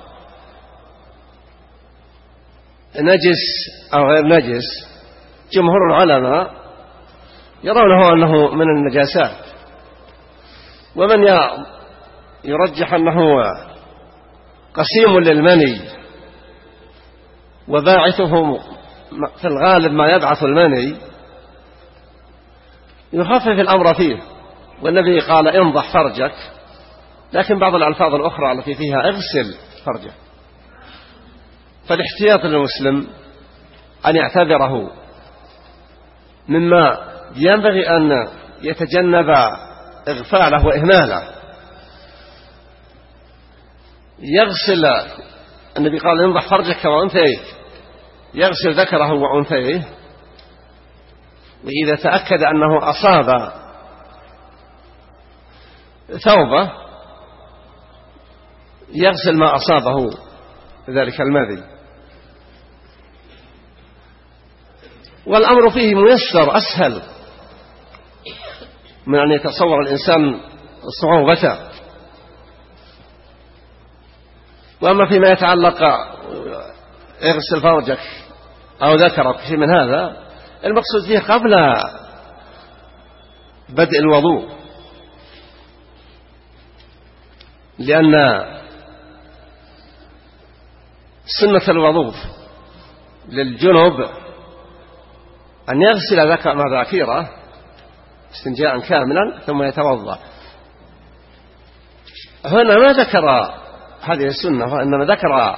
S2: نجس أو غير نجس. جمهور العلماء يرونه أنه من النجاسات، ومن يرجح أنه قسيم للمني وباعثه في الغالب ما يبعث المني يخفف الأمر فيه، والنبي قال انضح فرجك، لكن بعض الألفاظ الأخرى التي فيها اغسل فرجك. فالاحتياط للمسلم أن يعتبره مما ينبغي أن يتجنب إغفاله وإهماله. يغسل، النبي قال انضح فرجك وأنثيك، يغسل ذكره وأنثيه، وإذا تأكد أنه أصاب ثوبه يغسل ما أصابه ذلك المذي. والأمر فيه ميسر أسهل من أن يتصور الإنسان صعوبته. وأما فيما يتعلق اغسل فرجك أو ذكرك شيء من هذا، المقصود فيه قبل بدء الوضوء، لأن سنة الوضوء للجنوب أن يغسل ذكر مذاكيره استنجاء كاملا ثم يتوضأ. هنا ما ذكر هذه السنة، وإنما ذكر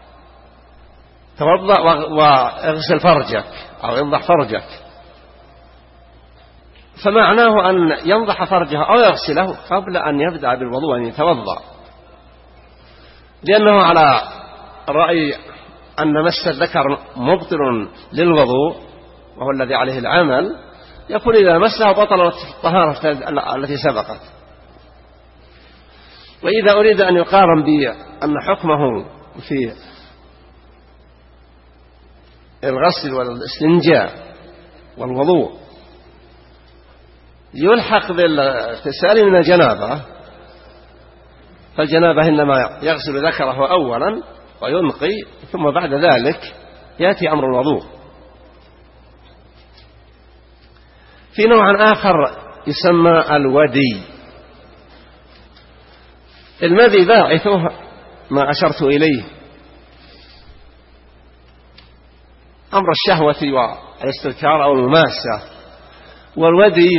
S2: توضأ واغسل فرجك أو انضح فرجك، فمعناه أن ينضح فرجه أو يغسله قبل أن يبدأ بالوضوء أن يتوضأ، لأنه على رأي أن مس الذكر مبطل للوضوء وهو الذي عليه العمل، يقول إذا مسه بطلت الطهارة التي سبقت. وإذا أريد أن يقارن بأن حكمه في الغسل والاستنجاء والوضوء يلحق بالاغتسال من الجنابة، فالجنابة إنما يغسل ذكره أولا وينقي، ثم بعد ذلك يأتي أمر الوضوء. في نوع آخر يسمى الودي. المذي باعثه ما أشرت إليه، أمر الشهوة والاستذكار أو المماسة. والودي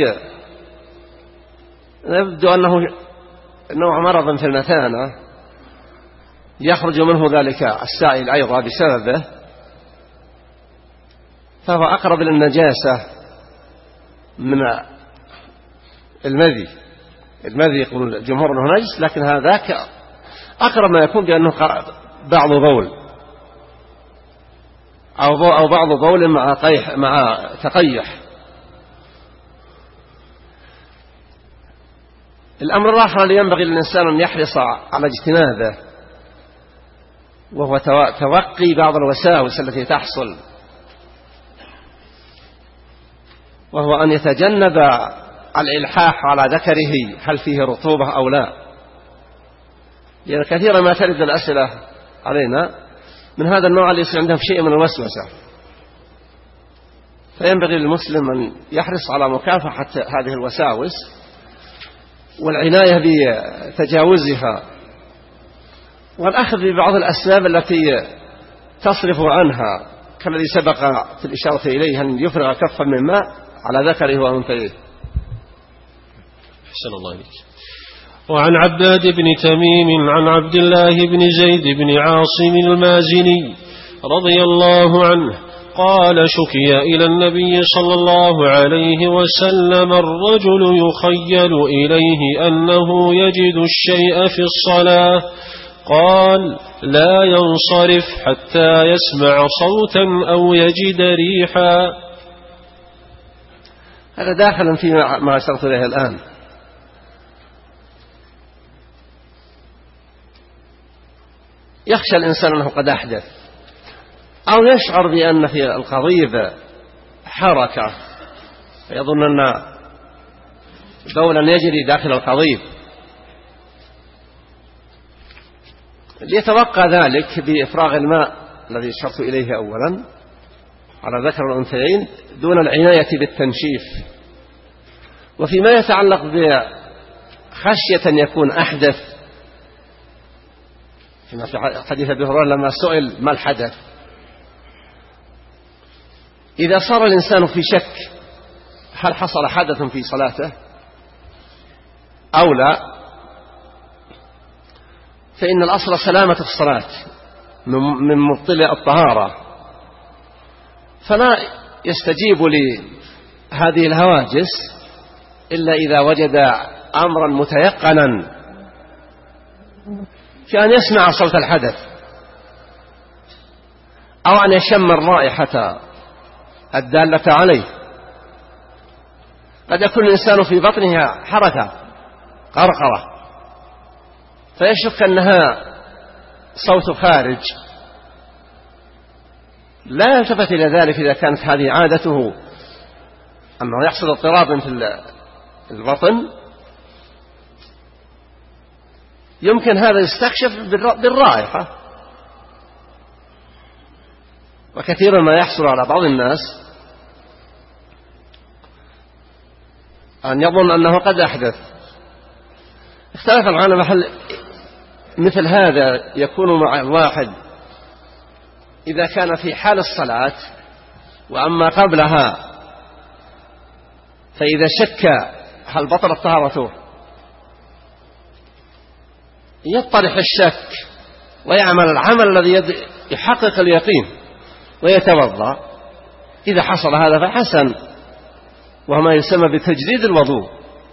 S2: يبدو أنه نوع مرض في المثانة يخرج منه ذلك السائل أيضا بسببه، فهو أقرب للنجاسة من المذي. المذي يقول الجمهور أنه نجس، لكن هذاك أقرب ما يكون بأنه بعض بول أو بعض بول مع قيح مع تقيح. الأمر الآخر اللي ينبغي للإنسان أن يحرص على اجتنابه وهو توقي بعض الوساوس التي تحصل، وهو أن يتجنب الإلحاح على ذكره هل فيه رطوبة أو لا، لأن كثيرا ما ترد الأسئلة علينا من هذا النوع اللي يصير عندهم شيء من الوسوسة، فينبغي للمسلم أن يحرص على مكافحة هذه الوساوس والعناية بتجاوزها، والأخذ ببعض الأسباب التي تصرف عنها، كالذي سبق في الإشارة إليه أن يفرغ كفا من ماء على ذكره وأنثيه.
S1: أحسن الله إليك. وعن عباد بن تميم عن عبد الله بن زيد بن عاصم المازني رضي الله عنه قال شكي إلى النبي صلى الله عليه وسلم الرجل يخيل إليه أنه يجد الشيء في الصلاة، قال لا ينصرف حتى يسمع صوتا أو يجد ريحا.
S2: هذا داخل في ما أشرت إليه الآن. يخشى الإنسان أنه قد أحدث أو يشعر بأن في القضيب حركة، يظن أن بولا يجري داخل القضيب، ليتوقع ذلك بإفراغ الماء الذي أشرت إليه أولا على ذكر الأنثيين دون العناية بالتنشيف. وفيما يتعلق بخشية أن يكون أحدث، فيما في حديث أبي هريرة لما سئل ما الحدث إذا صار الإنسان في شك هل حصل حدث في صلاته أو لا، فإن الأصل سلامة الصلاة من مبطل الطهارة، فلا يستجيب لهذه الهواجس إلا إذا وجد أمرا متيقنا كأن يسمع صوت الحدث أو أن يشم الرائحة الدالة عليه. قد يكون الإنسان في بطنها حركة قرقرة فيشك أنها صوت خارج، لا يلتفت إلى ذلك إذا كانت هذه عادته أنه يحصل اضطراب في البطن، يمكن هذا يستكشف بالرائحة. وكثيرا ما يحصل على بعض الناس أن يظن أنه قد أحدث. اختلف العلماء هل مثل هذا يكون مع الواحد إذا كان في حال الصلاة، وأما قبلها فإذا شك هل بطلت طهارته يطرح الشك ويعمل العمل الذي يحقق اليقين ويتوضأ. إذا حصل هذا فحسن، وهو ما يسمى بتجديد الوضوء.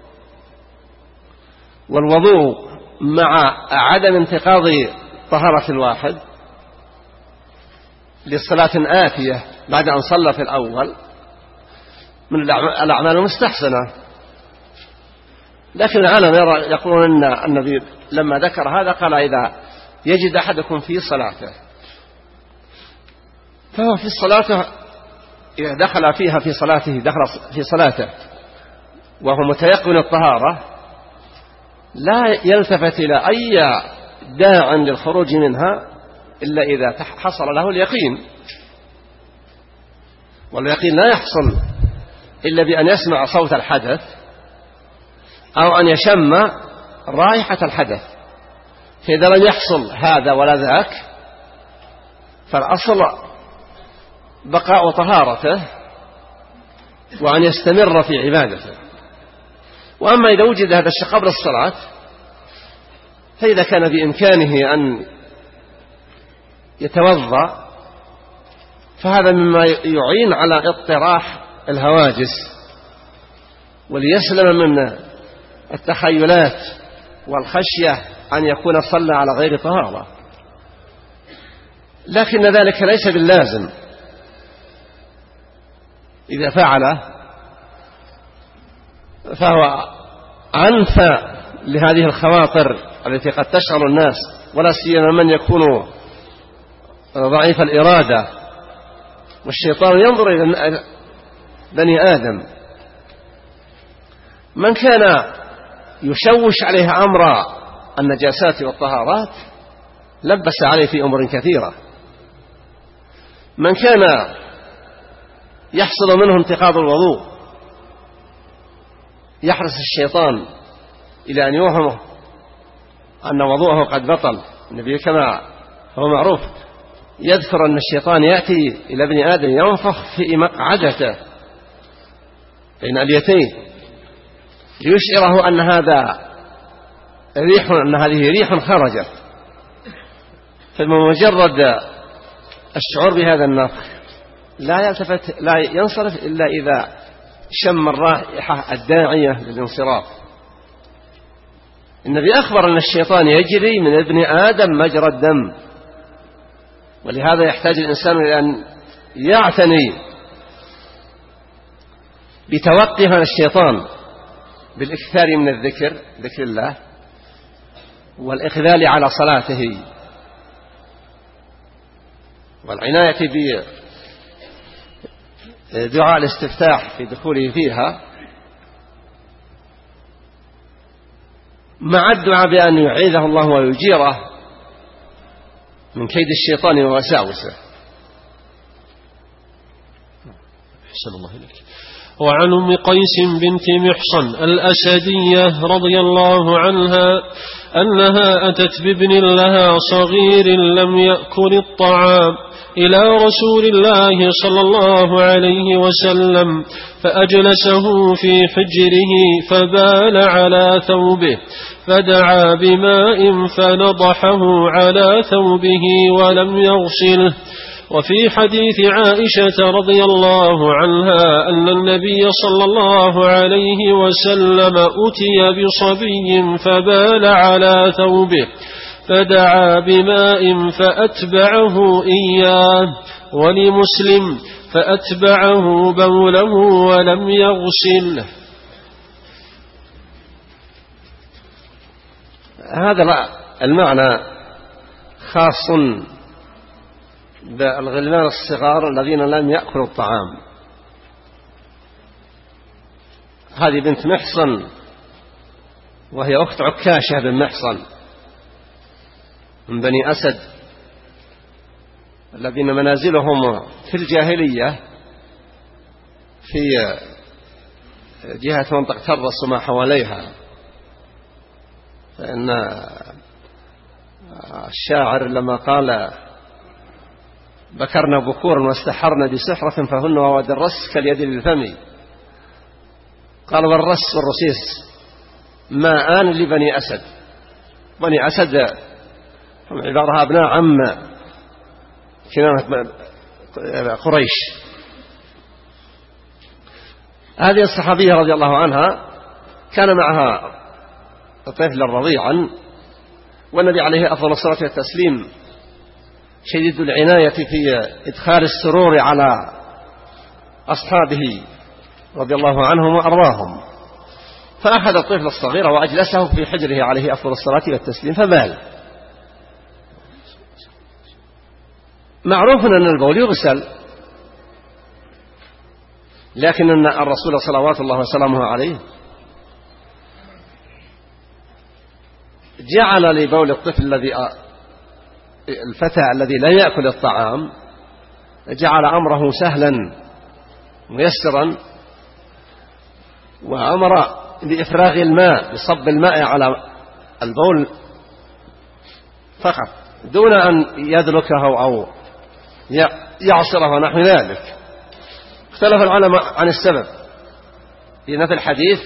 S2: والوضوء مع عدم انتقاض طهارة الواحد للصلاة آتية بعد أن صلى في الأول من الأعمال المستحسنة. لكن العالم يقولون أن النبي لما ذكر هذا قال إذا يجد أحدكم في صلاته، فهو في الصلاة إذا دخل فيها في صلاته دخل في صلاته وهو متيقن الطهارة لا يلتفت إلى أي داع للخروج منها إلا إذا حصل له اليقين. واليقين لا يحصل إلا بأن يسمع صوت الحدث أو أن يشم رائحة الحدث. فإذا لم يحصل هذا ولا ذاك فالأصل بقاء طهارته وأن يستمر في عبادته. وأما إذا وجد هذا الشيء قبل الصلاة فإذا كان بإمكانه أن يتوضأ فهذا مما يعين على اطراح الهواجس وليسلم من التخيلات والخشية أن يكون صلى على غير طهارة. لكن ذلك ليس باللازم. إذا فعله فهو أنفى لهذه الخواطر التي قد تشغل الناس، ولا سيما من يكون ضعيف الإرادة، والشيطان ينظر إلى بني آدم. من كان يشوش عليه أمر النجاسات والطهارات لبس عليه في أمور كثيرة. من كان يحصل منه انتقاض الوضوء يحرص الشيطان إلى أن يوهمه أن وضوءه قد بطل. النبي كما هو معروف يذكر أن الشيطان يأتي إلى ابن آدم ينفخ في مقعدته بين اليتين ليشعره أن هذا ريح، أن هذه ريح خرجت. فبمجرد الشعور بهذا النفخ لا يلتفت لا ينصرف إلا إذا شم الرائحة الداعية للانصراف. النبي أخبر أن الشيطان يجري من ابن آدم مجرى الدم، ولهذا يحتاج الإنسان إلى أن يعتني بتوقي هذا الشيطان بالإكثار من الذكر ذكر الله والإقبال على صلاته والعناية بدعاء الاستفتاح في دخوله فيها، مع الدعاء بأن يعيذه الله ويجيره من كيد الشيطان ووساوسه.
S1: أحسن الله إليك. وعن أم قيس بنت محصن الأسدية رضي الله عنها أنها أتت بابن لها صغير لم يأكل الطعام إلى رسول الله صلى الله عليه وسلم فأجلسه في حجره فبال على ثوبه فدعا بماء فنضحه على ثوبه ولم يغسله. وفي حديث عائشة رضي الله عنها أن النبي صلى الله عليه وسلم أتي بصبي فبال على ثوبه فدعا بماء فأتبعه إياه. ولمسلم فأتبعه بوله ولم يغسله.
S2: هذا المعنى خاص بالغلمان الصغار الذين لم يأكلوا الطعام. هذه بنت محصن وهي أخت عكاشة بن محصن من بني أسد الذين منازلهم في الجاهلية في جهة منطقة الرس وما حواليها. فإن الشاعر لما قال بكرنا بكورا واستحرنا بسحرة فهن وواد الرس كاليد للفم، قال والرس والرسيس ماءان لبني أسد. بني أسد هم عبارة أبناء عم كنانة قريش. هذه الصحابية رضي الله عنها كان معها طفلا رضيعا، والنبي عليه أفضل الصلاة والتسليم شديد العناية في إدخال السرور على أصحابه رضي الله عنهم وأرضاهم، فأخذ الطفل الصغير وأجلسه في حجره عليه أفضل الصلاة والتسليم فبال. معروف أن البول يغسل، لكن أن الرسول صلوات الله وسلامه عليه جعل لبول الطفل الذي الفتى الذي لا يأكل الطعام جعل أمره سهلا ميسرا، وأمر بإفراغ الماء بصب الماء على البول فقط دون أن يدلكه أو يعصره ونحو ذلك. اختلف العلماء عن السبب، لأن في الحديث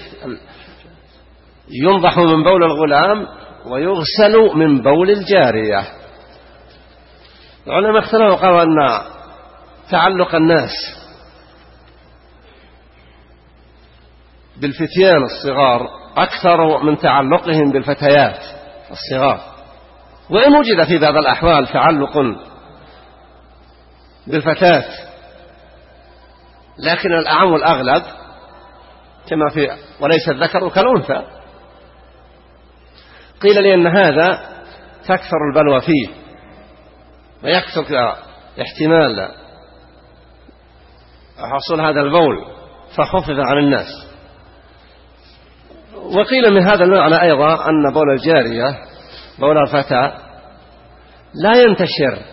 S2: ينضح من بول الغلام ويغسل من بول الجارية. العلماء اختلفوا وقالوا أن تعلق الناس بالفتيان الصغار أكثر من تعلقهم بالفتيات الصغار، وإن وجد في بعض الأحوال تعلق بالفتاة، لكن الأعم والأغلب كما في وليس الذكر كالأنثى. قيل لي أن هذا تكثر البلوى فيه ويكثر احتمال حصول هذا البول فخفف عن الناس. وقيل من هذا المعنى أيضا أن بول الجارية بول الفتاة لا ينتشر،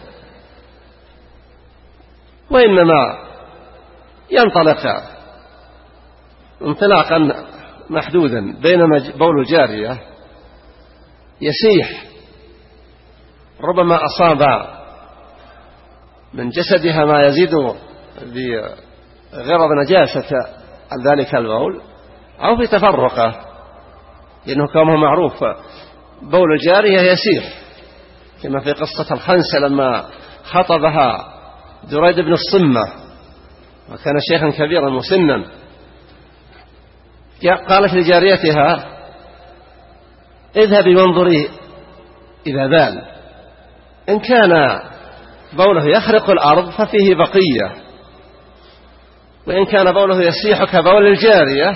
S2: وإنما ينطلق انطلاقا محدودا، بينما بول الجارية يسيح، ربما أصاب من جسدها ما يزيد بغرض نجاسة ذلك البول أو في تفرقه، لأنه كما معروف بول الجارية يسيح، كما في قصة الخنسة لما خطبها دريد بن الصمة وكان شيخا كبيرا مسنا، قالت لجاريتها اذهبي وانظري إذا بال، إن كان بوله يخرق الأرض ففيه بقية، وإن كان بوله يسيح كبول الجارية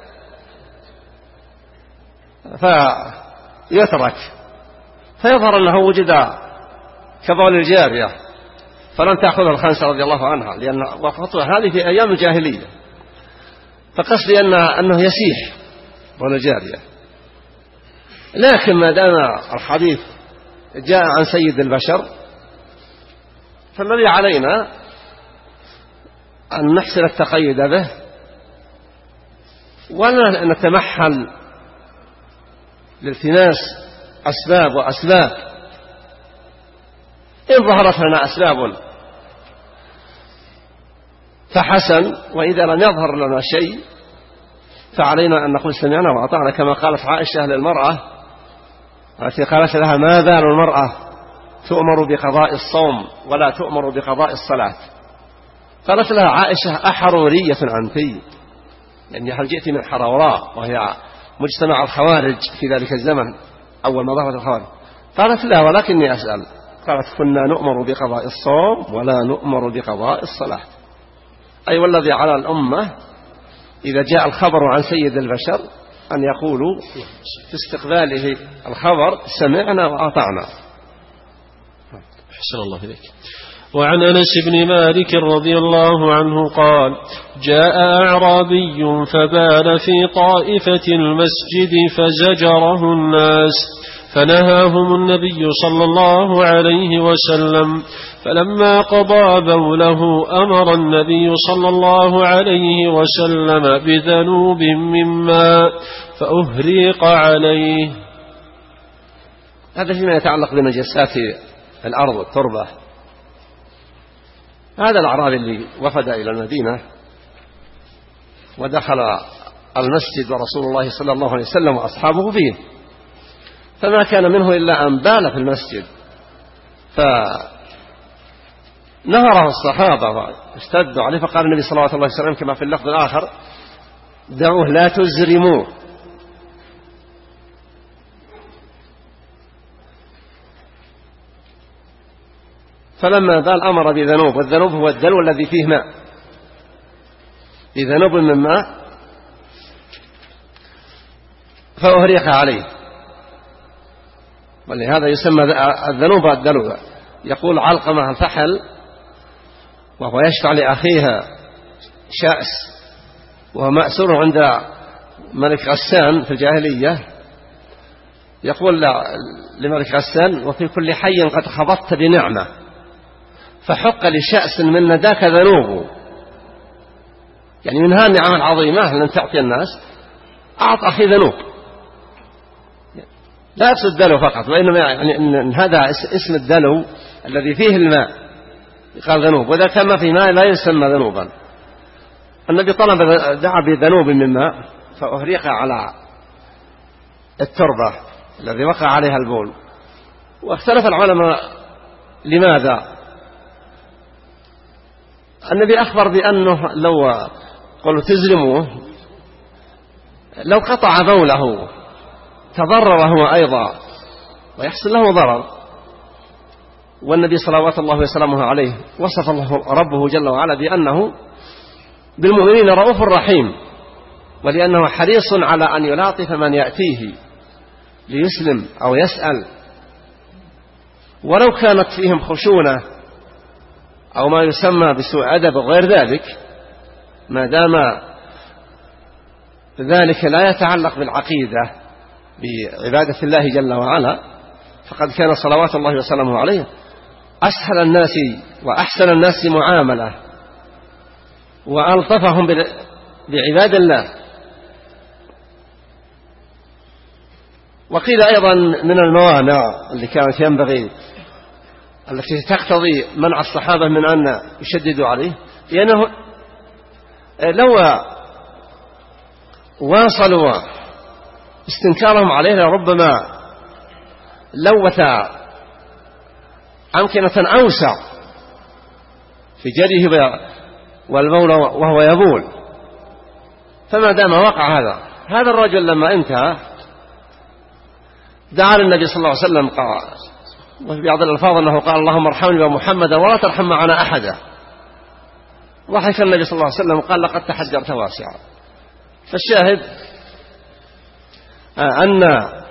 S2: فيترك، فيظهر أنه وجد كبول الجارية، فلن تأخذ الخنسة رضي الله عنها، لأن وقفتها هذه في أيام الجاهلية، فقصدي أن أنه يسيح بول الجارية. لكن ما دام الحديث جاء عن سيد البشر فالذي علينا أن نحسن التقيد به ولا نتمحل لالتماس أسباب وأسباب. إن ظهرت لنا أسباب فحسن، وإذا لم يظهر لنا شيء فعلينا أن نقول سمعنا وأطعنا، كما قالت عائشة للمرأة التي قالت لها: ما بال المرأة تؤمر بقضاء الصوم ولا تؤمر بقضاء الصلاة؟ قالت لها عائشة: أحرورية أنت؟ يعني هل جئت من حروراء، وهي مجتمع الخوارج في ذلك الزمن أول ما ظهرت الخوارج. قالت: لا، ولكني أسأل. قالت: كنا نؤمر بقضاء الصوم ولا نؤمر بقضاء الصلاة. أي والذي على الأمة إذا جاء الخبر عن سيد البشر أن يقولوا في استقباله الخبر: سمعنا وأطعنا.
S1: أحسن الله إليك. وعن أنس بن مالك رضي الله عنه قال: جاء أعرابي فبال في طائفة المسجد فزجره الناس، فنهاهم النبي صلى الله عليه وسلم، فلما قضى بوله أمر النبي صلى الله عليه وسلم بذنوب من ماء فأهريق عليه.
S2: هذا فيما يتعلق بنجاسات الأرض والتربة. هذا الأعرابي اللي وفد إلى المدينة ودخل المسجد ورسول الله صلى الله عليه وسلم وأصحابه فيه، فما كان منه إلا أن بال في المسجد، فنهره الصحابة واشتدوا عليه، فقال النبي صلى الله عليه وسلم كما في اللفظ الآخر: دعوه لا تزرموه. فلما بال أمر بذنوب، والذنوب هو الدلو الذي فيه ماء، بذنوب من ماء فأهريق عليه. ولهذا يسمى الذنوب الدلو. يقول علقمة الفحل وهو يشفع لأخيها شأس، وهو مأسور عند ملك غسان في الجاهلية، يقول لملك غسان: وفي كل حي قد خبطت بنعمة، فحق لشأس من نداك ذنوبه. يعني من هذه النعم العظيمة لن تعطي الناس، أعط أخي ذنوب، لا يقصد الدلو فقط، وإنما يعني إن هذا اسم الدلو الذي فيه الماء قال ذنوب، وإذا كان ما في ماء لا يسمى ذنوبا. النبي طلب دعا بذنوب من ماء فأهريق على التربة الذي وقع عليها البول. واختلف العلماء لماذا. النبي أخبر بأنه لو قالوا تزلموه لو قطع بوله تضرر هو أيضا ويحصل له ضرر. والنبي صلوات الله وسلامه عليه وصف الله ربه جل وعلا بأنه بالمؤمنين رؤوف رحيم، ولأنه حريص على أن يلاطف من يأتيه ليسلم أو يسأل، ولو كانت فيهم خشونة أو ما يسمى بسوء أدب وغير ذلك، ما دام ذلك لا يتعلق بالعقيدة بعبادة الله جل وعلا، فقد كان صلوات الله وسلامه عليه أسهل الناس وأحسن الناس معاملة وألطفهم بعباد الله. وقيل أيضا من الموانع اللي كانت ينبغي التي تقتضي منع الصحابة من أن يشددوا عليه، لأنه لو واصلوا استنكارهم عليه لربما لوث أمكنة أوسع في جريه والبول وهو يبول. فما دام وقع هذا هذا الرجل لما انتهى دعا للنبي صلى الله عليه وسلم، قال وفي بعض الألفاظ أنه قال: اللهم ارحمني ومحمدا ولا ترحم معنا أحدا. ضحك النبي صلى الله عليه وسلم وقال: لقد تحجرت واسعا. فالشاهد أن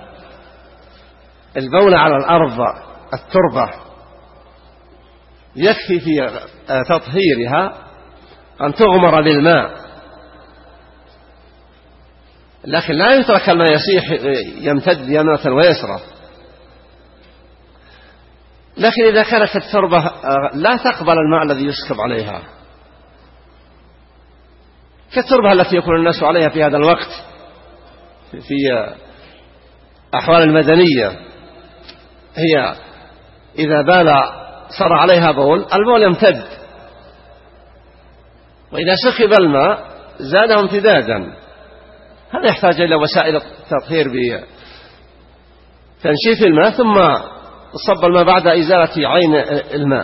S2: البول على الأرض التربة يكفي في تطهيرها أن تغمر بالماء، لكن لا يترك الماء يسيح يمتد يمنة ويسرى. لكن إذا كانت التربة لا تقبل الماء الذي يسكب عليها كالتربة التي يكون الناس عليها في هذا الوقت في أحوال المدنية، هي إذا بال صار عليها بول البول يمتد، وإذا سخب الماء زاده امتدادا. هذا يحتاج إلى وسائل التطهير بتنشيف الماء ثم صب الماء بعد إزالة عين الماء.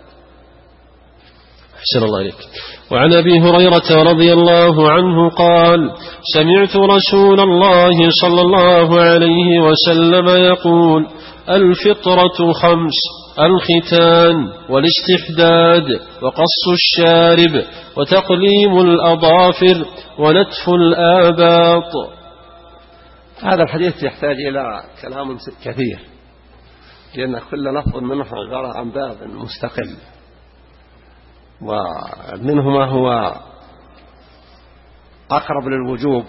S1: أحسن الله إليك. وعن أبي هريرة رضي الله عنه قال: سمعت رسول الله صلى الله عليه وسلم يقول: الفطرة خمس: الختان والاستحداد وقص الشارب وتقليم الأظافر ونتف الآباط.
S2: هذا الحديث يحتاج إلى كلام كثير، لأن كل لفظ منه عبارة عن باب مستقل، ومنهما هو أقرب للوجوب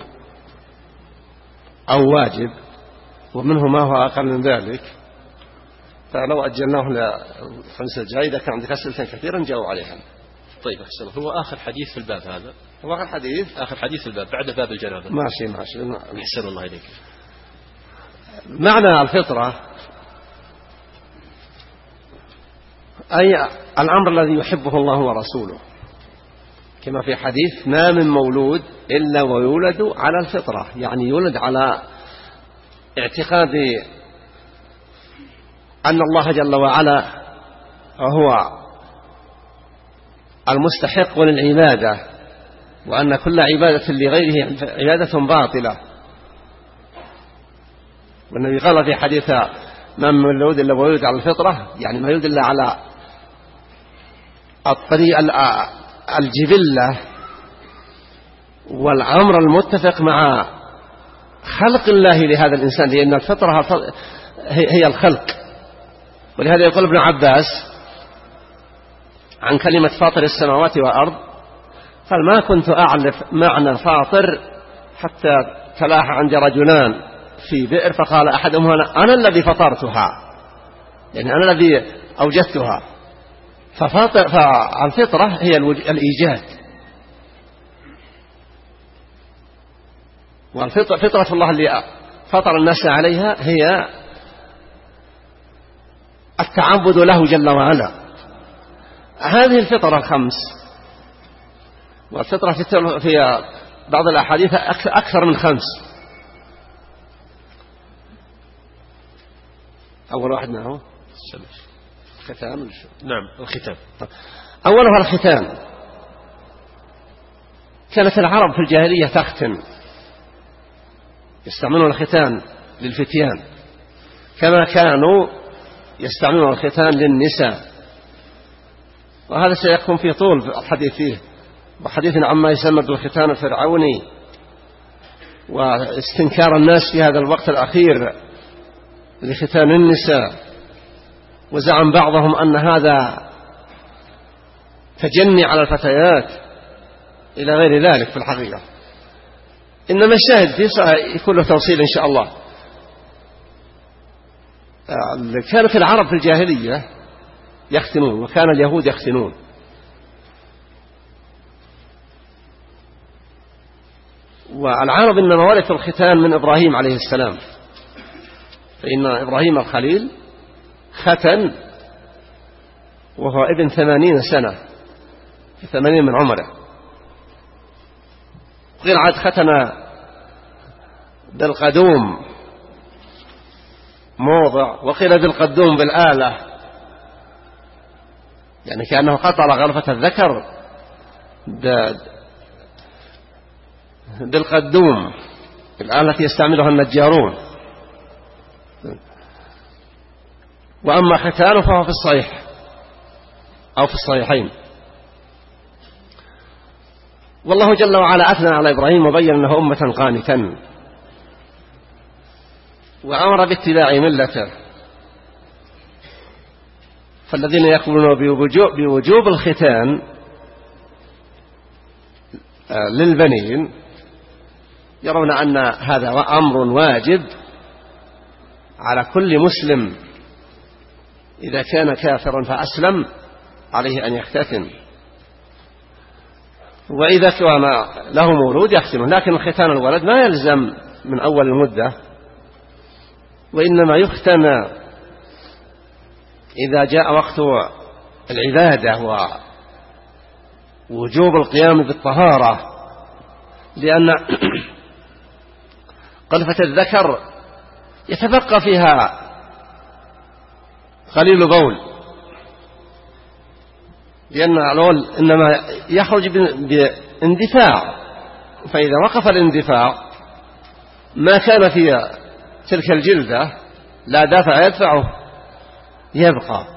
S2: أو واجب، ومنهما هو أقل من ذلك. فلو أجلناه لخمسة الجاي إذا كان عندك أسئلة كثيرا جاوب عليها.
S1: طيب أحسن. هو آخر حديث في الباب هذا،
S2: هو آخر حديث
S1: آخر حديث في الباب بعد باب الجنابة.
S2: ماشي ماشي.
S1: أحسن الله إليك.
S2: معنى الفطرة أي الأمر الذي يحبه الله ورسوله، كما في حديث: ما من مولود إلا ويولد على الفطرة، يعني يولد على اعتقاد أن الله جل وعلا هو المستحق للعبادة، وأن كل عبادة لغيره عبادة باطلة. والنبي قال في حديث: ما من مولود إلا ويولد على الفطرة، يعني ما يولد إلا على الطريق الجبلة والأمر المتفق مع خلق الله لهذا الإنسان، لأن الفطرة هي الخلق. ولهذا يقول ابن عباس عن كلمة فاطر السماوات والأرض: قال: ما كنت أعرف معنى فاطر حتى تلاح عندي رجلان في بئر، فقال أحدهما: أنا الذي فطرتها، يعني أنا الذي أوجدتها. فالفطرة هي الإيجاد، والفطرة الله اللي فطر الناس عليها هي التعبد له جل وعلا. هذه الفطرة الخمس، والفطرة في بعض الأحاديث أكثر من خمس. أول واحد معه ختان.
S1: نعم، الختان.
S2: أولها الختان. كانت العرب في الجاهلية تختن، يستعملون الختان للفتيان كما كانوا يستعملون الختان للنساء. وهذا سيكون في طول الحديث فيه، وحديث عما يسمى بالختان الفرعوني، واستنكار الناس في هذا الوقت الأخير لختان النساء. وزعم بعضهم أن هذا تجني على الفتيات إلى غير ذلك في الحقيقة. إنما الشاهد فيه يكون له توصيل إن شاء الله. كانت العرب في الجاهلية يختنون، وكان اليهود يختنون. والعرب إنما ورثوا الختان من إبراهيم عليه السلام، فإن إبراهيم الخليل ختن وهو ابن ثمانين سنة، ثمانين من عمره. قيل عاد ختن بالقدوم موضع، وقيل بالقدوم بالآلة، يعني كأنه قطر غرفة الذكر بالقدوم، الآلة التي يستعملها النجارون. وأما ختانه فهو في الصحيح أو في الصحيحين. والله جل وعلا أثنى على إبراهيم وبين أنه أمة قانتا، وأمر باتباع ملته. فالذين يقولون بوجوب الختان للبنين يرون أن هذا أمر واجب على كل مسلم، إذا كان كافرا فأسلم عليه أن يختتن. وإذا كان له مولود يختنه، لكن ختان الولد ما يلزم من أول المدة، وإنما يختن إذا جاء وقت العبادة ووجوب القيام بالطهارة، لأن قذفة الذكر يتبقى فيها قليل بول، لأن الأول إنما يخرج باندفاع، فإذا وقف الاندفاع ما كان في تلك الجلدة لا دافع يدفعه يبقى.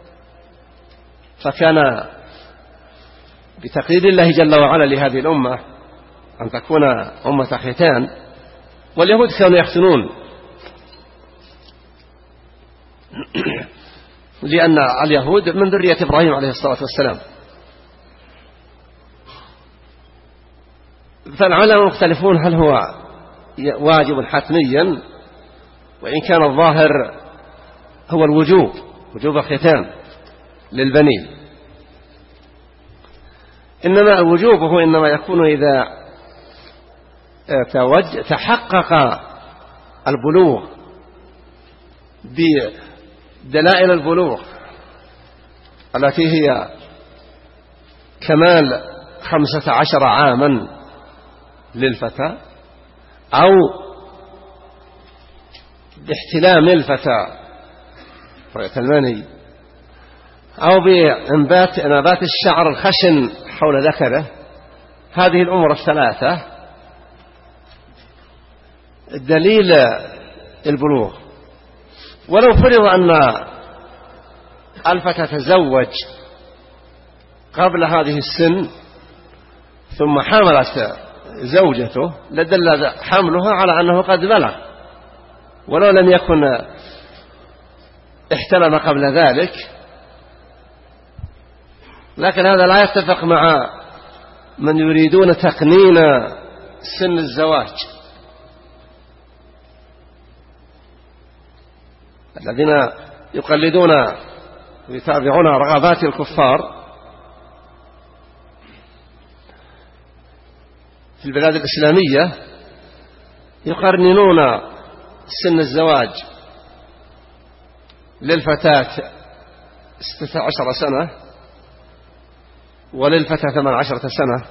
S2: فكان بتقدير الله جل وعلا لهذه الأمة أن تكون أمة ختان، واليهود كانوا يختنون لأن اليهود من ذرية إبراهيم عليه الصلاة والسلام. فالعلماء مختلفون هل هو واجب حتميا، وإن كان الظاهر هو الوجوب، وجوب الختان للبنين. إنما الوجوب هو إنما يكون إذا تحقق البلوغ بدلائل البلوغ التي هي كمال خمسة عشر عاما للفتى، أو باحتلام الفتى رؤية المني، أو بإنبات نبات الشعر الخشن حول ذكره. هذه الأمور الثلاثة دليل البلوغ. ولو فرض أن الفتى تزوج قبل هذه السن ثم حملت زوجته لدل حملها على أنه قد بلغ، ولو لم يكن احتلم قبل ذلك. لكن هذا لا يتفق مع من يريدون تقنين سن الزواج، الذين يقلدون ويتابعون رغبات الكفار في البلاد الإسلامية، يقرنون سن الزواج للفتاة ستة عشر سنة وللفتاة ثمان عشرة سنة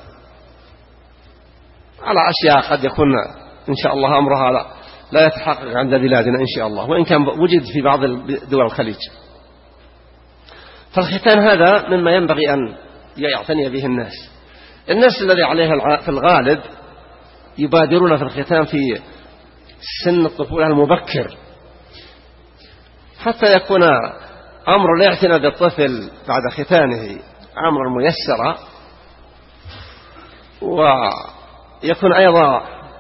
S2: على أشياء قد يكون إن شاء الله أمرها لا, لا يتحقق عند بلادنا إن شاء الله، وإن كان وجد في بعض دول الخليج. فالختان هذا مما ينبغي أن يعتني به الناس. الناس الذي عليها في الغالب يبادرون في الختان في سن الطفولة المبكر، حتى يكون أمر الاعتناء بالطفل بعد ختانه أمر ميسر، ويكون أيضا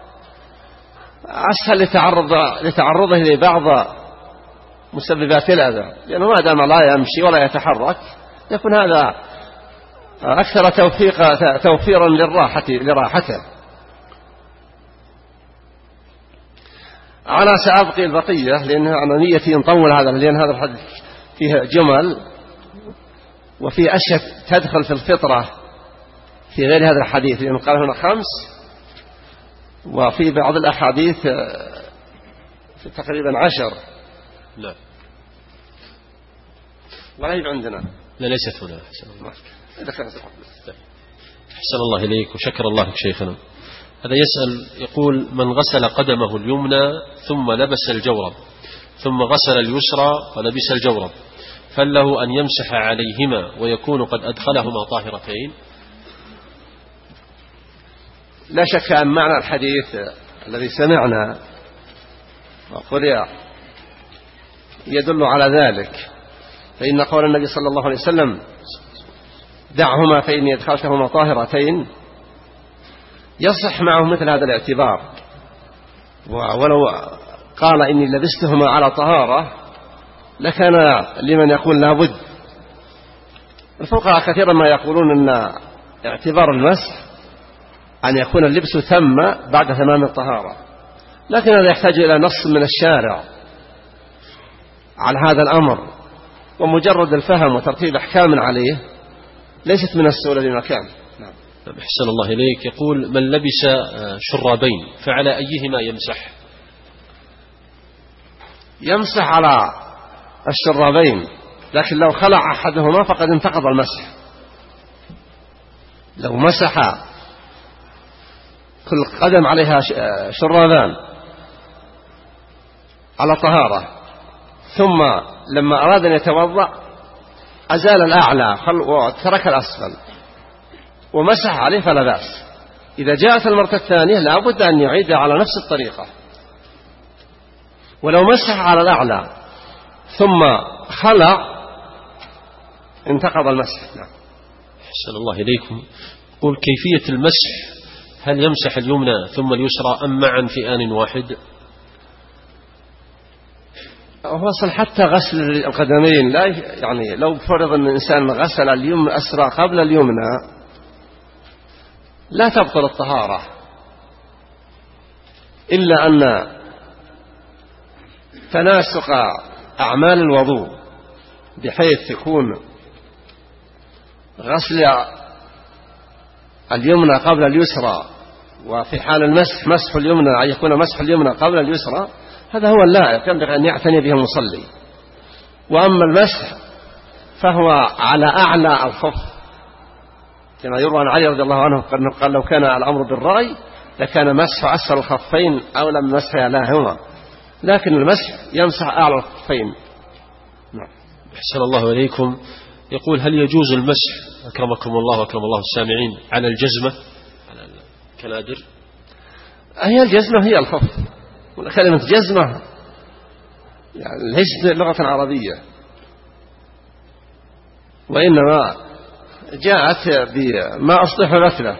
S2: أسهل لتعرض لتعرضه لبعض مسببات الأذى، لأنه ما دام لا يمشي ولا يتحرك يكون هذا أكثر توفيق توفيرا للراحة لراحته. أنا سأبقي البقية لأن أنا نيتي نطول هذا، لأن هذا الحديث فيه جمل وفي أشياء تدخل في الفطرة في غير هذا الحديث، لأنه قال هنا خمس، وفي بعض الأحاديث في تقريبا عشر.
S1: لا
S2: ولا يبقى عندنا،
S1: لا ليست هنا. أحسن الله إليك وشكر الله لك شيخنا. هذا يسأل يقول: من غسل قدمه اليمنى ثم لبس الجورب ثم غسل اليسرى ولبس الجورب، فله أن يمسح عليهما ويكون قد أدخلهما طاهرتين؟
S2: لا شك أن معنى الحديث الذي سمعنا وقرئ يدل على ذلك، فإن قول النبي صلى الله عليه وسلم: دعهما فإني أدخلتهما طاهرتين، يصح معه مثل هذا الاعتبار. ولو قال إني لبستهما على طهارة لكان لمن يقول لابد. الفقهاء كثيرا ما يقولون أن اعتبار المسح أن يكون اللبس ثم بعد تمام الطهارة، لكن هذا يحتاج إلى نص من الشارع على هذا الأمر، ومجرد الفهم وترتيب أحكام عليه ليست من السهولة بمكان. نعم.
S1: أحسن الله إليك. يقول من لبس شرابين فعلى أيهما يمسح؟
S2: يمسح على الشرابين، لكن لو خلع أحدهما فقد انتقض المسح. لو مسح كل قدم عليها شرابان على طهارة، ثم لما أراد أن يتوضأ أزال الأعلى وترك الأسفل ومسح عليه فلا بأس. إذا جاءت المرة الثانية لا بد أن يعيد على نفس الطريقة. ولو مسح على الأعلى ثم خلع انتقض المسح. نعم.
S1: أحسن الله إليكم. قل كيفية المسح، هل يمسح اليمنى ثم اليسرى أم معا في آن واحد؟
S2: وصل حتى غسل القدمين، لا يعني لو فرض أن الإنسان غسل اليمنى أسرى قبل اليمنى لا تبطل الطهارة، إلا أن تناسق أعمال الوضوء بحيث يكون غسل اليمنى قبل اليسرى، وفي حال المسح مسح اليمنى أن يكون مسح اليمنى قبل اليسرى، هذا هو اللائق ينبغي أن يعتني به المصلي. وأما المسح فهو على أعلى الخف، كما يروى عن علي رضي الله عنه قال لو كان الأمر بالرأي لكان مسح أسفل الخفين أولى من مسح أعلاهما، لكن المسح يمسح أعلى الخفين. نعم.
S1: أحسن الله إليكم. يقول هل يجوز المسح أكرمكم الله وأكرم الله السامعين على الجزمة، على الكنادر؟
S2: هي الجزمة هي الخف، كلمة جزمة يعني ليست لغة عربية، وإنما جاءت بما أصلح مثله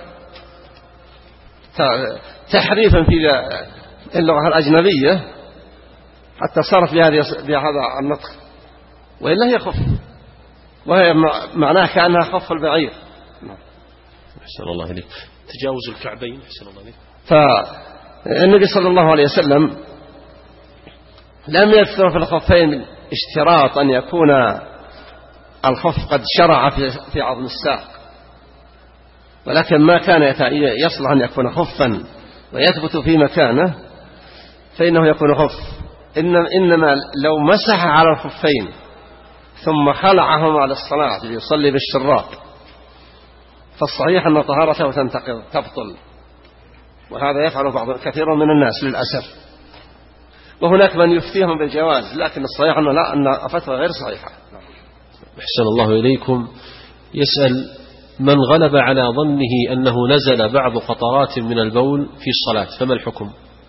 S2: تحريفا في اللغة الأجنبية حتى صارت بهذا النطق، وإلا هي خف، وهي معناها كأنها خف البعير.
S1: أحسن الله إليك. تجاوز الكعبين. أحسن الله إليك.
S2: فالنبي صلى الله عليه وسلم لم يذكر في الخفين اشتراط أن يكون الخف قد شرع في عظم الساق، ولكن ما كان يصلح أن يكون خفا ويثبت في مكانه فإنه يكون خف. إنما لو مسح على الخفين ثم خلعهما للصلاة ليصلي بالشراب فالصحيح أن طهارته تنتقض تبطل، وهذا يفعل بعض كثير من الناس للأسف، وهناك من يفتيهم بالجواز، لكن الصحيح أنه لا، أن فتوى غير صحيحة.
S1: أحسن الله إليكم. يسأل من غلب على ظنه أنه نزل بعض قطرات من البول في الصلاة فما الحكم؟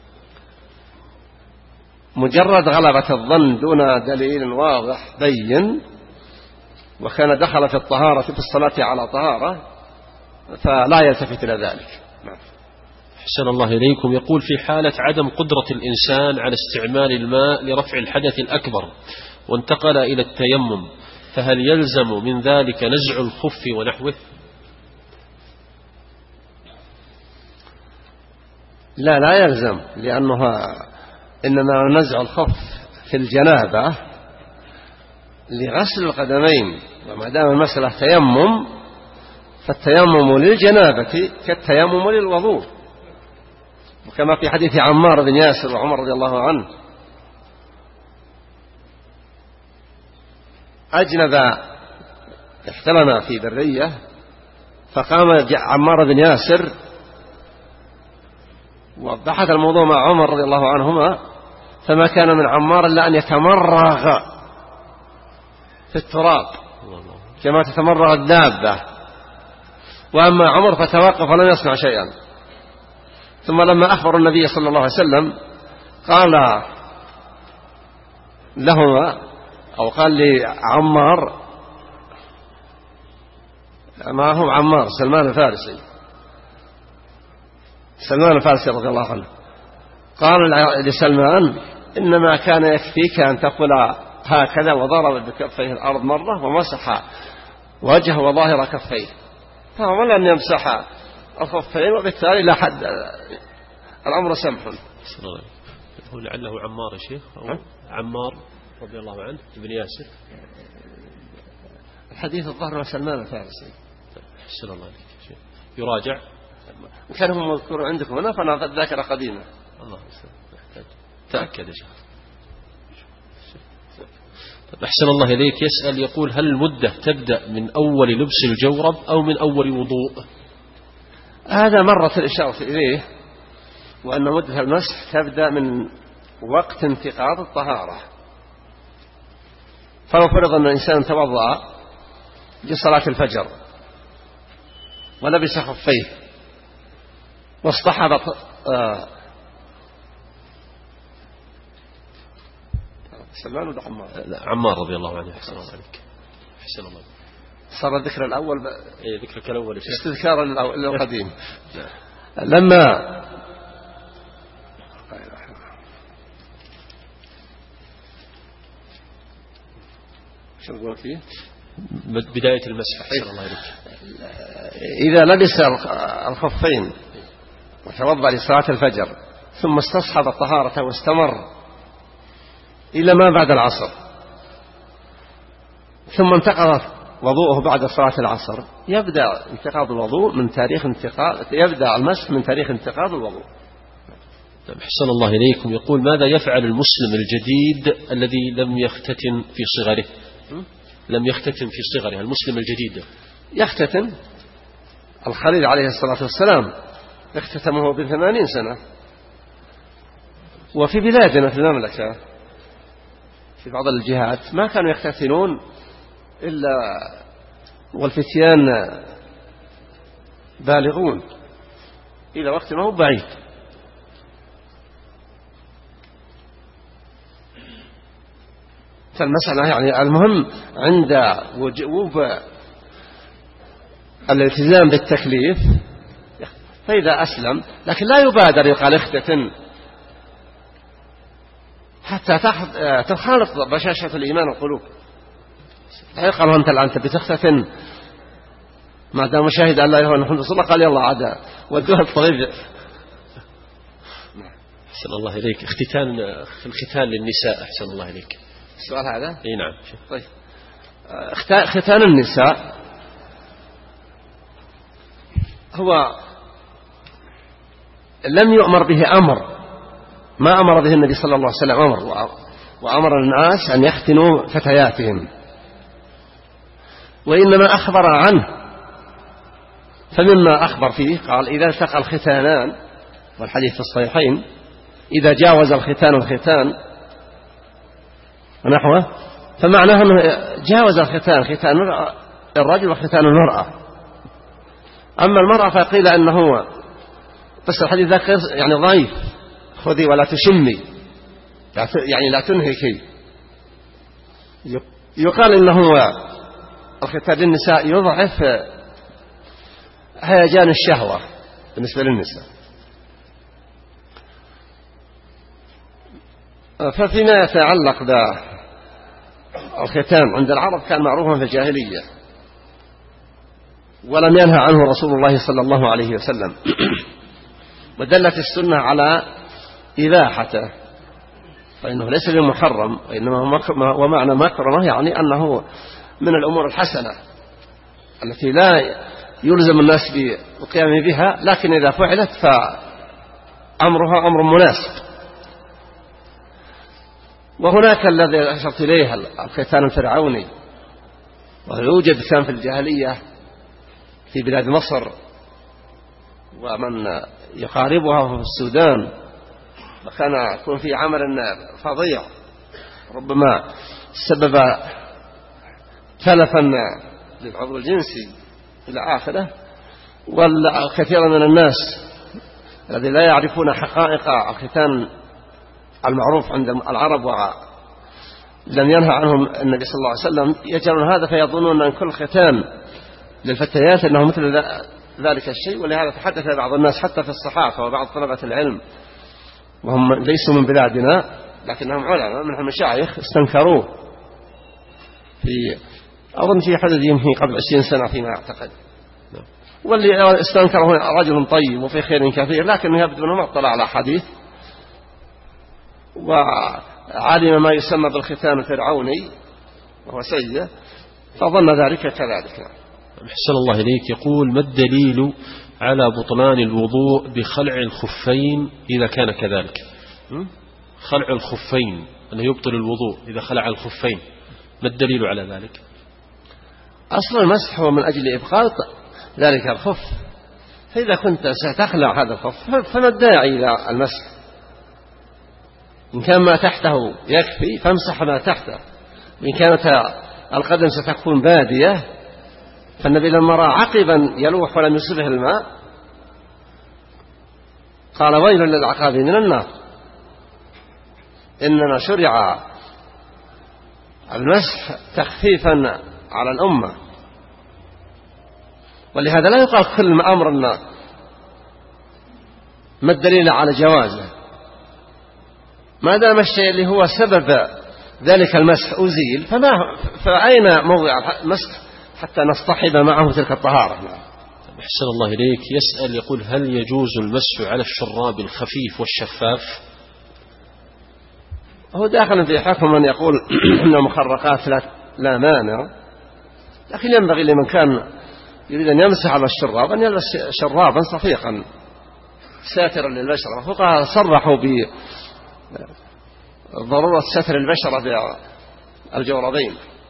S2: مجرد غلبة الظن دون دليل واضح بين، وكان دخل في الطهارة في الصلاة على طهارة فلا يلتفت إلى ذلك.
S1: أحسن الله إليكم. يقول في حالة عدم قدرة الإنسان على استعمال الماء لرفع الحدث الأكبر وانتقل إلى التيمم، فهل يلزم من ذلك نزع الخف ونحوه؟
S2: لا لا يلزم، لأنها إنما نزع الخف في الجنابة لغسل القدمين، وما دام المسألة تيمم فالتيمم للجنابة كالتيمم للوضوء، وكما في حديث عمار بن ياسر وعمر رضي الله عنه أجنب احتلم في برية، فقام عمار بن ياسر وبحث الموضوع مع عمر رضي الله عنهما، فما كان من عمار إلا أن يتمرغ في التراب كما تتمرغ الدابة، وأما عمر فتوقف ولم يصنع شيئا. ثم لما أخبر النبي صلى الله عليه وسلم قال لهما أو قال لعمار، ما هو عمار، سلمان الفارسي، سلمان الفارسي رضي الله عنه، قال لسلمان إنما كان يكفيك أن تقول هكذا، وضرب بكفيه الأرض مرة ومسح وجهه وظاهر كفيه، فهو لن يمسح الخفين، وبالتالي لا حد الأمر سمح.
S1: هو لعله عمار يا شيخ، أو عمار رضي الله عنه ابن ياسر.
S2: الحديث الظهر سلمان الفارسي.
S1: أحسن الله عليك. يراجع.
S2: كان هم مذكور عندكم هنا فأنا ذاكرة قديمة.
S1: الله يسلمك. تأكد يا شيخ. أحسن الله إليك. يسأل يقول هل المدة تبدأ من أول لبس الجورب أو من أول وضوء؟
S2: هذا مرت الإشارة إليه، وأن مدة المسح تبدأ من وقت انتقاض الطهارة. فلو فرض أن الإنسان توضأ لصلاة الفجر ولبس خفيه واصطحب آه سلمان ولا عمار؟
S1: لا عمار رضي الله عنه. أحسن الله عليك. أحسن الله.
S2: صار الذكر الأول ب...
S1: إيه ذكرك الأول
S2: استذكارا للقديم. لما شو نقول فيه؟
S1: بداية المسح. أحسن الله عليك.
S2: إذا لبس الخفين وتوضأ لصلاة الفجر ثم استصحب الطهارة واستمر إلى ما بعد العصر ثم انتقض وضوءه بعد صلاة العصر، يبدأ انتقاض الوضوء من تاريخ انتقاض يبدأ المسح من تاريخ انتقاض الوضوء.
S1: أحسن الله إليكم. يقول ماذا يفعل المسلم الجديد الذي لم يختتن في صغره؟ لم يختتن في صغره المسلم الجديد.
S2: يختتن. الخليل عليه الصلاة والسلام اختتمه بثمانين سنة. وفي بلادنا في المملكة في بعض الجهات ما كانوا يختتنون إلا والفتيان بالغون إلى وقت ما هو بعيد. فالمسألة يعني المهم عند وجوب الالتزام بالتكليف فإذا أسلم، لكن لا يبادر يقال اختتن حتى تخالط بشاشة الإيمان والقلوب. لا يقال أنت الآن تبي تختتن ما دام شاهد أن لا إله إلا الله محمد رسول الله قال يلا عاد ودوها الطريق.
S1: أحسن الله إليك. اختتان في الختان للنساء. أحسن الله إليك.
S2: السؤال هذا؟
S1: اي نعم.
S2: طيب ختان النساء هو لم يؤمر به أمر، ما أمر به النبي صلى الله عليه وسلم أمر، وأمر الناس أن يختنوا فتياتهم، وإنما أخبر عنه. فمما أخبر فيه قال إذا التقى الختانان، والحديث في الصحيحين إذا جاوز الختان الختان ونحوه، فمعناه أنه جاوز الختان ختان الرجل وختان المرأة. أما المرأة فقيل أنه بس الحديث ذاك يعني ضعيف، خذي ولا تشمي يعني لا تنهكي. يقال إنه الختان للنساء يضعف هيجان الشهوة بالنسبة للنساء. ففيما يتعلق بالختان عند العرب كان معروفا في الجاهلية ولم ينهى عنه رسول الله صلى الله عليه وسلم، ودلت السنة على إباحته، فإنه ليس بمحرم، وإنما ومعنى مكرمة يعني أنه من الأمور الحسنة التي لا يلزم الناس بالقيام بها، لكن إذا فعلت فأمرها أمر مناسب. وهناك الذي أشرت إليه الختان الفرعوني، ويوجد كان في الجاهلية في بلاد مصر ومن يقاربها في السودان، وكان يكون في عمل فظيع ربما سبب تلفا للعضو الجنسي إلى آخره. والكثير من الناس الذين لا يعرفون حقائق الختان المعروف عند العرب ولم ينهى عنهم النبي صلى الله عليه وسلم يجعلون هذا فيظنون أن كل ختان للفتيات أنه مثل ذلك الشيء. ولهذا تحدث بعض الناس حتى في الصحافة وبعض طلبة العلم وهم ليسوا من بلادنا لكنهم علماء من المشايخ استنكروه في أظن في حدث يمكن قبل عشرين سنة فيما أعتقد، واللي استنكره رجل طيب وفي خير كثير، لكنه يبدو أنه ما اطلع على حديث وعلم ما يسمى بالختان الفرعوني وهو سيء فظن ذلك كذلك.
S1: أحسن الله إليك. يقول: ما الدليل على بطلان الوضوء بخلع الخفين إذا كان كذلك؟ خلع الخفين أنه يبطل الوضوء إذا خلع الخفين، ما الدليل على ذلك؟
S2: أصل المسح هو من أجل إبقاء ذلك الخف، فإذا كنت ستخلع هذا الخف فما الداعي إلى المسح؟ إن كان ما تحته يكفي فامسح ما تحته. إن كانت القدم ستكون بادية، فالنبي لما رأى عقبا يلوح ولم يصبه الماء قال: ويل للعقاب من النار. إنما شرع المسح تخفيفا على الأمة، ولهذا لا يقال كل ما أمرنا ما الدليل على جوازه، ما دام الشيء اللي هو سبب ذلك المسح أزيل فما فأين موضع المسح حتى نصطحب معه تلك الطهارة.
S1: أحسن الله إليك. يسأل يقول: هل يجوز المسح على الشراب الخفيف والشفاف؟
S2: هو داخل في حكم من يقول أن المخرقات لا, لا مانع، لكن ينبغي لمن كان يريد أن يمسح على الشراب أن يلبس شرابا صفيقا ساترا للبشرة. فقهاء صرحوا بضرورة ستر البشرة بالجوربين،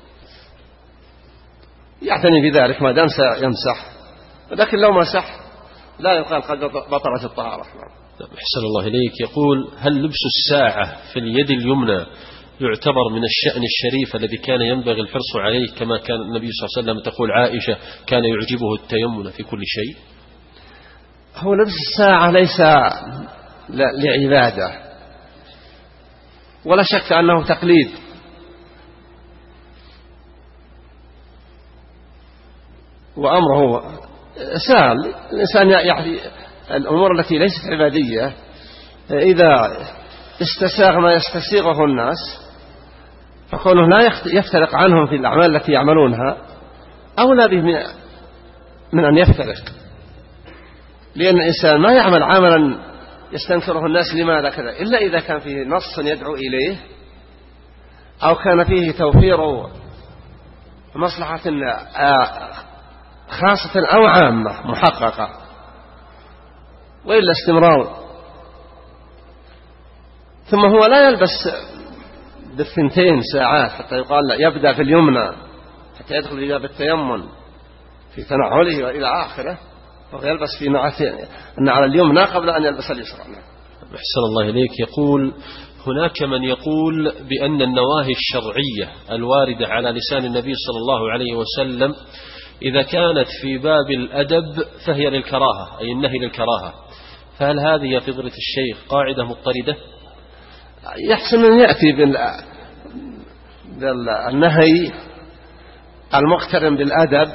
S2: يعتني بذلك ما دام سيمسح، لكن لو مسح لا يقال قد بطلت الطهارة.
S1: أحسن الله إليك. يقول: هل لبس الساعة في اليد اليمنى يعتبر من الشأن الشريف الذي كان ينبغي الحرص عليه، كما كان النبي صلى الله عليه وسلم تقول عائشة كان يعجبه التيمن في كل شيء؟
S2: هو لبس الساعة ليس لعبادة، ولا شك أنه تقليد، وأمره سهل. الإنسان يعني الأمور التي ليست عبادية إذا استساغ ما يستسيغه الناس فكونه لا يفترق عنهم في الأعمال التي يعملونها أولى به من أن يفترق، لأن الإنسان ما يعمل عملا يستنكره الناس لماذا كذا إلا إذا كان فيه نص يدعو إليه أو كان فيه توفير مصلحة خاصة أو عامة محققة، وإلا استمرار. ثم هو لا يلبس بالثنتين ساعات حتى يقال لا يبدأ في اليمنى حتى يدخل إلى بالتيمن في تنعله وإلى آخره، ويلبس في على اليمنى قبل أن يلبس اليسرى.
S1: أحسن الله إليك. يقول: هناك من يقول بأن النواهي الشرعية الواردة على لسان النبي صلى الله عليه وسلم إذا كانت في باب الأدب فهي للكراهة، أي النهي للكراهة، فهل هذه يا فضيلة الشيخ قاعدة مضطردة؟
S2: يحسن أن يأتي بالنهي المقترن بالأدب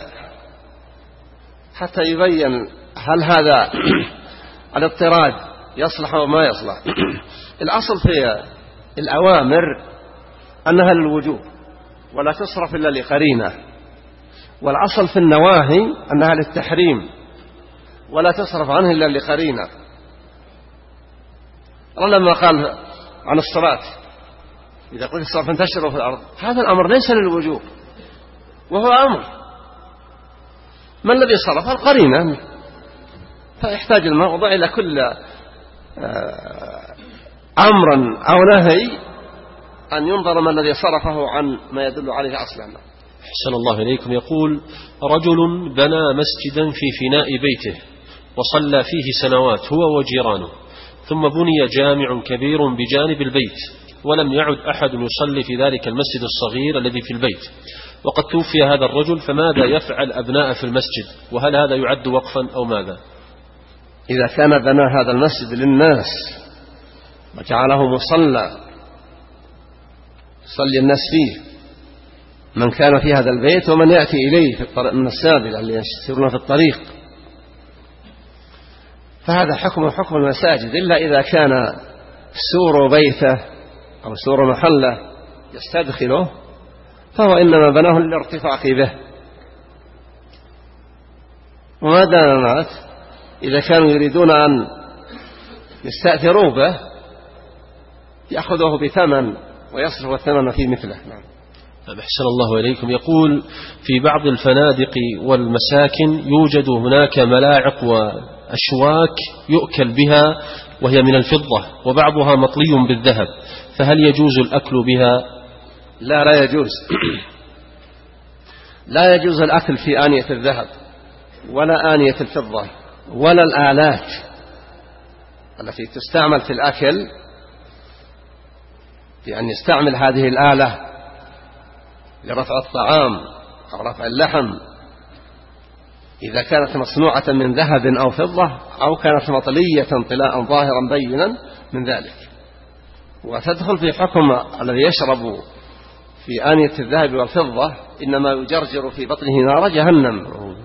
S2: حتى يبين هل هذا الاضطراد يصلح أو ما يصلح. الأصل في الأوامر أنها للوجوب ولا تصرف إلا لقرينة، والأصل في النواهي أنها للتحريم ولا تصرف عنه إلا لقرينة. لما قال عن الصلاة إذا قلت الصلاة فانتشروا في الأرض، هذا الأمر ليس للوجوب وهو أمر، ما الذي صرف؟ القرينة، فيحتاج الموضوع إلى كل أمر أو نهي أن ينظر ما الذي صرفه عن ما يدل عليه أصلا.
S1: أحسن الله إليكم. يقول: رجل بنى مسجدا في فناء بيته وصلى فيه سنوات هو وجيرانه، ثم بني جامع كبير بجانب البيت ولم يعد أحد يصلي في ذلك المسجد الصغير الذي في البيت، وقد توفي هذا الرجل، فماذا يفعل أبناء في المسجد؟ وهل هذا يعد وقفا أو ماذا؟
S2: إذا كان بنى هذا المسجد للناس وجعله مصلى يصلي الناس فيه، من كان في هذا البيت ومن يأتي إليه في الطريق من السابق اللي يسيرون في الطريق، فهذا حكم حكم المساجد، إلا إذا كان سور بيته أو سور محله يستدخله فهو إنما بناه للارتفاق به. وما دام مات إذا كانوا يريدون أن يستأثروا به يأخذوه بثمن ويصرف الثمن في مثله. نعم.
S1: أحسن الله إليكم. يقول في بعض الفنادق والمساكن يوجد هناك ملاعق وأشواك يؤكل بها وهي من الفضة وبعضها مطلي بالذهب، فهل يجوز الأكل بها؟
S2: لا لا يجوز. لا يجوز الأكل في آنية الذهب ولا آنية الفضة ولا الآلات التي تستعمل في الأكل، في أن يستعمل هذه الآلة لرفع الطعام أو رفع اللحم إذا كانت مصنوعة من ذهب أو فضة أو كانت مطلية طلاء ظاهرا بينا من ذلك، وتدخل في حكم الذي يشرب في آنية الذهب والفضة إنما يجرجر في بطنه نار جهنم.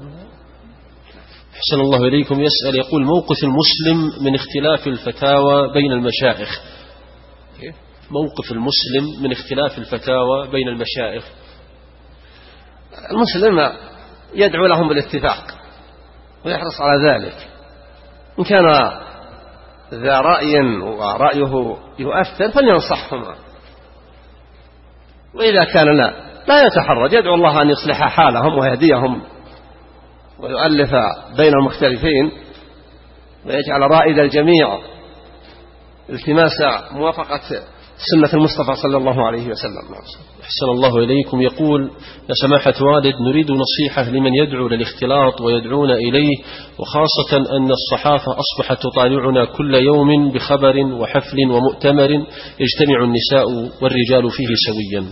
S1: أحسن الله إليكم. يسأل يقول موقف المسلم من اختلاف الفتاوى بين المشايخ. موقف المسلم من اختلاف الفتاوى بين المشايخ.
S2: المسلم يدعو لهم بالاتفاق ويحرص على ذلك، إن كان ذا رأي ورأيه يؤثر فلينصحهما، وإذا كان لا لا يتحرج، يدعو الله أن يصلح حالهم ويهديهم ويؤلف بين المختلفين ويجعل رائد الجميع التماس موافقة سنة المصطفى صلى الله عليه وسلم.
S1: أحسن الله إليكم. يقول يا سماحة والد، نريد نصيحة لمن يدعو للاختلاط ويدعون إليه، وخاصة أن الصحافة أصبحت تطالعنا كل يوم بخبر وحفل ومؤتمر يجتمع النساء والرجال فيه سويا.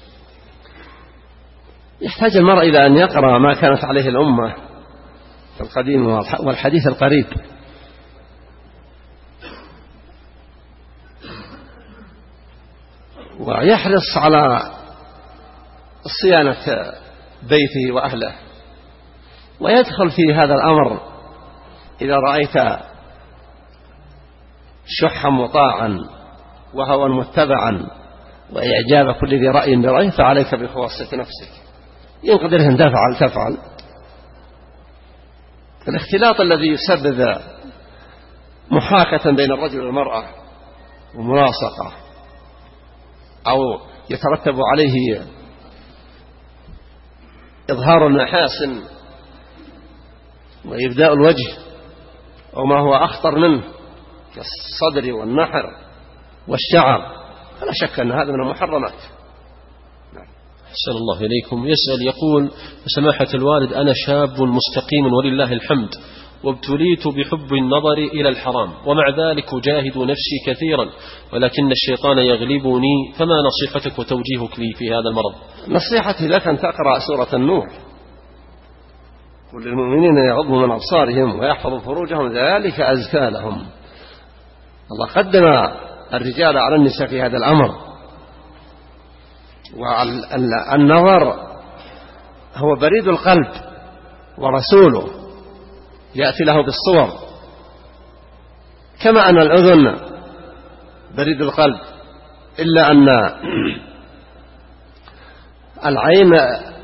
S2: يحتاج المرء إلى أن يقرأ ما كانت عليه الأمة في القديم والحديث القريب، ويحرص على صيانة بيته وأهله، ويدخل في هذا الأمر إذا رأيت شحا مطاعا وهوى متبعا وإعجاب كل ذي رأي برأيه فعليك بخواصة نفسك، إن قدرت أن تفعل تفعل. الاختلاط الذي يسبب محاكة بين الرجل والمرأة وملاصقة أو يترتب عليه إظهار المحاسن وإبداء الوجه أو ما هو أخطر منه كالصدر والنحر والشعر، فلا شك أن هذا من المحرمات.
S1: أحسن الله إليكم. يسأل يقول سماحة الوالد، أنا شاب مستقيم ولله الحمد، وابتليت بحب النظر إلى الحرام، ومع ذلك أجاهد نفسي كثيرا ولكن الشيطان يغلبني، فما نصيحتك وتوجيهك لي في هذا المرض؟
S2: نصيحتي لك أن تقرأ سورة النور، كل المؤمنين يغضوا من أبصارهم ويحفظوا فروجهم ذلك أزكى لهم. الله قدم الرجال على النساء في هذا الأمر، والنظر هو بريد القلب ورسوله يأتي له بالصور، كما أن الأذن بريد القلب، إلا أن العين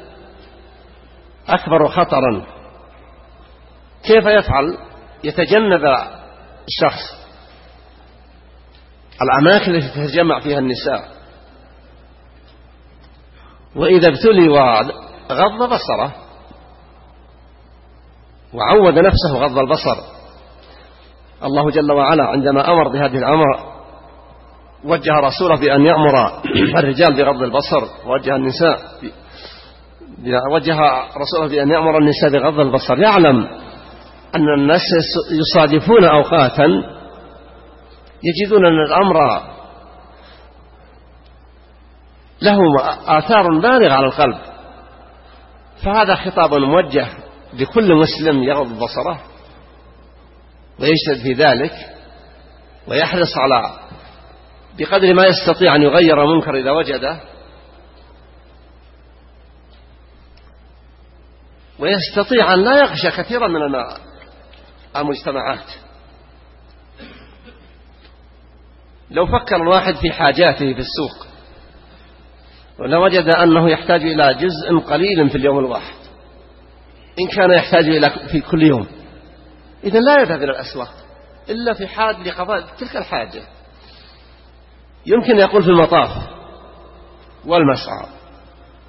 S2: أكبر خطرا. كيف يفعل؟ يتجنب الشخص الأماكن التي تتجمع فيها النساء، وإذا ابتلي وغض بصره وعود نفسه غض البصر، الله جل وعلا عندما أمر بهذه الأمر وجه رسوله بأن يأمر الرجال بغض البصر، ووجه النساء وجه رسوله بأن يأمر النساء بغض البصر. يعلم أن الناس يصادفون أوقاتا يجدون أن الأمر له آثار بالغة على القلب، فهذا خطاب موجه لكل مسلم يغض بصره ويجتهد في ذلك ويحرص على بقدر ما يستطيع أن يغير منكر إذا وجده، ويستطيع أن لا يخشى كثيرا من المجتمعات. لو فكر الواحد في حاجاته في السوق ولو وجد أنه يحتاج إلى جزء قليل في اليوم الواحد، إن كان يحتاج إلى في كل يوم، إذن لا يذهب إلى الأسواق إلا في حال لقضاء تلك الحاجة. يمكن يقول في المطاف والمسعى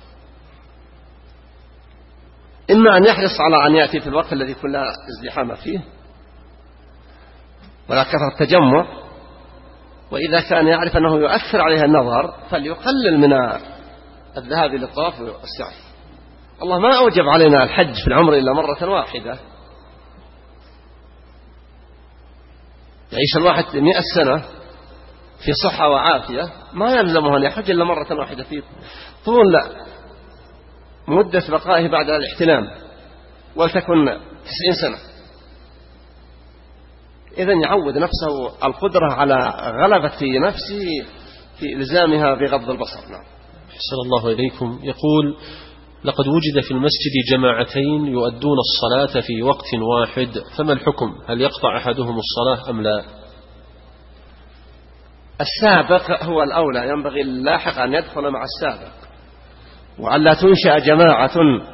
S2: إما أن يحرص على أن يأتي في الوقت الذي يكون لا ازدحام فيه ولا كثرة تجمع، وإذا كان يعرف أنه يؤثر عليها النظر فليقلل من الذهاب للطواف والسعي. الله ما أوجب علينا الحج في العمر إلا مرة واحدة. يعيش الواحد مئة سنة في صحة وعافية ما يلزمه أن يحج إلا مرة واحدة في طول مدة بقائه بعد الاحتلام، ولتكن تسعين سنة. إذن يعود نفسه القدرة على غلبة نفسه في إلزامها بغض البصر. نعم.
S1: أحسن الله إليكم. يقول: لقد وجد في المسجد جماعتين يؤدون الصلاة في وقت واحد، فما الحكم؟ هل يقطع أحدهم الصلاة أم لا؟
S2: السابق هو الأولى، ينبغي اللاحق أن يدخل مع السابق، وأن لا تنشأ جماعة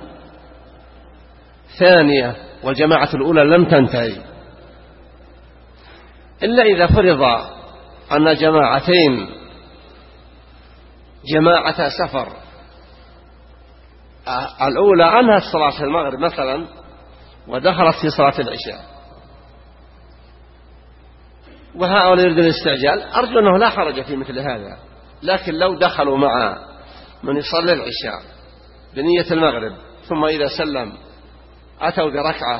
S2: ثانية والجماعة الأولى لم تنتهي، إلا إذا فرض أن جماعتين جماعة سفر، الأولى أنهت صلاة المغرب مثلا ودخلت في صلاة العشاء، وهؤلاء يريدون الاستعجال، أرجو أنه لا حرج في مثل هذا. لكن لو دخلوا مع من يصلي العشاء بنية المغرب ثم إذا سلم أتوا بركعة،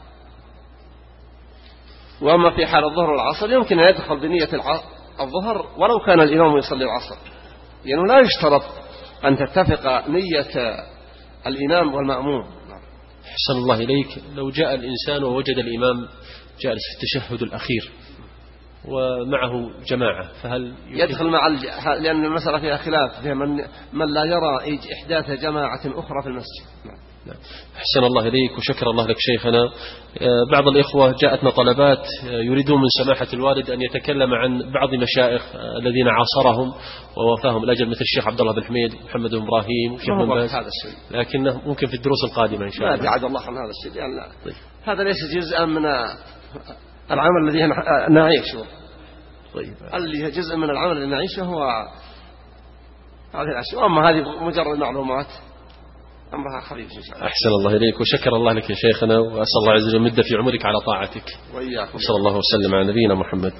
S2: وأما في حال الظهر والعصر يمكن أن يدخل بنية الظهر ولو كان الإمام يصلي العصر، لأنه يعني لا يشترط أن تتفق نية الإمام والمأموم.
S1: أحسن الله إليك. لو جاء الإنسان ووجد الإمام جالس في التشهد الأخير ومعه جماعة، فهل
S2: يدخل مع الج... لأن المسألة فيها خلاف، فيها من... من لا يرى إحداث جماعة أخرى في المسجد.
S1: نعم. أحسن الله إليك وشكر الله لك شيخنا. بعض الإخوة جاءتنا طلبات يريدون من سماحة الوالد أن يتكلم عن بعض مشايخ الذين عاصرهم ووفاهم الأجل، مثل الشيخ عبد الله بن حميد محمد بن إبراهيم وشيخ بن باز، لكنه ممكن في الدروس القادمة إن شاء الله.
S2: ما بعد الله عن هذا الشيء، يعني لا. طيب. هذا ليس جزءا من العمل الذي نعيشه. طيب. اللي جزء من العمل الذي نعيشه هو هذه الأشياء، وأما هذه مجرد معلومات أمرها خفيف إن شاء الله.
S1: أحسن الله إليك وشكر الله لك يا شيخنا، وأسأل الله عز وجل مد في عمرك على طاعتك.
S2: وإياكم.
S1: وصلى الله وسلم على نبينا محمد.